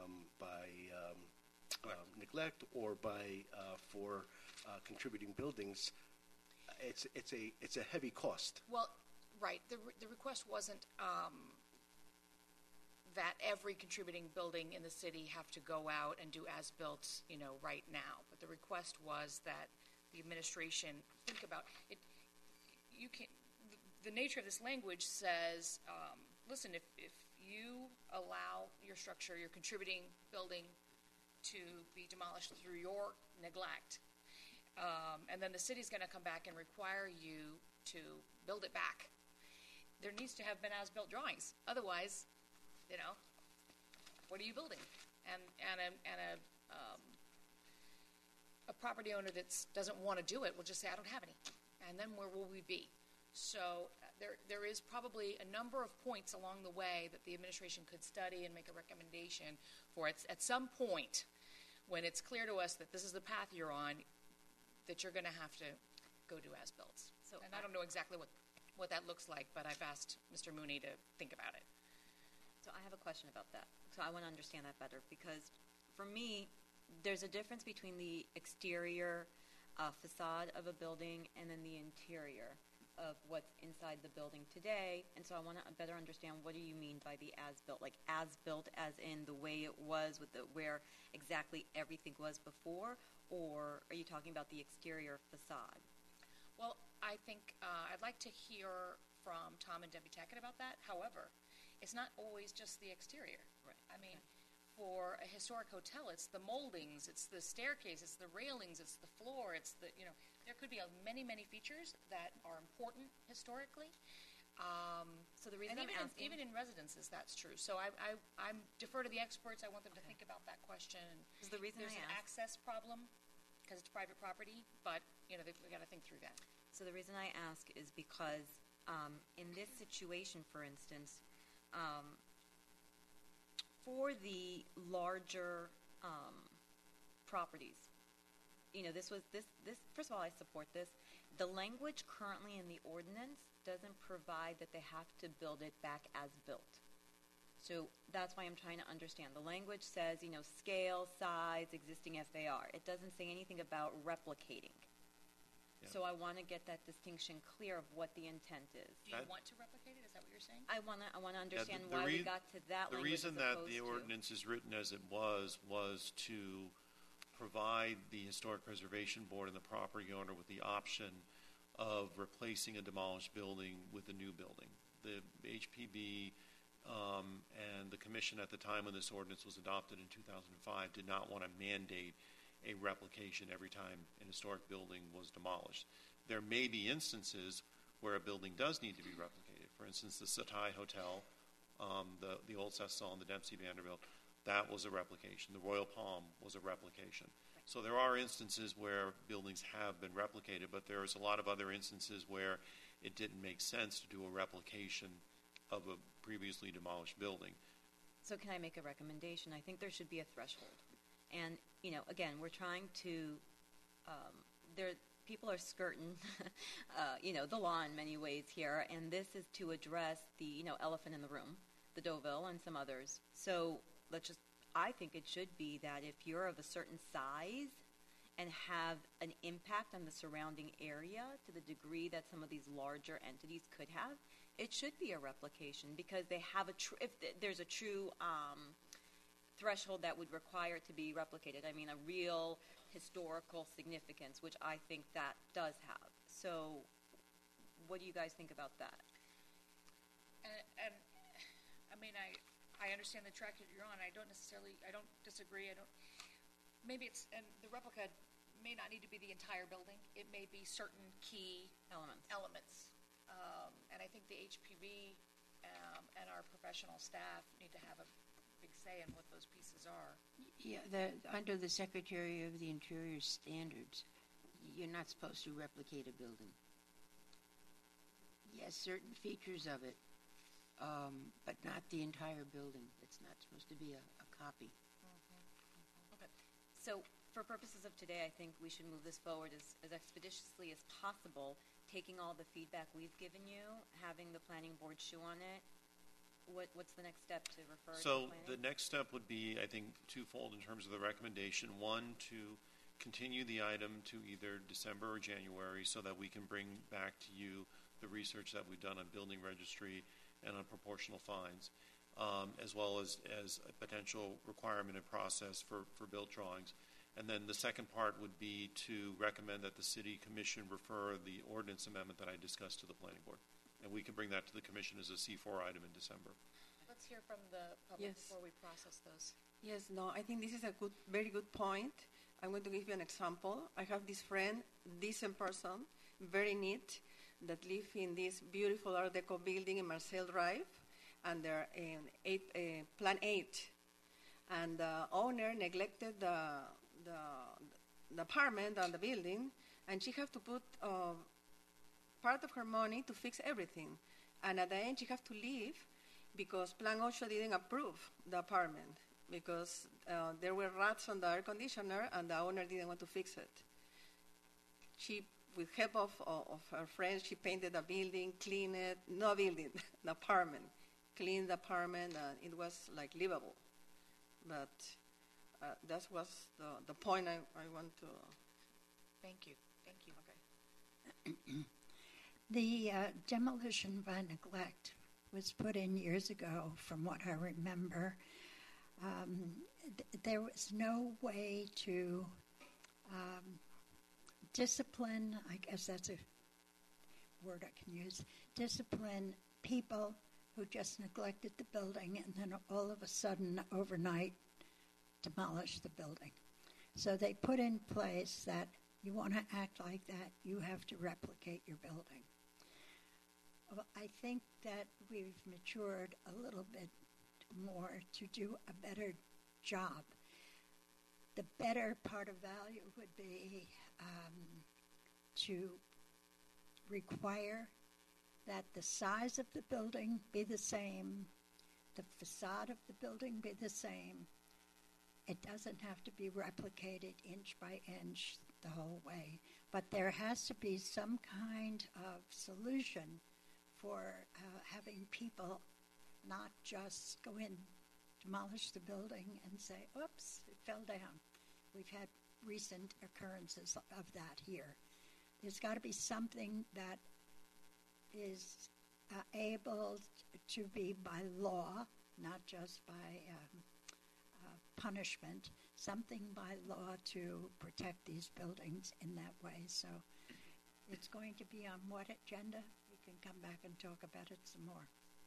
neglect or by for contributing buildings, it's a heavy cost. Well, right. The request wasn't that every contributing building in the city have to go out and do as-built, right now. But the request was that the administration think about it. You can. The nature of this language says, listen, if you allow your structure, your contributing building, to be demolished through your neglect, and then the city's going to come back and require you to build it back, there needs to have been as-built drawings. Otherwise, what are you building? And a property owner that doesn't want to do it will just say, I don't have any. And then where will we be? So there is probably a number of points along the way that the administration could study and make a recommendation for it. At some point, when it's clear to us that this is the path you're on, that you're going to have to go do as-builts. And I don't know exactly what that looks like, but I've asked Mr. Mooney to think about it. So I have a question about that. So I want to understand that better, because for me, there's a difference between the exterior facade of a building and then the interior of what's inside the building today. And so I want to better understand, what do you mean by the as-built? Like as-built as in the way it was, with where exactly everything was before, or are you talking about the exterior facade? Well, I think I'd like to hear from Tom and Debbie Tackett about that. However, it's not always just the exterior. Right. I mean, for a historic hotel, it's the moldings, it's the staircase, it's the railings, it's the floor, it's the, there could be many, many features that are important historically. So the reason and even in residences, that's true. So I defer to the experts. I want them to think about that question. Because the reason there's an access problem because it's private property, but we got to think through that. So the reason I ask is because in this situation, for instance, for the larger properties, this first of all, I support this. The language currently in the ordinance doesn't provide that they have to build it back as built. So that's why I'm trying to understand. The language says, scale, size, existing FAR. It doesn't say anything about replicating. Yeah. So I want to get that distinction clear of what the intent is. Do you want to replicate it? Is that what you're saying? I want to understand the why we rea- got to that The language reason as that opposed the to- ordinance is written as it was to provide the Historic Preservation Board and the property owner with the option of replacing a demolished building with a new building. The HPB and the commission at the time when this ordinance was adopted in 2005 did not want to mandate a replication every time an historic building was demolished. There may be instances where a building does need to be replicated. For instance, the Satai Hotel, the old Cecil and the Dempsey Vanderbilt, that was a replication. The Royal Palm was a replication. So there are instances where buildings have been replicated, but there's a lot of other instances where it didn't make sense to do a replication of a previously demolished building. So can I make a recommendation? I think there should be a threshold. And, again, we're trying to, people are skirting, the law in many ways here, and this is to address the, elephant in the room, the Deauville and some others. So I think it should be that if you're of a certain size and have an impact on the surrounding area to the degree that some of these larger entities could have, it should be a replication because they have if there's a true threshold that would require it to be replicated. I mean, a real historical significance, which I think that does have. So what do you guys think about that? And I mean, I understand the track that you're on. I don't disagree. Maybe and the replica may not need to be the entire building. It may be certain key elements. And I think the HPV and our professional staff need to have a big say in what those pieces are. Yeah, under the Secretary of the Interior standards, you're not supposed to replicate a building. Yes, certain features of it, but not the entire building. It's not supposed to be a copy. Okay. So for purposes of today, I think we should move this forward as expeditiously as possible, taking all the feedback we've given you, having the planning board chew on it. What's the next step to refer to So planning? the next step would be, I think, twofold in terms of the recommendation. One, to continue the item to either December or January so that we can bring back to you the research that we've done on building registry and on proportional fines, as well as a potential requirement and process for built drawings. And then the second part would be to recommend that the City Commission refer the ordinance amendment that I discussed to the Planning Board. And we can bring that to the Commission as a C4 item in December. Let's hear from the public Yes. before we process those. Yes, no, I think this is a very good point. I'm going to give you an example. I have this friend, decent person, very neat, that live in this beautiful Art Deco building in Marcel Drive, and they're in Plan 8. And the owner neglected the apartment and the building, and she have to put part of her money to fix everything. And at the end, she have to leave because Plan 8 didn't approve the apartment because there were rats on the air conditioner and the owner didn't want to fix it. She, with help of her friends, she painted the building, cleaned it, no building, the apartment, cleaned the apartment, and it was like livable. But that was the point I want to. Thank you. Thank you. Okay. The demolition by neglect was put in years ago, from what I remember. There was no way to discipline, I guess that's a word I can use, discipline people who just neglected the building and then all of a sudden, overnight, demolished the building. So they put in place that you want to act like that, you have to replicate your building. Well, I think that we've matured a little bit more to do a better job. The better part of value would be to require that the size of the building be the same, the facade of the building be the same. It doesn't have to be replicated inch by inch the whole way, but there has to be some kind of solution for having people not just go in, demolish the building and say, oops, it fell down. We've had recent occurrences of that here. there's got to be something that is able to be by law, not just by punishment, something by law to protect these buildings in that way. So it's going to be on what agenda? We can come back and talk about it some more.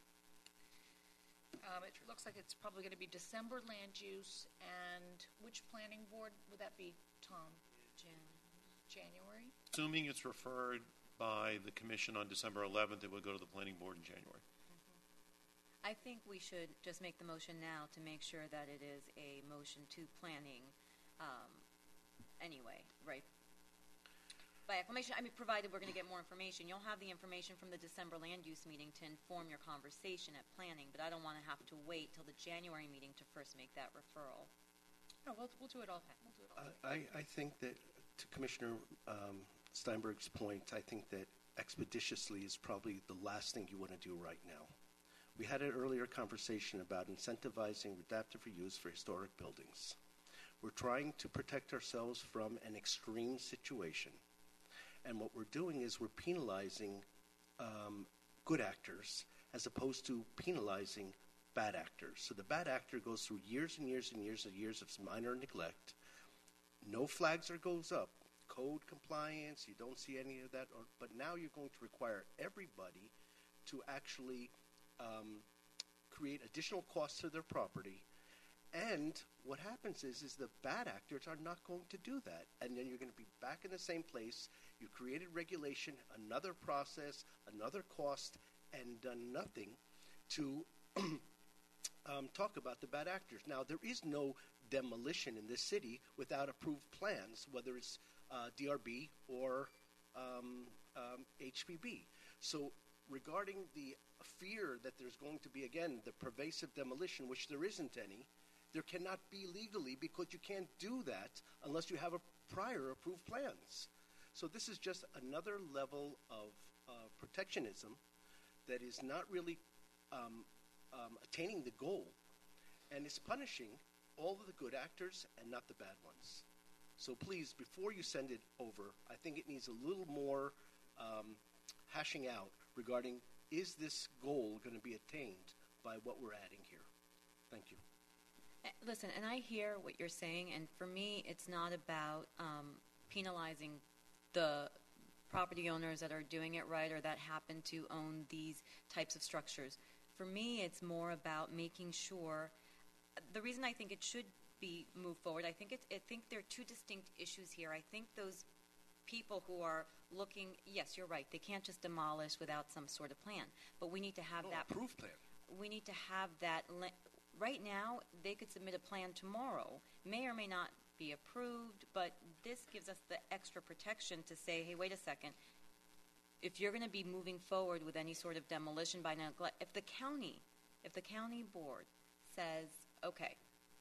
It looks like it's probably going to be December land use, and which planning board would that be, Tom? January? Assuming it's referred by the commission on December 11th, it would go to the planning board in January. I think we should just make the motion now to make sure that it is a motion to planning anyway, right? By acclamation, I mean, provided we're going to get more information. You'll have the information from the December land use meeting to inform your conversation at planning, but I don't want to have to wait till the January meeting to first make that referral. No, we'll do it all. I think that, to Commissioner Steinberg's point, I think that expeditiously is probably the last thing you want to do right now. We had an earlier conversation about incentivizing adaptive reuse for historic buildings. We're trying to protect ourselves from an extreme situation. And what we're doing is we're penalizing good actors as opposed to penalizing bad actors. So the bad actor goes through years and years and years and years of minor neglect. No flags goes up. Code compliance, you don't see any of that. But now you're going to require everybody to actually create additional costs to their property. And what happens is the bad actors are not going to do that. And then you're going to be back in the same place. You created regulation, another process, another cost, and done nothing to talk about the bad actors. Now, there is no demolition in this city without approved plans, whether it's DRB or HPB. So regarding the fear that there's going to be, again, the pervasive demolition, which there isn't any, there cannot be legally, because you can't do that unless you have a prior approved plans. So this is just another level of protectionism that is not really attaining the goal, and is punishing all of the good actors and not the bad ones. So please, before you send it over, I think it needs a little more hashing out regarding, is this goal going to be attained by what we're adding here? Thank you. Listen, and I hear what you're saying, and for me, it's not about penalizing the property owners that are doing it right or that happen to own these types of structures. For me, it's more about making sure. The reason I think it should be moved forward, I think there are two distinct issues here. I think those people who are looking, yes, you're right, they can't just demolish without some sort of plan, but we need to have that approved plan. We need to have that. Right now, they could submit a plan tomorrow, may or may not be approved, but this gives us the extra protection to say, hey, wait a second, if you're going to be moving forward with any sort of demolition by neglect, if the county board says, okay,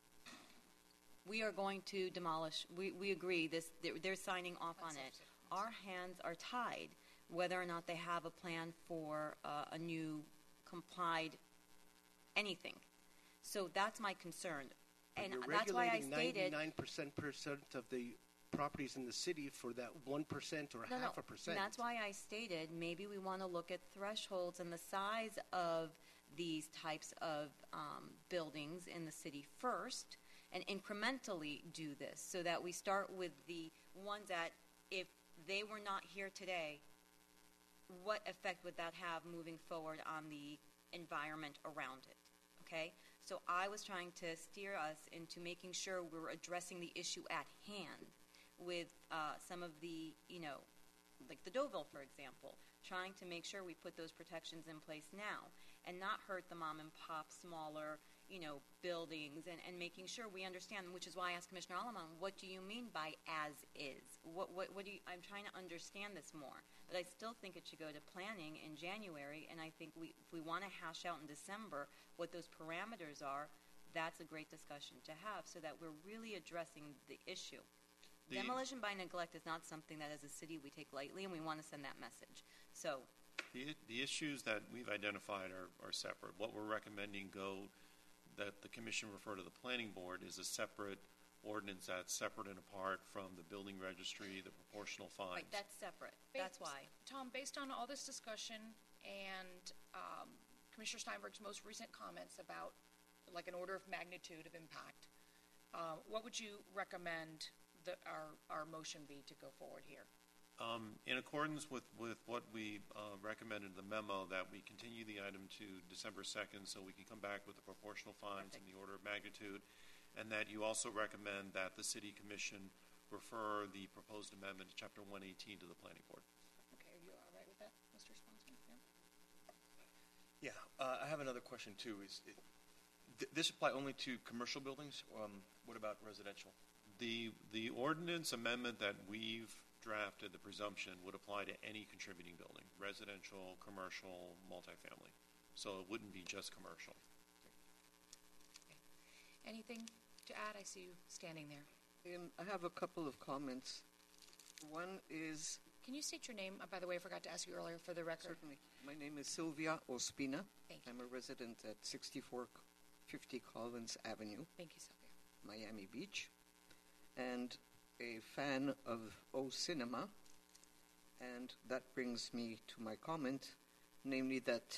we are going to demolish, we agree, they're signing off on it, our hands are tied whether or not they have a plan for a new complied anything. So that's my concern. And that's why I stated 99% of the properties in the city for that 1% or half a percent. That's why I stated maybe we want to look at thresholds and the size of these types of buildings in the city first, and incrementally do this so that we start with the ones that, if they were not here today, what effect would that have moving forward on the environment around it? Okay? So I was trying to steer us into making sure we're addressing the issue at hand with some of the, like the Deauville, for example, trying to make sure we put those protections in place now and not hurt the mom and pop smaller, buildings, and making sure we understand, which is why I asked Commissioner Alamang, what do you mean by as is? What do you, I'm trying to understand this more. But I still think it should go to planning in January, and I think if we want to hash out in December what those parameters are, that's a great discussion to have so that we're really addressing the issue. Demolition by neglect is not something that as a city we take lightly, and we want to send that message. So the issues that we've identified are separate. What we're recommending that the commission refer to the planning board is a separate ordinance that's separate and apart from the building registry, the proportional fines. Right, that's separate. That's why. Tom, based on all this discussion and Commissioner Steinberg's most recent comments about like an order of magnitude of impact, what would you recommend that our motion be to go forward here? In accordance with what we recommended in the memo, that we continue the item to December 2nd so we can come back with the proportional fines and the order of magnitude, and that you also recommend that the City Commission refer the proposed amendment to Chapter 118 to the Planning Board. Okay, are you all right with that, Mr. Sponsor? Yeah, I have another question too. This apply only to commercial buildings? What about residential? The ordinance amendment that we've drafted, the presumption, would apply to any contributing building, residential, commercial, multifamily. So it wouldn't be just commercial. Okay. Anything to add? I see you standing there. I have a couple of comments. One is... Can you state your name? By the way, I forgot to ask you earlier for the record. Certainly. My name is Sylvia Ospina. Thank you. I'm a resident at 6450 Collins Avenue. Thank you, Sylvia. Miami Beach. And a fan of O Cinema. And that brings me to my comment, namely that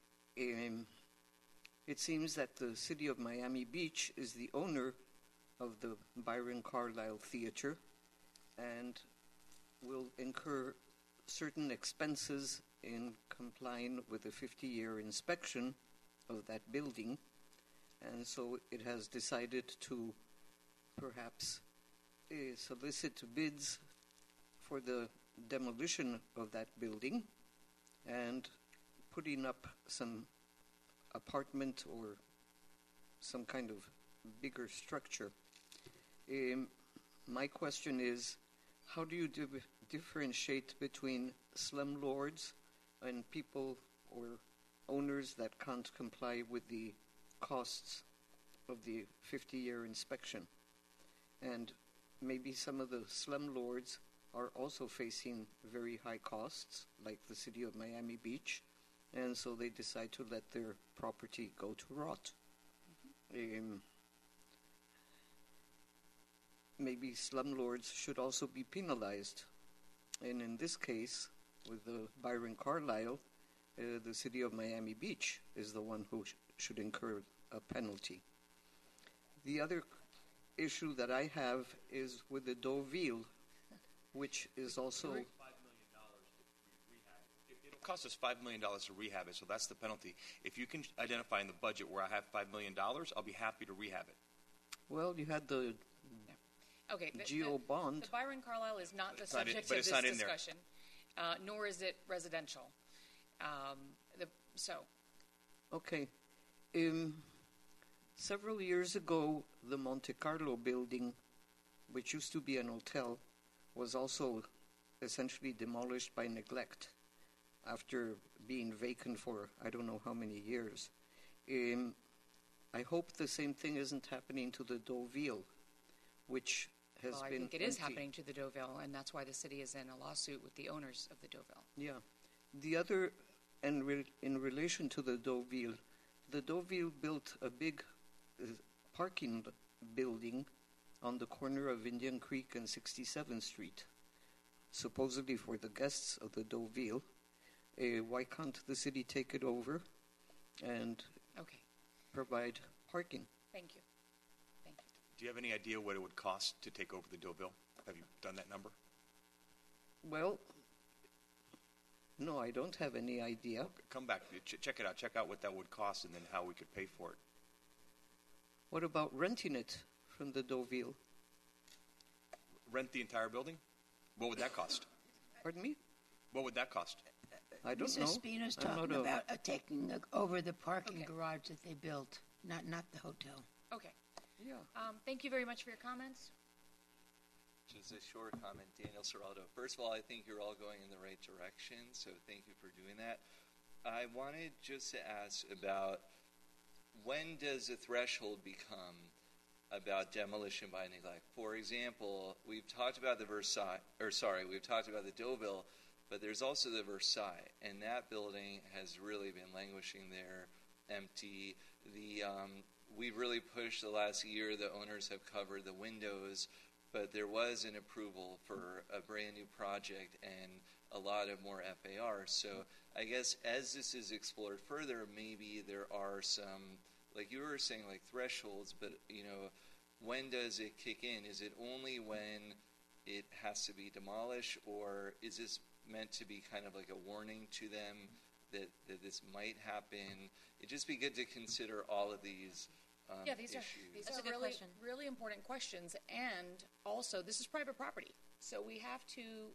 it seems that the city of Miami Beach is the owner of the Byron Carlisle Theater and will incur certain expenses in complying with the 50-year inspection of that building. And so it has decided to perhaps solicit bids for the demolition of that building and putting up some apartment or some kind of bigger structure. My question is, how do you differentiate between slumlords and people or owners that can't comply with the costs of the 50-year inspection? And maybe some of the slumlords are also facing very high costs, like the city of Miami Beach, and so they decide to let their property go to rot. Maybe slumlords should also be penalized. And in this case, with the Byron Carlisle, the city of Miami Beach is the one who should incur a penalty. The other issue that I have is with the Deauville, which is also... $5 million to rehab it. It'll cost us $5 million to rehab it, so that's the penalty. If you can identify in the budget where I have $5 million, I'll be happy to rehab it. Well, you had the Geo bond. The Byron Carlisle is not the subject of this discussion, nor is it residential. Okay. Several years ago, the Monte Carlo building, which used to be an hotel, was also essentially demolished by neglect after being vacant for I don't know how many years. I hope the same thing isn't happening to the Deauville, which has been I think it empty. is happening to the Deauville, and that's why the city is in a lawsuit with the owners of the Deauville. Yeah. The other, and in relation to the Deauville built a big parking building on the corner of Indian Creek and 67th Street, supposedly for the guests of the Deauville. Why can't the city take it over and provide parking? Thank you. Thank you. Do you have any idea what it would cost to take over the Deauville? Have you done that number? Well, no, I don't have any idea. Okay, come back, check it out. Check out what that would cost and then how we could pay for it. What about renting it from the Deauville? Rent the entire building? What would that cost? Pardon me? What would that cost? I don't know. Mrs. Spina's talking about taking over the parking garage that they built, not the hotel. Okay. Yeah. Thank you very much for your comments. Just a short comment, Daniel Serraldo. First of all, I think you're all going in the right direction, so thank you for doing that. I wanted just to ask about when does a threshold become about demolition by neglect? For example, we've talked about the Deauville, but there's also the Versailles, and that building has really been languishing there, empty. we've really pushed the last year. The owners have covered the windows, but there was an approval for a brand new project and a lot of more FAR. So I guess as this is explored further, maybe there are some, like you were saying, like thresholds, but when does it kick in? Is it only when it has to be demolished, or is this meant to be kind of like a warning to them that this might happen? It'd just be good to consider all of these these issues. are really important questions, and also this is private property, so we have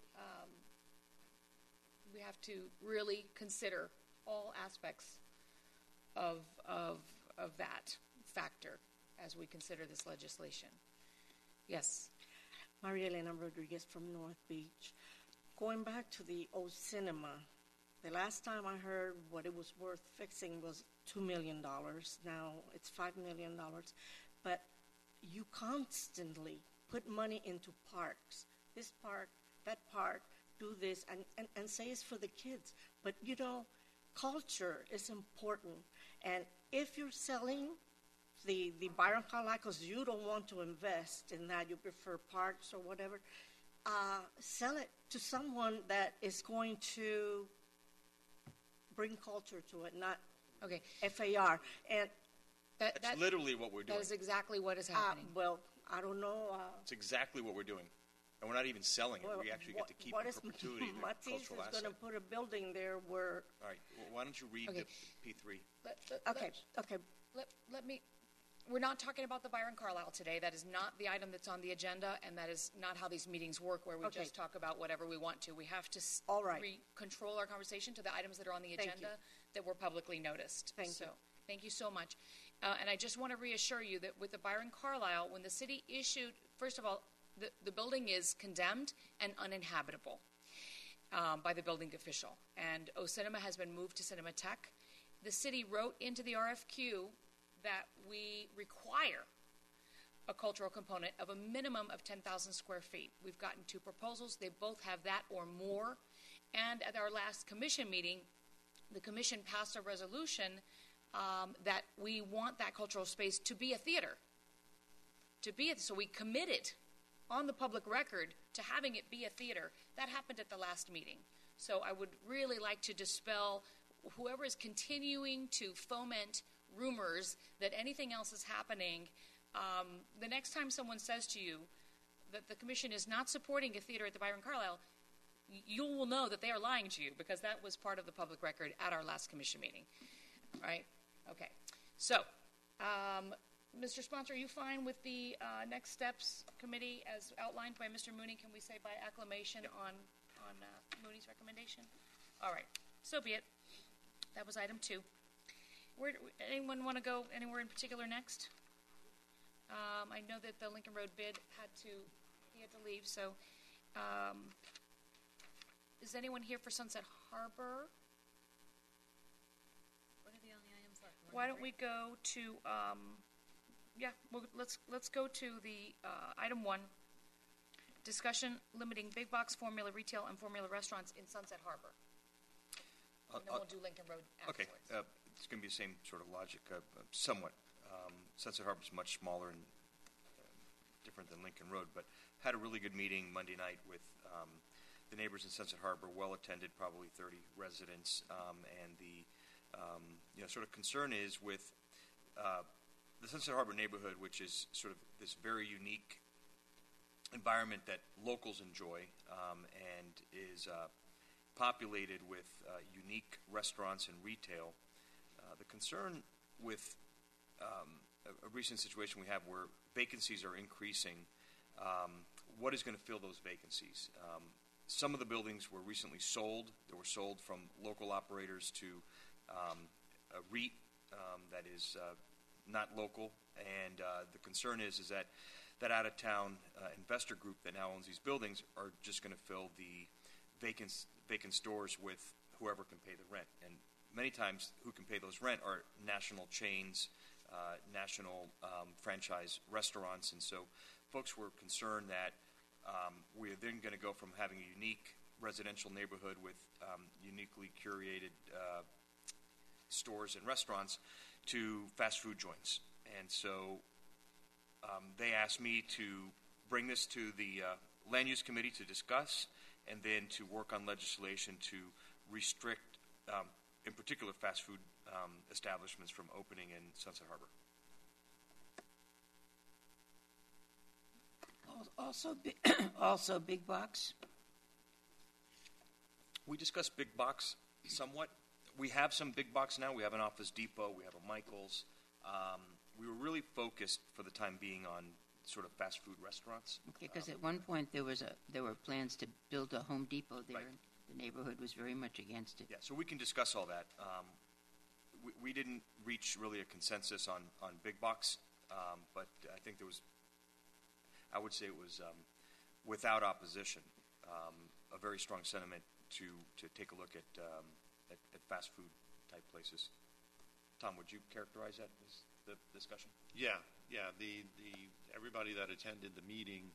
to really consider all aspects of that factor as we consider this legislation. Yes. Maria Elena Rodriguez from North Beach. Going back to the old cinema, the last time I heard what it was worth fixing was $2 million. Now it's $5 million. But you constantly put money into parks. This park, that park, do this, and say it's for the kids. But, culture is important. And if you're selling the Byron Carlisle, because you don't want to invest in that, you prefer parks or whatever, sell it to someone that is going to bring culture to it, not FAR. And that's literally what we're doing. That is exactly what is happening. Well, I don't know. It's exactly what we're doing. And we're not even selling it. We actually get to keep in perpetuity the Matisse cultural asset. is going to put a building there where... All right. Well, why don't you read the P3? Okay. Let me... We're not talking about the Byron Carlisle today. That is not the item that's on the agenda, and that is not how these meetings work, where we just talk about whatever we want to. We have to control our conversation to the items that are on the agenda that were publicly noticed. Thank you so much. And I just want to reassure you that with the Byron Carlisle, when the city issued, first of all, the building is condemned and uninhabitable by the building official. And O Cinema has been moved to Cinematheque. The city wrote into the RFQ that we require a cultural component of a minimum of 10,000 square feet. We've gotten 2 proposals. They both have that or more. And at our last commission meeting, the commission passed a resolution that we want that cultural space to be a theater. So we committed on the public record to having it be a theater. That happened at the last meeting. So I would really like to dispel whoever is continuing to foment rumors that anything else is happening. The next time someone says to you that the commission is not supporting a theater at the Byron Carlisle, you will know that they are lying to you, because that was part of the public record at our last commission meeting. Right? Okay. So, Mr. Sponsor, are you fine with the next steps committee as outlined by Mr. Mooney? Can we say by acclamation on Mooney's recommendation? All right. So be it. That was item 2. Anyone want to go anywhere in particular next? I know that the Lincoln Road bid had to leave. So, is anyone here for Sunset Harbor? What are the only items left? Why don't we go to? Let's go to the item 1. Discussion limiting big box formula retail and formula restaurants in Sunset Harbor. And then we'll do Lincoln Road afterwards. Okay. It's going to be the same sort of logic, somewhat. Sunset Harbor is much smaller and different than Lincoln Road, but had a really good meeting Monday night with the neighbors in Sunset Harbor, well attended, probably 30 residents, and the sort of concern is with the Sunset Harbor neighborhood, which is sort of this very unique environment that locals enjoy and is populated with unique restaurants and retail. The concern with a recent situation we have where vacancies are increasing, what is going to fill those vacancies? Some of the buildings were recently sold. They were sold from local operators to a REIT that is not local, and the concern is that that out-of-town investor group that now owns these buildings are just going to fill the vacant stores with whoever can pay the rent. And many times who can pay those rent are national chains, national franchise restaurants. And so folks were concerned that we're then going to go from having a unique residential neighborhood with uniquely curated stores and restaurants to fast food joints. And so they asked me to bring this to the Land Use Committee to discuss, and then to work on legislation to restrict, in particular, fast food establishments from opening in Sunset Harbor. Also, big box. We discussed big box somewhat. We have some big box now. We have an Office Depot. We have a Michael's. We were really focused for the time being on sort of fast food restaurants. Okay, because at one point there were plans to build a Home Depot there. Right. And the neighborhood was very much against it. Yeah, so we can discuss all that. We didn't reach really a consensus on big box, but I think I would say it was without opposition, a very strong sentiment to take a look at fast food type places. Tom, would you characterize that as the discussion? Yeah. The everybody that attended the meeting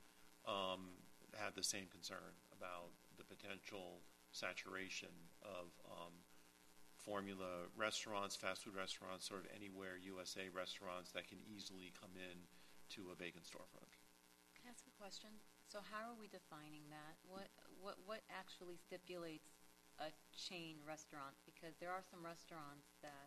had the same concern about the potential saturation of formula restaurants, fast food restaurants, sort of anywhere USA restaurants that can easily come in to a vacant storefront. Can I ask a question? So how are we defining that? What actually stipulates a chain restaurant? Because there are some restaurants that,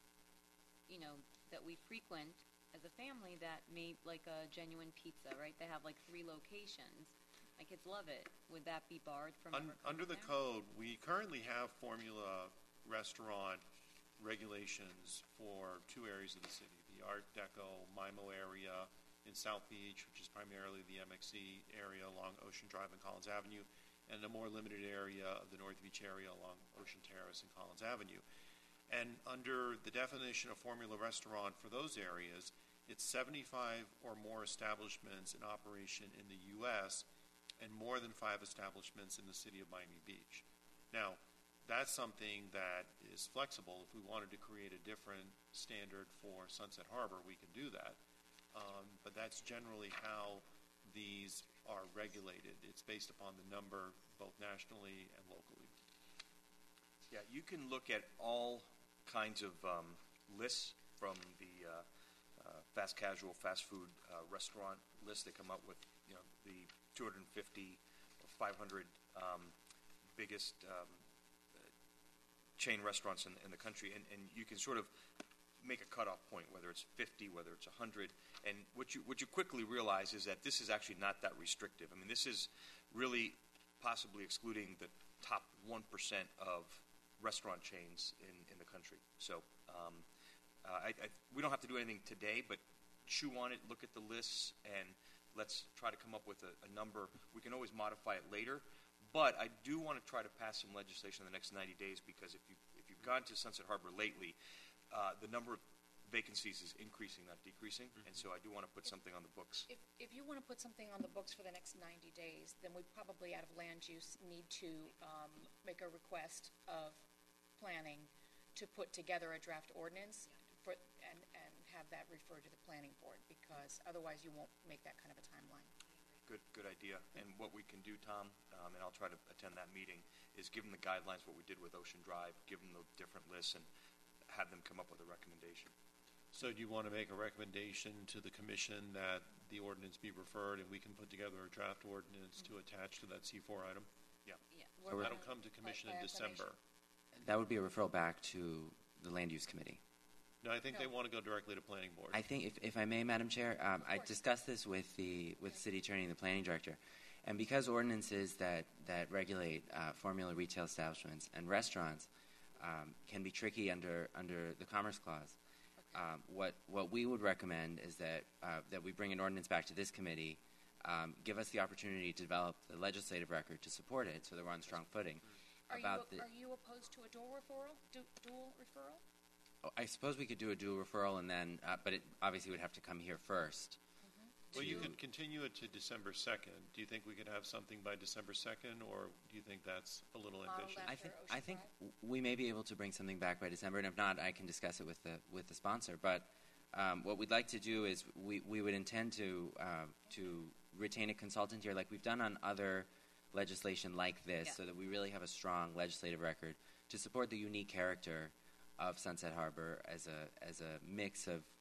that we frequent as a family that like a Genuine Pizza, right? They have like 3 locations. My kids love it. Would that be barred from Under the code, we currently have formula restaurant regulations for 2 areas of the city, the Art Deco MIMO area in South Beach, which is primarily the MXC area along Ocean Drive and Collins Avenue, and a more limited area of the North Beach area along Ocean Terrace and Collins Avenue. And under the definition of formula restaurant for those areas, it's 75 or more establishments in operation in the U.S. and more than 5 establishments in the city of Miami Beach. Now, that's something that is flexible. If we wanted to create a different standard for Sunset Harbor, we can do that. But that's generally how these are regulated. It's based upon the number, both nationally and locally. Yeah, you can look at all kinds of lists from the fast casual, fast food restaurant list. They come up with, the 250 or 500 biggest chain restaurants in the country, and you can sort of make a cutoff point, whether it's 50, whether it's 100. And what you quickly realize is that this is actually not that restrictive. I mean, this is really possibly excluding the top 1% of restaurant chains in the country. So we don't have to do anything today, but chew on it, look at the lists, and let's try to come up with a number. We can always modify it later, but I do want to try to pass some legislation in the next 90 days because if you've gone to Sunset Harbor lately, the number of vacancies is increasing, not decreasing, and so I do want to put something on the books. If you want to put something on the books for the next 90 days, then we probably, out of land use, need to make a request of planning to put together a draft ordinance and have that referred to the planning board, because otherwise you won't make that kind of a timeline. Good idea. And what we can do, Tom, and I'll try to attend that meeting, is give them the guidelines, what we did with Ocean Drive, give them the different lists, and have them come up with a recommendation. So do you want to make a recommendation to the commission that the ordinance be referred and we can put together a draft ordinance to attach to that C4 item? Yeah. So that'll come to commission in December. That would be a referral back to the Land Use Committee. No, I think they want to go directly to planning board. I think, if I may, Madam Chair, I discussed this with the city attorney and the planning director, and because ordinances that regulate formula retail establishments and restaurants can be tricky under the Commerce Clause, what we would recommend is that we bring an ordinance back to this committee, give us the opportunity to develop the legislative record to support it, so that we're on strong footing. Are you opposed to a dual referral? Oh, I suppose we could do a dual referral, and then, but it obviously would have to come here first. Well, you could continue it to December 2nd. Do you think we could have something by December 2nd, or do you think that's a little ambitious? I think we may be able to bring something back by December, and if not, I can discuss it with the sponsor. But what we'd like to do is we would intend to retain a consultant here, like we've done on other legislation like this, so that we really have a strong legislative record to support the unique character of Sunset Harbor as a mix of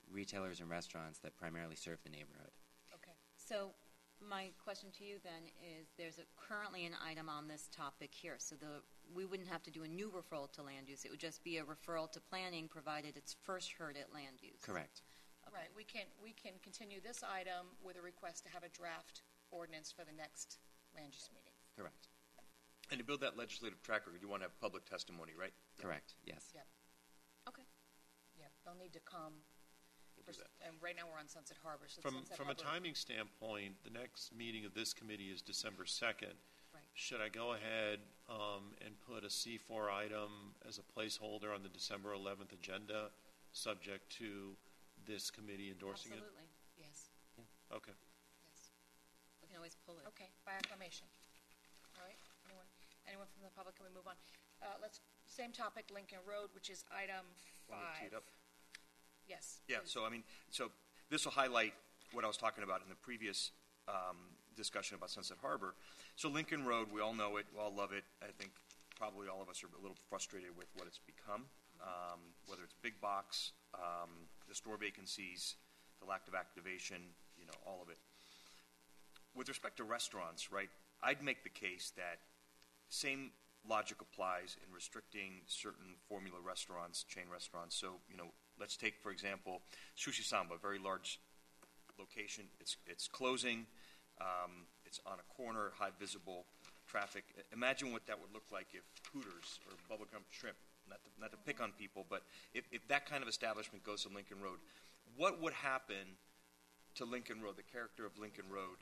retailers and restaurants that primarily serve the neighborhood. Okay. So my question to you then is, there's currently an item on this topic here. So we wouldn't have to do a new referral to land use. It would just be a referral to planning, provided it's first heard at land use. Correct. Okay. Right. We can continue this item with a request to have a draft ordinance for the next land use meeting. Correct. And to build that legislative track record, you want to have public testimony, right? Correct. Yes. Yep. Okay. Yep. They'll need to come. We'll do that. And right now we're on Sunset Harbor. So From Sunset a Harbor, timing standpoint, the next meeting of this committee is December 2nd. Right. Should I go ahead and put a C4 item as a placeholder on the December 11th agenda, subject to this committee endorsing Absolutely. Yes. it? Okay. Yes. We can always pull it. Okay, by acclamation. All right. Anyone from the public? Can we move on? Same topic, Lincoln Road, which is item 5. Want me to tee it up? Yes. Yeah, so this will highlight what I was talking about in the previous discussion about Sunset Harbor. So Lincoln Road, we all know it, we all love it. I think probably all of us are a little frustrated with what it's become, whether it's big box, the store vacancies, the lack of activation, all of it. With respect to restaurants, right, I'd make the case that same logic applies in restricting certain formula restaurants, chain restaurants. So, let's take, for example, Sushi Samba, a very large location. It's closing. It's on a corner, high visible traffic. Imagine what that would look like if Hooters or Bubblegum Shrimp, not to pick on people, but if that kind of establishment goes to Lincoln Road, what would happen to Lincoln Road, the character of Lincoln Road,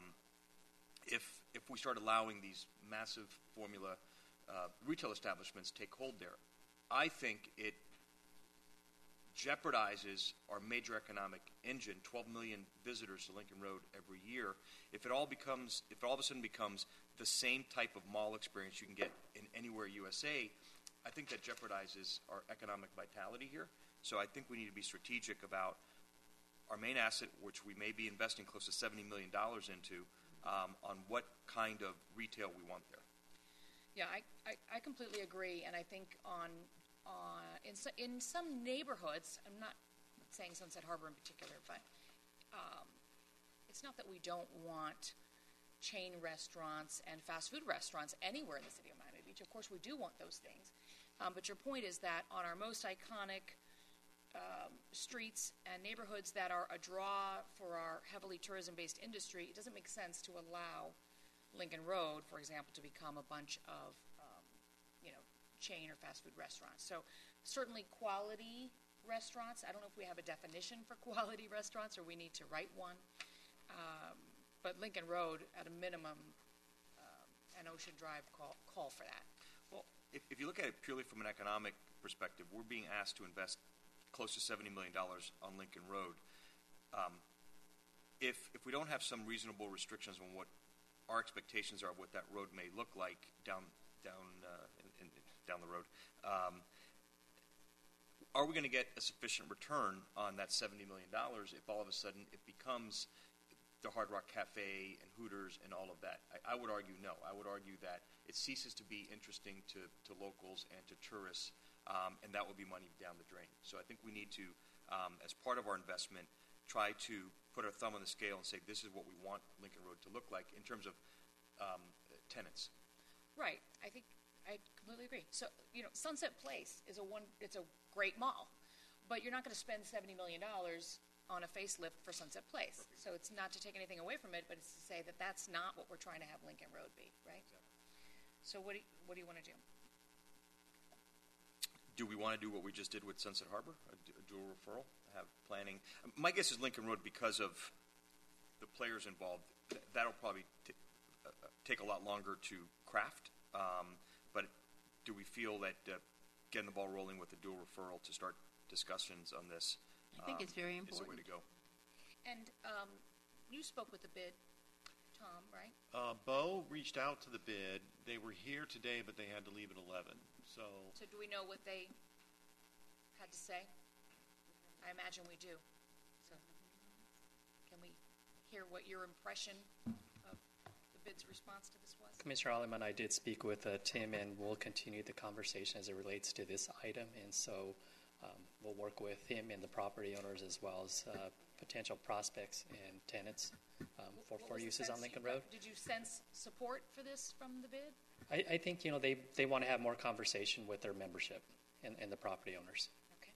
if we start allowing these massive formula retail establishments take hold there? I think it jeopardizes our major economic engine, 12 million visitors to Lincoln Road every year. If it all of a sudden becomes the same type of mall experience you can get in anywhere USA, I think that jeopardizes our economic vitality here. So I think we need to be strategic about our main asset, which we may be investing close to $70 million into, on what kind of retail we want there. Yeah, I completely agree, and I think in some neighborhoods, I'm not saying Sunset Harbor in particular, but it's not that we don't want chain restaurants and fast food restaurants anywhere in the city of Miami Beach. Of course, we do want those things, but your point is that on our most iconic streets and neighborhoods that are a draw for our heavily tourism-based industry, it doesn't make sense to allow Lincoln Road, for example, to become a bunch of chain or fast food restaurants. So certainly quality restaurants. I don't know if we have a definition for quality restaurants or we need to write one. But Lincoln Road, at a minimum, and Ocean Drive call for that. Well, if you look at it purely from an economic perspective, we're being asked to invest close to $70 million on Lincoln Road. If we don't have some reasonable restrictions on what our expectations are of what that road may look like down the road, are we going to get a sufficient return on that $70 million if all of a sudden it becomes the Hard Rock Cafe and Hooters and all of that? I would argue no. I would argue that it ceases to be interesting to locals and to tourists, and that would be money down the drain. So I think we need to, as part of our investment, try to put our thumb on the scale and say this is what we want Lincoln Road to look like in terms of tenants. Right. I completely agree. So, Sunset Place is it's a great mall, but you're not going to spend $70 million on a facelift for Sunset Place. Perfect. So it's not to take anything away from it, but it's to say that that's not what we're trying to have Lincoln Road be, right? Exactly. So what do you want to do? Do we want to do what we just did with Sunset Harbor, a dual referral, have planning? My guess is Lincoln Road, because of the players involved, that'll probably take a lot longer to craft. But do we feel that getting the ball rolling with a dual referral to start discussions on this I think it's very important. is the way to go? And you spoke with the bid, Tom, right? Bo reached out to the bid. They were here today, but they had to leave at 11. So do we know what they had to say? I imagine we do. So can we hear what your impression of the bid's response to this was? Commissioner Alleman, I did speak with Tim, and we'll continue the conversation as it relates to this item, and so we'll work with him and the property owners as well as potential prospects and tenants What for was the uses on sense Lincoln you got? Road. Did you sense support for this from the bid? I think, they want to have more conversation with their membership and the property owners. Okay.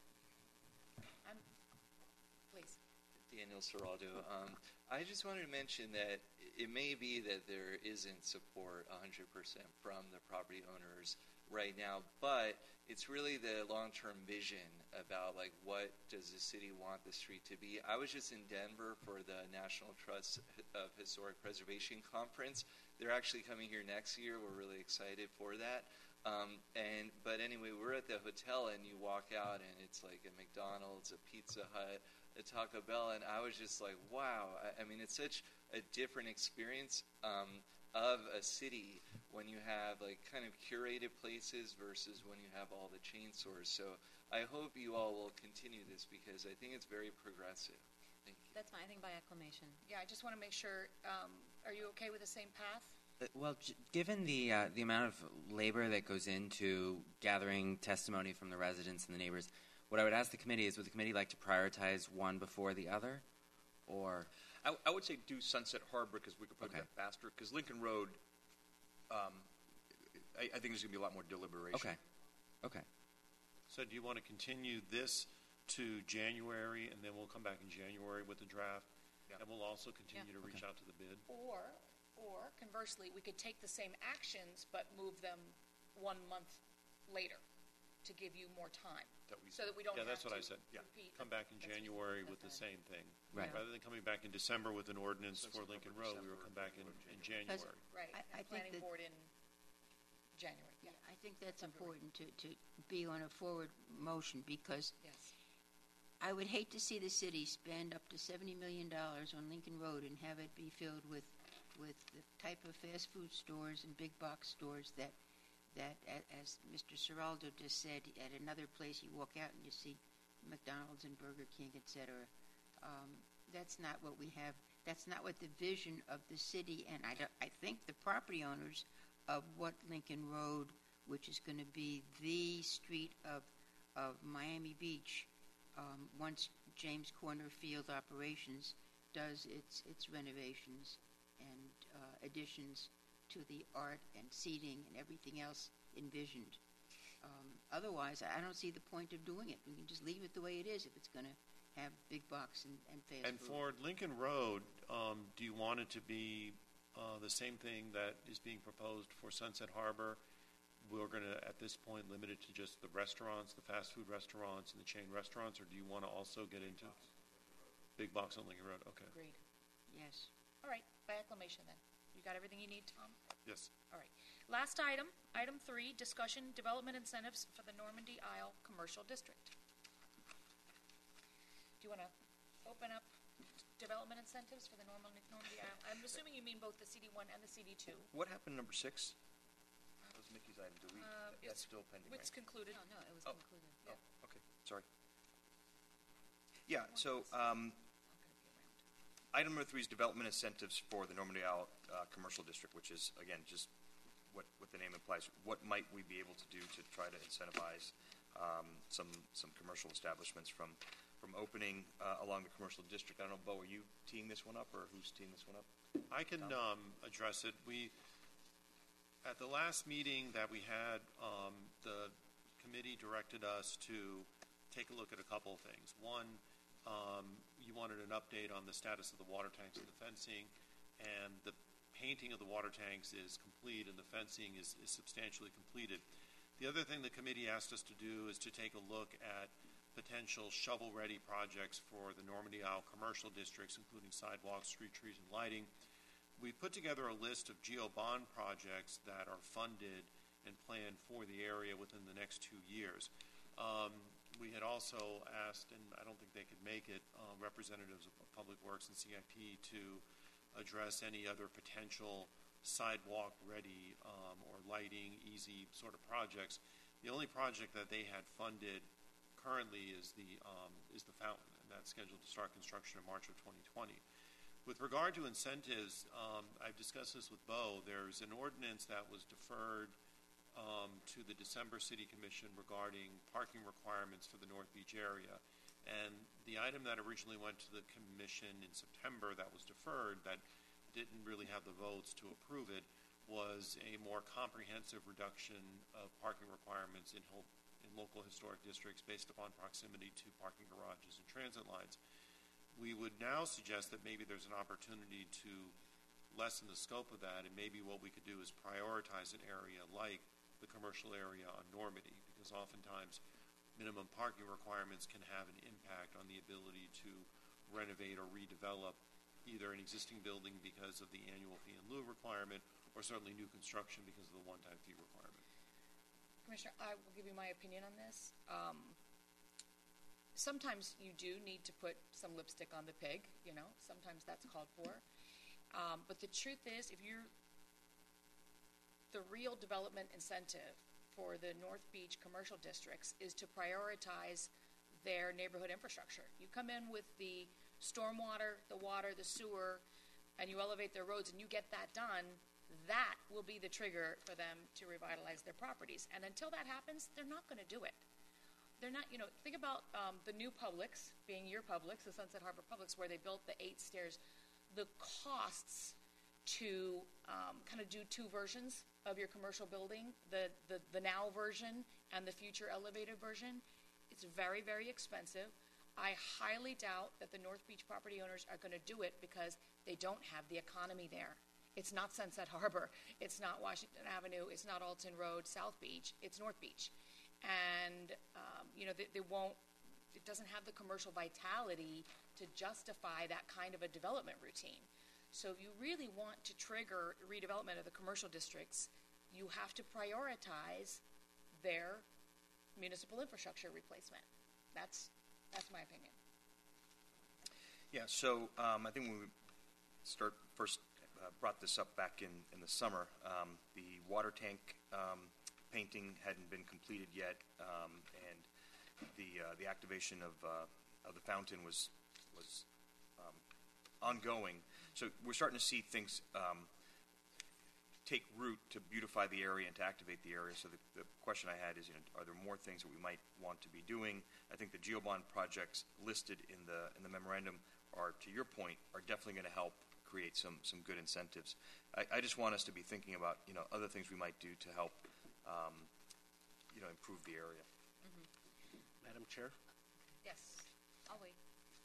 Please. Daniel Serraldo. I just wanted to mention that it may be that there isn't support 100% from the property owners right now, but it's really the long-term vision about like what does the city want the street to be. I was just in Denver for the National Trust of Historic Preservation Conference. They're actually coming here next year. We're really excited for that. But anyway, we're at the hotel and you walk out and it's like a McDonald's, a Pizza Hut, a Taco Bell, and I was just like, wow. I mean, it's such a different experience of a city when you have like kind of curated places versus when you have all the chain stores. So I hope you all will continue this because I think it's very progressive. Thank you. That's fine. I think by acclamation. Yeah, I just want to make sure, are you okay with the same path? Well, given the amount of labor that goes into gathering testimony from the residents and the neighbors, what I would ask the committee is, would the committee like to prioritize one before the other, or? I would say do Sunset Harbor because we could probably get faster. Because Lincoln Road, I think there's going to be a lot more deliberation. Okay. So do you want to continue this to January, and then we'll come back in January with the draft? Yeah. And we'll also continue to reach out to the bid? Or conversely, we could take the same actions but move them 1 month later to give you more time, so that we don't have that's what to I said. repeat. Come back in January with the same thing. Right. Rather than coming back in December with an ordinance for Lincoln Road, we will come back in January. Right, I and think planning that- board in January. Yeah, I think that's important to be on a forward motion because Yes. I would hate to see the city spend up to $70 million on Lincoln Road and have it be filled with the type of fast food stores and big box stores that as Mr. Serraldo just said, at another place you walk out and you see McDonald's and Burger King, etc. That's not what we have. That's not what the vision of the city, and I think the property owners of what Lincoln Road, which is going to be the street of Miami Beach, once James Corner Field Operations does its renovations and additions to the art and seating and everything else envisioned. Otherwise, I don't see the point of doing it. We can just leave it the way it is if it's going to have big box and fast And food. for Lincoln Road, do you want it to be the same thing that is being proposed for Sunset Harbor? We're going to, at this point, limit it to just the restaurants, the fast food restaurants, and the chain restaurants, or do you want to also get into big box on Lincoln Road? Okay. Agreed. Yes. All right, by acclamation then. You got everything you need, Tom? Yes. All right. Last item, item 3, discussion development incentives for the Normandy Isle Commercial District. Do you want to open up development incentives for the Normandy Isle? I'm assuming you mean both the CD1 and the CD2. What happened to number 6? That was Mickey's item. That's still pending, It's right? concluded. No, it was Oh. concluded. Oh, okay. Sorry. Yeah, so item number 3 is development incentives for the Normandy Isle Commercial District, which is, again, just what the name implies. What might we be able to do to try to incentivize some commercial establishments from opening along the commercial district? I don't know, Bo, are you teeing this one up, or who's teeing this one up? I can address it. At the last meeting that we had, the committee directed us to take a look at a couple of things. One, you wanted an update on the status of the water tanks and the fencing, and the painting of the water tanks is complete and the fencing is substantially completed. The other thing the committee asked us to do is to take a look at potential shovel-ready projects for the Normandy Isle commercial districts, including sidewalks, street trees, and lighting. We've put together a list of GEO bond projects that are funded and planned for the area within the next 2 years. We had also asked, and I don't think they could make it, representatives of Public Works and CIP to address any other potential sidewalk-ready or lighting, easy sort of projects. The only project that they had funded currently is the fountain, and that's scheduled to start construction in March of 2020. With regard to incentives, I've discussed this with Bo. There's an ordinance that was deferred to the December City Commission regarding parking requirements for the North Beach area. And the item that originally went to the commission in September that was deferred, that didn't really have the votes to approve it, was a more comprehensive reduction of parking requirements in local historic districts based upon proximity to parking garages and transit lines. We would now suggest that maybe there's an opportunity to lessen the scope of that, and maybe what we could do is prioritize an area like the commercial area on Normandy, because oftentimes minimum parking requirements can have an impact on the ability to renovate or redevelop either an existing building because of the annual fee in lieu requirement, or certainly new construction because of the one-time fee requirement. Commissioner, I will give you my opinion on this. Sometimes you do need to put some lipstick on the pig, sometimes that's called for. But the truth is, the real development incentive for the North Beach commercial districts is to prioritize their neighborhood infrastructure. You come in with the stormwater, the water, the sewer, and you elevate their roads and you get that done, that will be the trigger for them to revitalize their properties. And until that happens, they're not going to do it. They're not, think about the new Publix, being your Publix, the Sunset Harbor Publix, where they built the 8 stairs. The costs to kind of do 2 versions of your commercial building, the now version and the future elevated version, it's very, very expensive. I highly doubt that the North Beach property owners are going to do it because they don't have the economy there. It's not Sunset Harbor. It's not Washington Avenue. It's not Alton Road, South Beach. It's North Beach. And, they won't, it doesn't have the commercial vitality to justify that kind of a development routine. So if you really want to trigger redevelopment of the commercial districts, you have to prioritize their municipal infrastructure replacement. That's my opinion. Yeah, so I think when we first brought this up back in the summer, the water tank painting hadn't been completed yet, and the activation of the fountain was ongoing. So we're starting to see things take root to beautify the area and to activate the area. So the question I had is, are there more things that we might want to be doing? I think the GeoBond projects listed in the memorandum are, to your point, are definitely going to help create some good incentives. I just want us to be thinking about other things we might do to help improve the area. Mm-hmm. Madam Chair? Yes, I'll wait.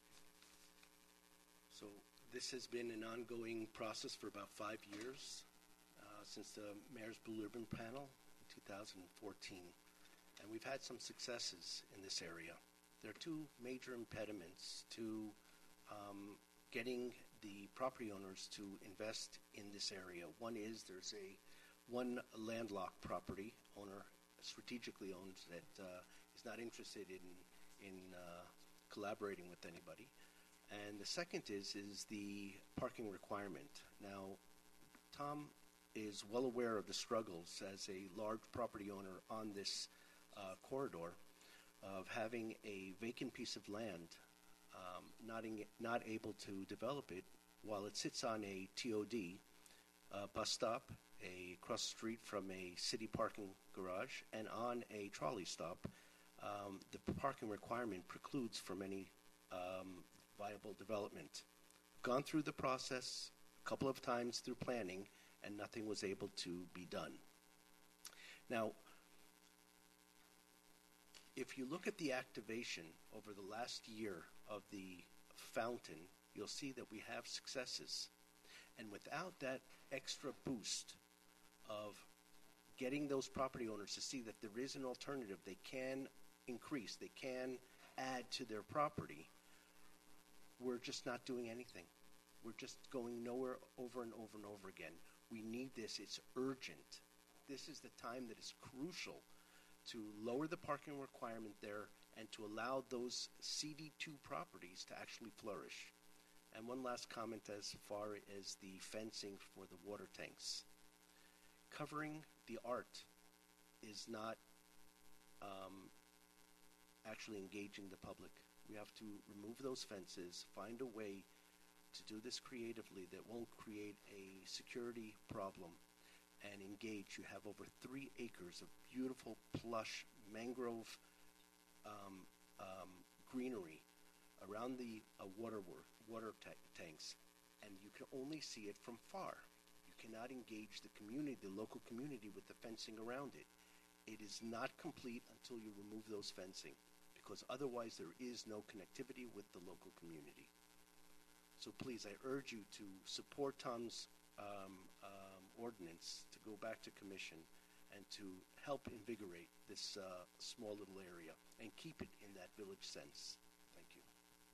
So this has been an ongoing process for about 5 years, since the Mayor's Blue Ribbon Panel in 2014. And we've had some successes in this area. There are 2 major impediments to getting the property owners to invest in this area. One is there's one landlocked property owner, strategically owned, that is not interested in collaborating with anybody. And the second is the parking requirement. Now, Tom is well aware of the struggles as a large property owner on this corridor of having a vacant piece of land, not able to develop it while it sits on a TOD bus stop, across the street from a city parking garage, and on a trolley stop. The parking requirement precludes from any viable development. Gone through the process a couple of times through planning, and nothing was able to be done. Now, if you look at the activation over the last year of the fountain, you'll see that we have successes. And without that extra boost of getting those property owners to see that there is an alternative, they can increase, they can add to their property, we're just not doing anything. We're just going nowhere over and over and over again. We need this. It's urgent. This is the time that is crucial to lower the parking requirement there and to allow those CD2 properties to actually flourish. And one last comment as far as the fencing for the water tanks. Covering the art is not actually engaging the public. We have to remove those fences, find a way to do this creatively that won't create a security problem. and engage. You have over 3 acres of beautiful, plush mangrove greenery around the water tanks, and you can only see it from far. You cannot engage the community, the local community, with the fencing around it. It is not complete until you remove those fencing, because otherwise there is no connectivity with the local community. So please, I urge you to support Tom's ordinance, to go back to commission, and to help invigorate this small little area and keep it in that village sense. Thank you.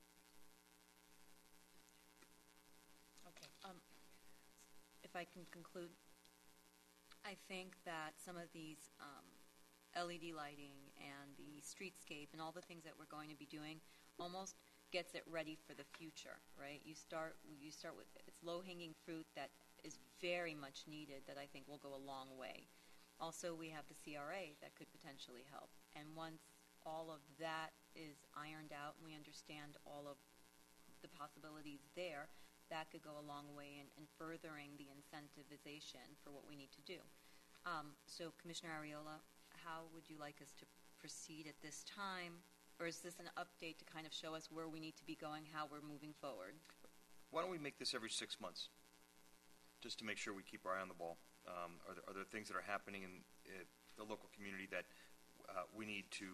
Okay. If I can conclude, I think that some of these LED lighting and the streetscape and all the things that we're going to be doing almost gets it ready for the future, right? You start with it's low-hanging fruit that is very much needed that I think will go a long way. Also, we have the CRA that could potentially help. And once all of that is ironed out and we understand all of the possibilities there, that could go a long way in furthering the incentivization for what we need to do. So, Commissioner Arriola, how would you like us to proceed at this time? Or is this an update to kind of show us where we need to be going, how we're moving forward? Why don't we make this every 6 months, just to make sure we keep our eye on the ball? Are there things that are happening in the local community that we need to,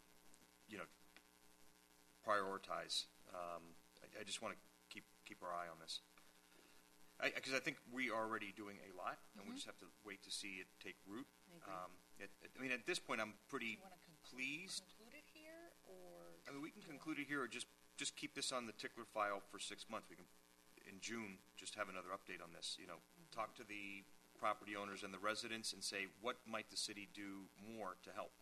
prioritize? I just want to keep our eye on this, because I think we are already doing a lot, and we just have to wait to see it take root. I mean, at this point, I'm pretty pleased. Conclude it here, or I mean, we can conclude it here, or just keep this on the tickler file for 6 months. We can, in June, just have another update on this. Talk to the property owners and the residents and say, what might the city do more to help?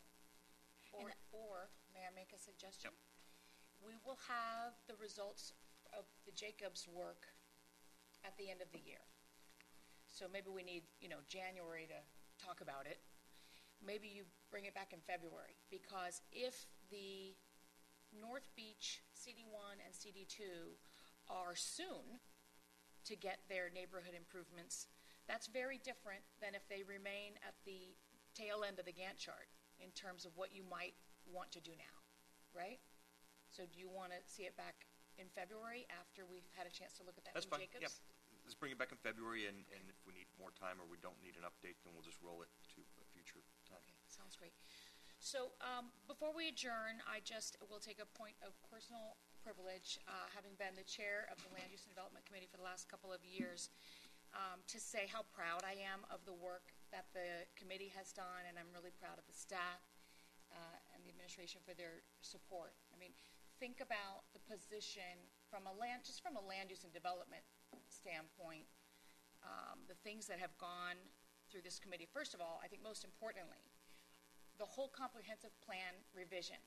Or may I make a suggestion? Yep. We will have the results of the Jacobs work at the end of the year. So maybe we need, January to talk about it. Maybe you bring it back in February, because if the North Beach CD1 and CD2 are soon to get their neighborhood improvements, that's very different than if they remain at the tail end of the Gantt chart in terms of what you might want to do now, right? So do you want to see it back in February after we've had a chance to look at that? That's fine. Jacobs? Yep. Let's bring it back in February, and if we need more time or we don't need an update, then we'll just roll it to a future time. Okay, sounds great. So before we adjourn, I just will take a point of personal privilege, having been the chair of the Land Use and Development Committee for the last couple of years, to say how proud I am of the work that the committee has done, and I'm really proud of the staff and the administration for their support. I mean, think about the position from a land use and development standpoint, the things that have gone through this committee. First of all, I think most importantly, the whole comprehensive plan revision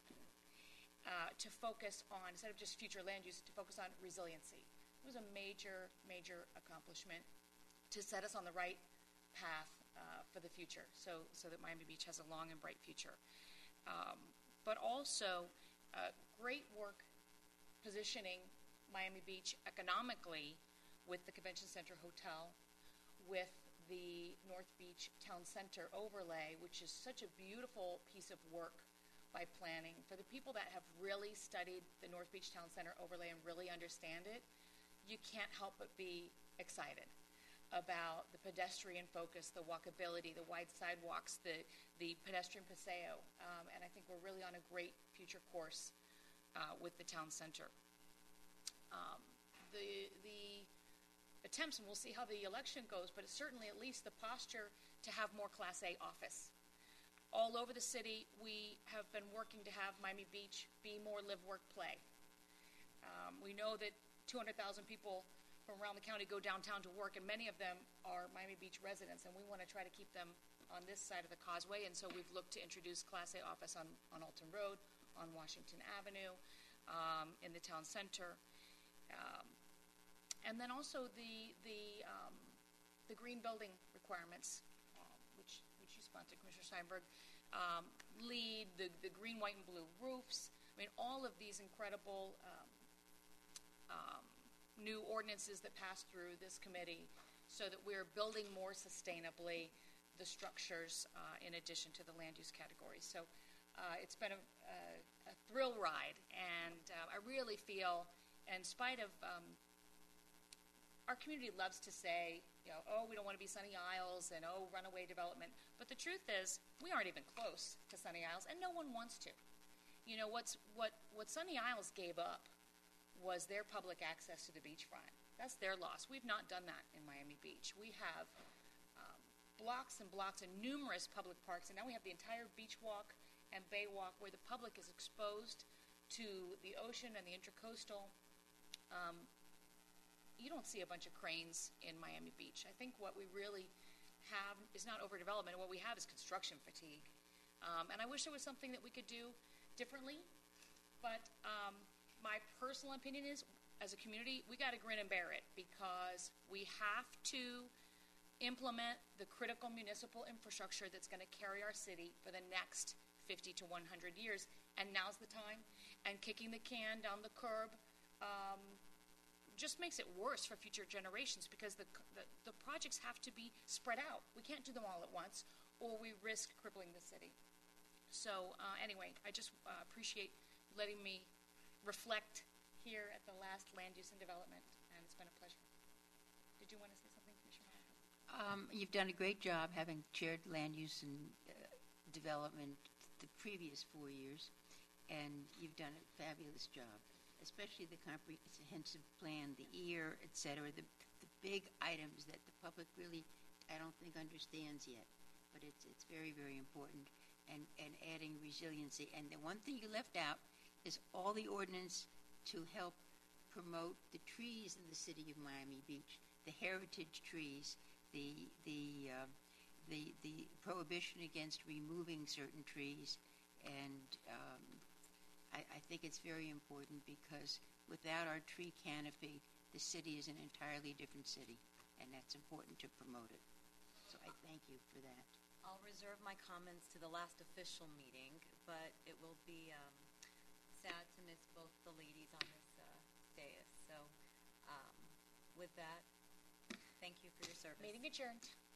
to focus on, instead of just future land use, to focus on resiliency. It was a major, major accomplishment to set us on the right path for the future, so that Miami Beach has a long and bright future. But also, great work positioning Miami Beach economically with the Convention Center Hotel, with the North Beach Town Center overlay, which is such a beautiful piece of work by planning. For the people that have really studied the North Beach Town Center overlay and really understand it, you can't help but be excited about the pedestrian focus, the walkability, the wide sidewalks, the pedestrian paseo, and I think we're really on a great future course with the town center. The attempts, and we'll see how the election goes, but it's certainly at least the posture to have more Class A office. All over the city, we have been working to have Miami Beach be more live, work, play. We know that 200,000 people from around the county go downtown to work, and many of them are Miami Beach residents, and we want to try to keep them on this side of the causeway, and so we've looked to introduce Class A office on Alton Road, on Washington Avenue, in the town center. And then also the green building requirements, which you sponsored, Commissioner Steinberg, LEED, the green, white, and blue roofs. I mean, all of these incredible new ordinances that pass through this committee so that we're building more sustainably, the structures in addition to the land use categories. So it's been a thrill ride, and I really feel, in spite of our community loves to say, oh, we don't want to be Sunny Isles and oh, runaway development. But the truth is, we aren't even close to Sunny Isles, and no one wants to. What Sunny Isles gave up was their public access to the beachfront. That's their loss. We've not done that in Miami Beach. We have blocks and blocks and numerous public parks, and now we have the entire beach walk and bay walk where the public is exposed to the ocean and the intracoastal. You don't see a bunch of cranes in Miami Beach. I think what we really have is not overdevelopment. What we have is construction fatigue. And I wish there was something that we could do differently. But my personal opinion is, as a community, we got to grin and bear it, because we have to implement the critical municipal infrastructure that's going to carry our city for the next 50 to 100 years. And now's the time. And kicking the can down the curb just makes it worse for future generations, because the projects have to be spread out. We can't do them all at once, or we risk crippling the city. So anyway, I just appreciate letting me reflect here at the last Land Use and Development, and it's been a pleasure. Did you want to say something, Commissioner? You've done a great job having chaired Land Use and Development the previous 4 years, and you've done a fabulous job, especially the comprehensive plan, the EAR, et cetera, the big items that the public really, I don't think, understands yet. But it's very, very important, and adding resiliency. And the one thing you left out is all the ordinance to help promote the trees in the city of Miami Beach, the heritage trees, the prohibition against removing certain trees, and I think it's very important, because without our tree canopy, the city is an entirely different city, and that's important to promote it. So I thank you for that. I'll reserve my comments to the last official meeting, but it will be sad to miss both the ladies on this dais. So with that, thank you for your service. Meeting adjourned.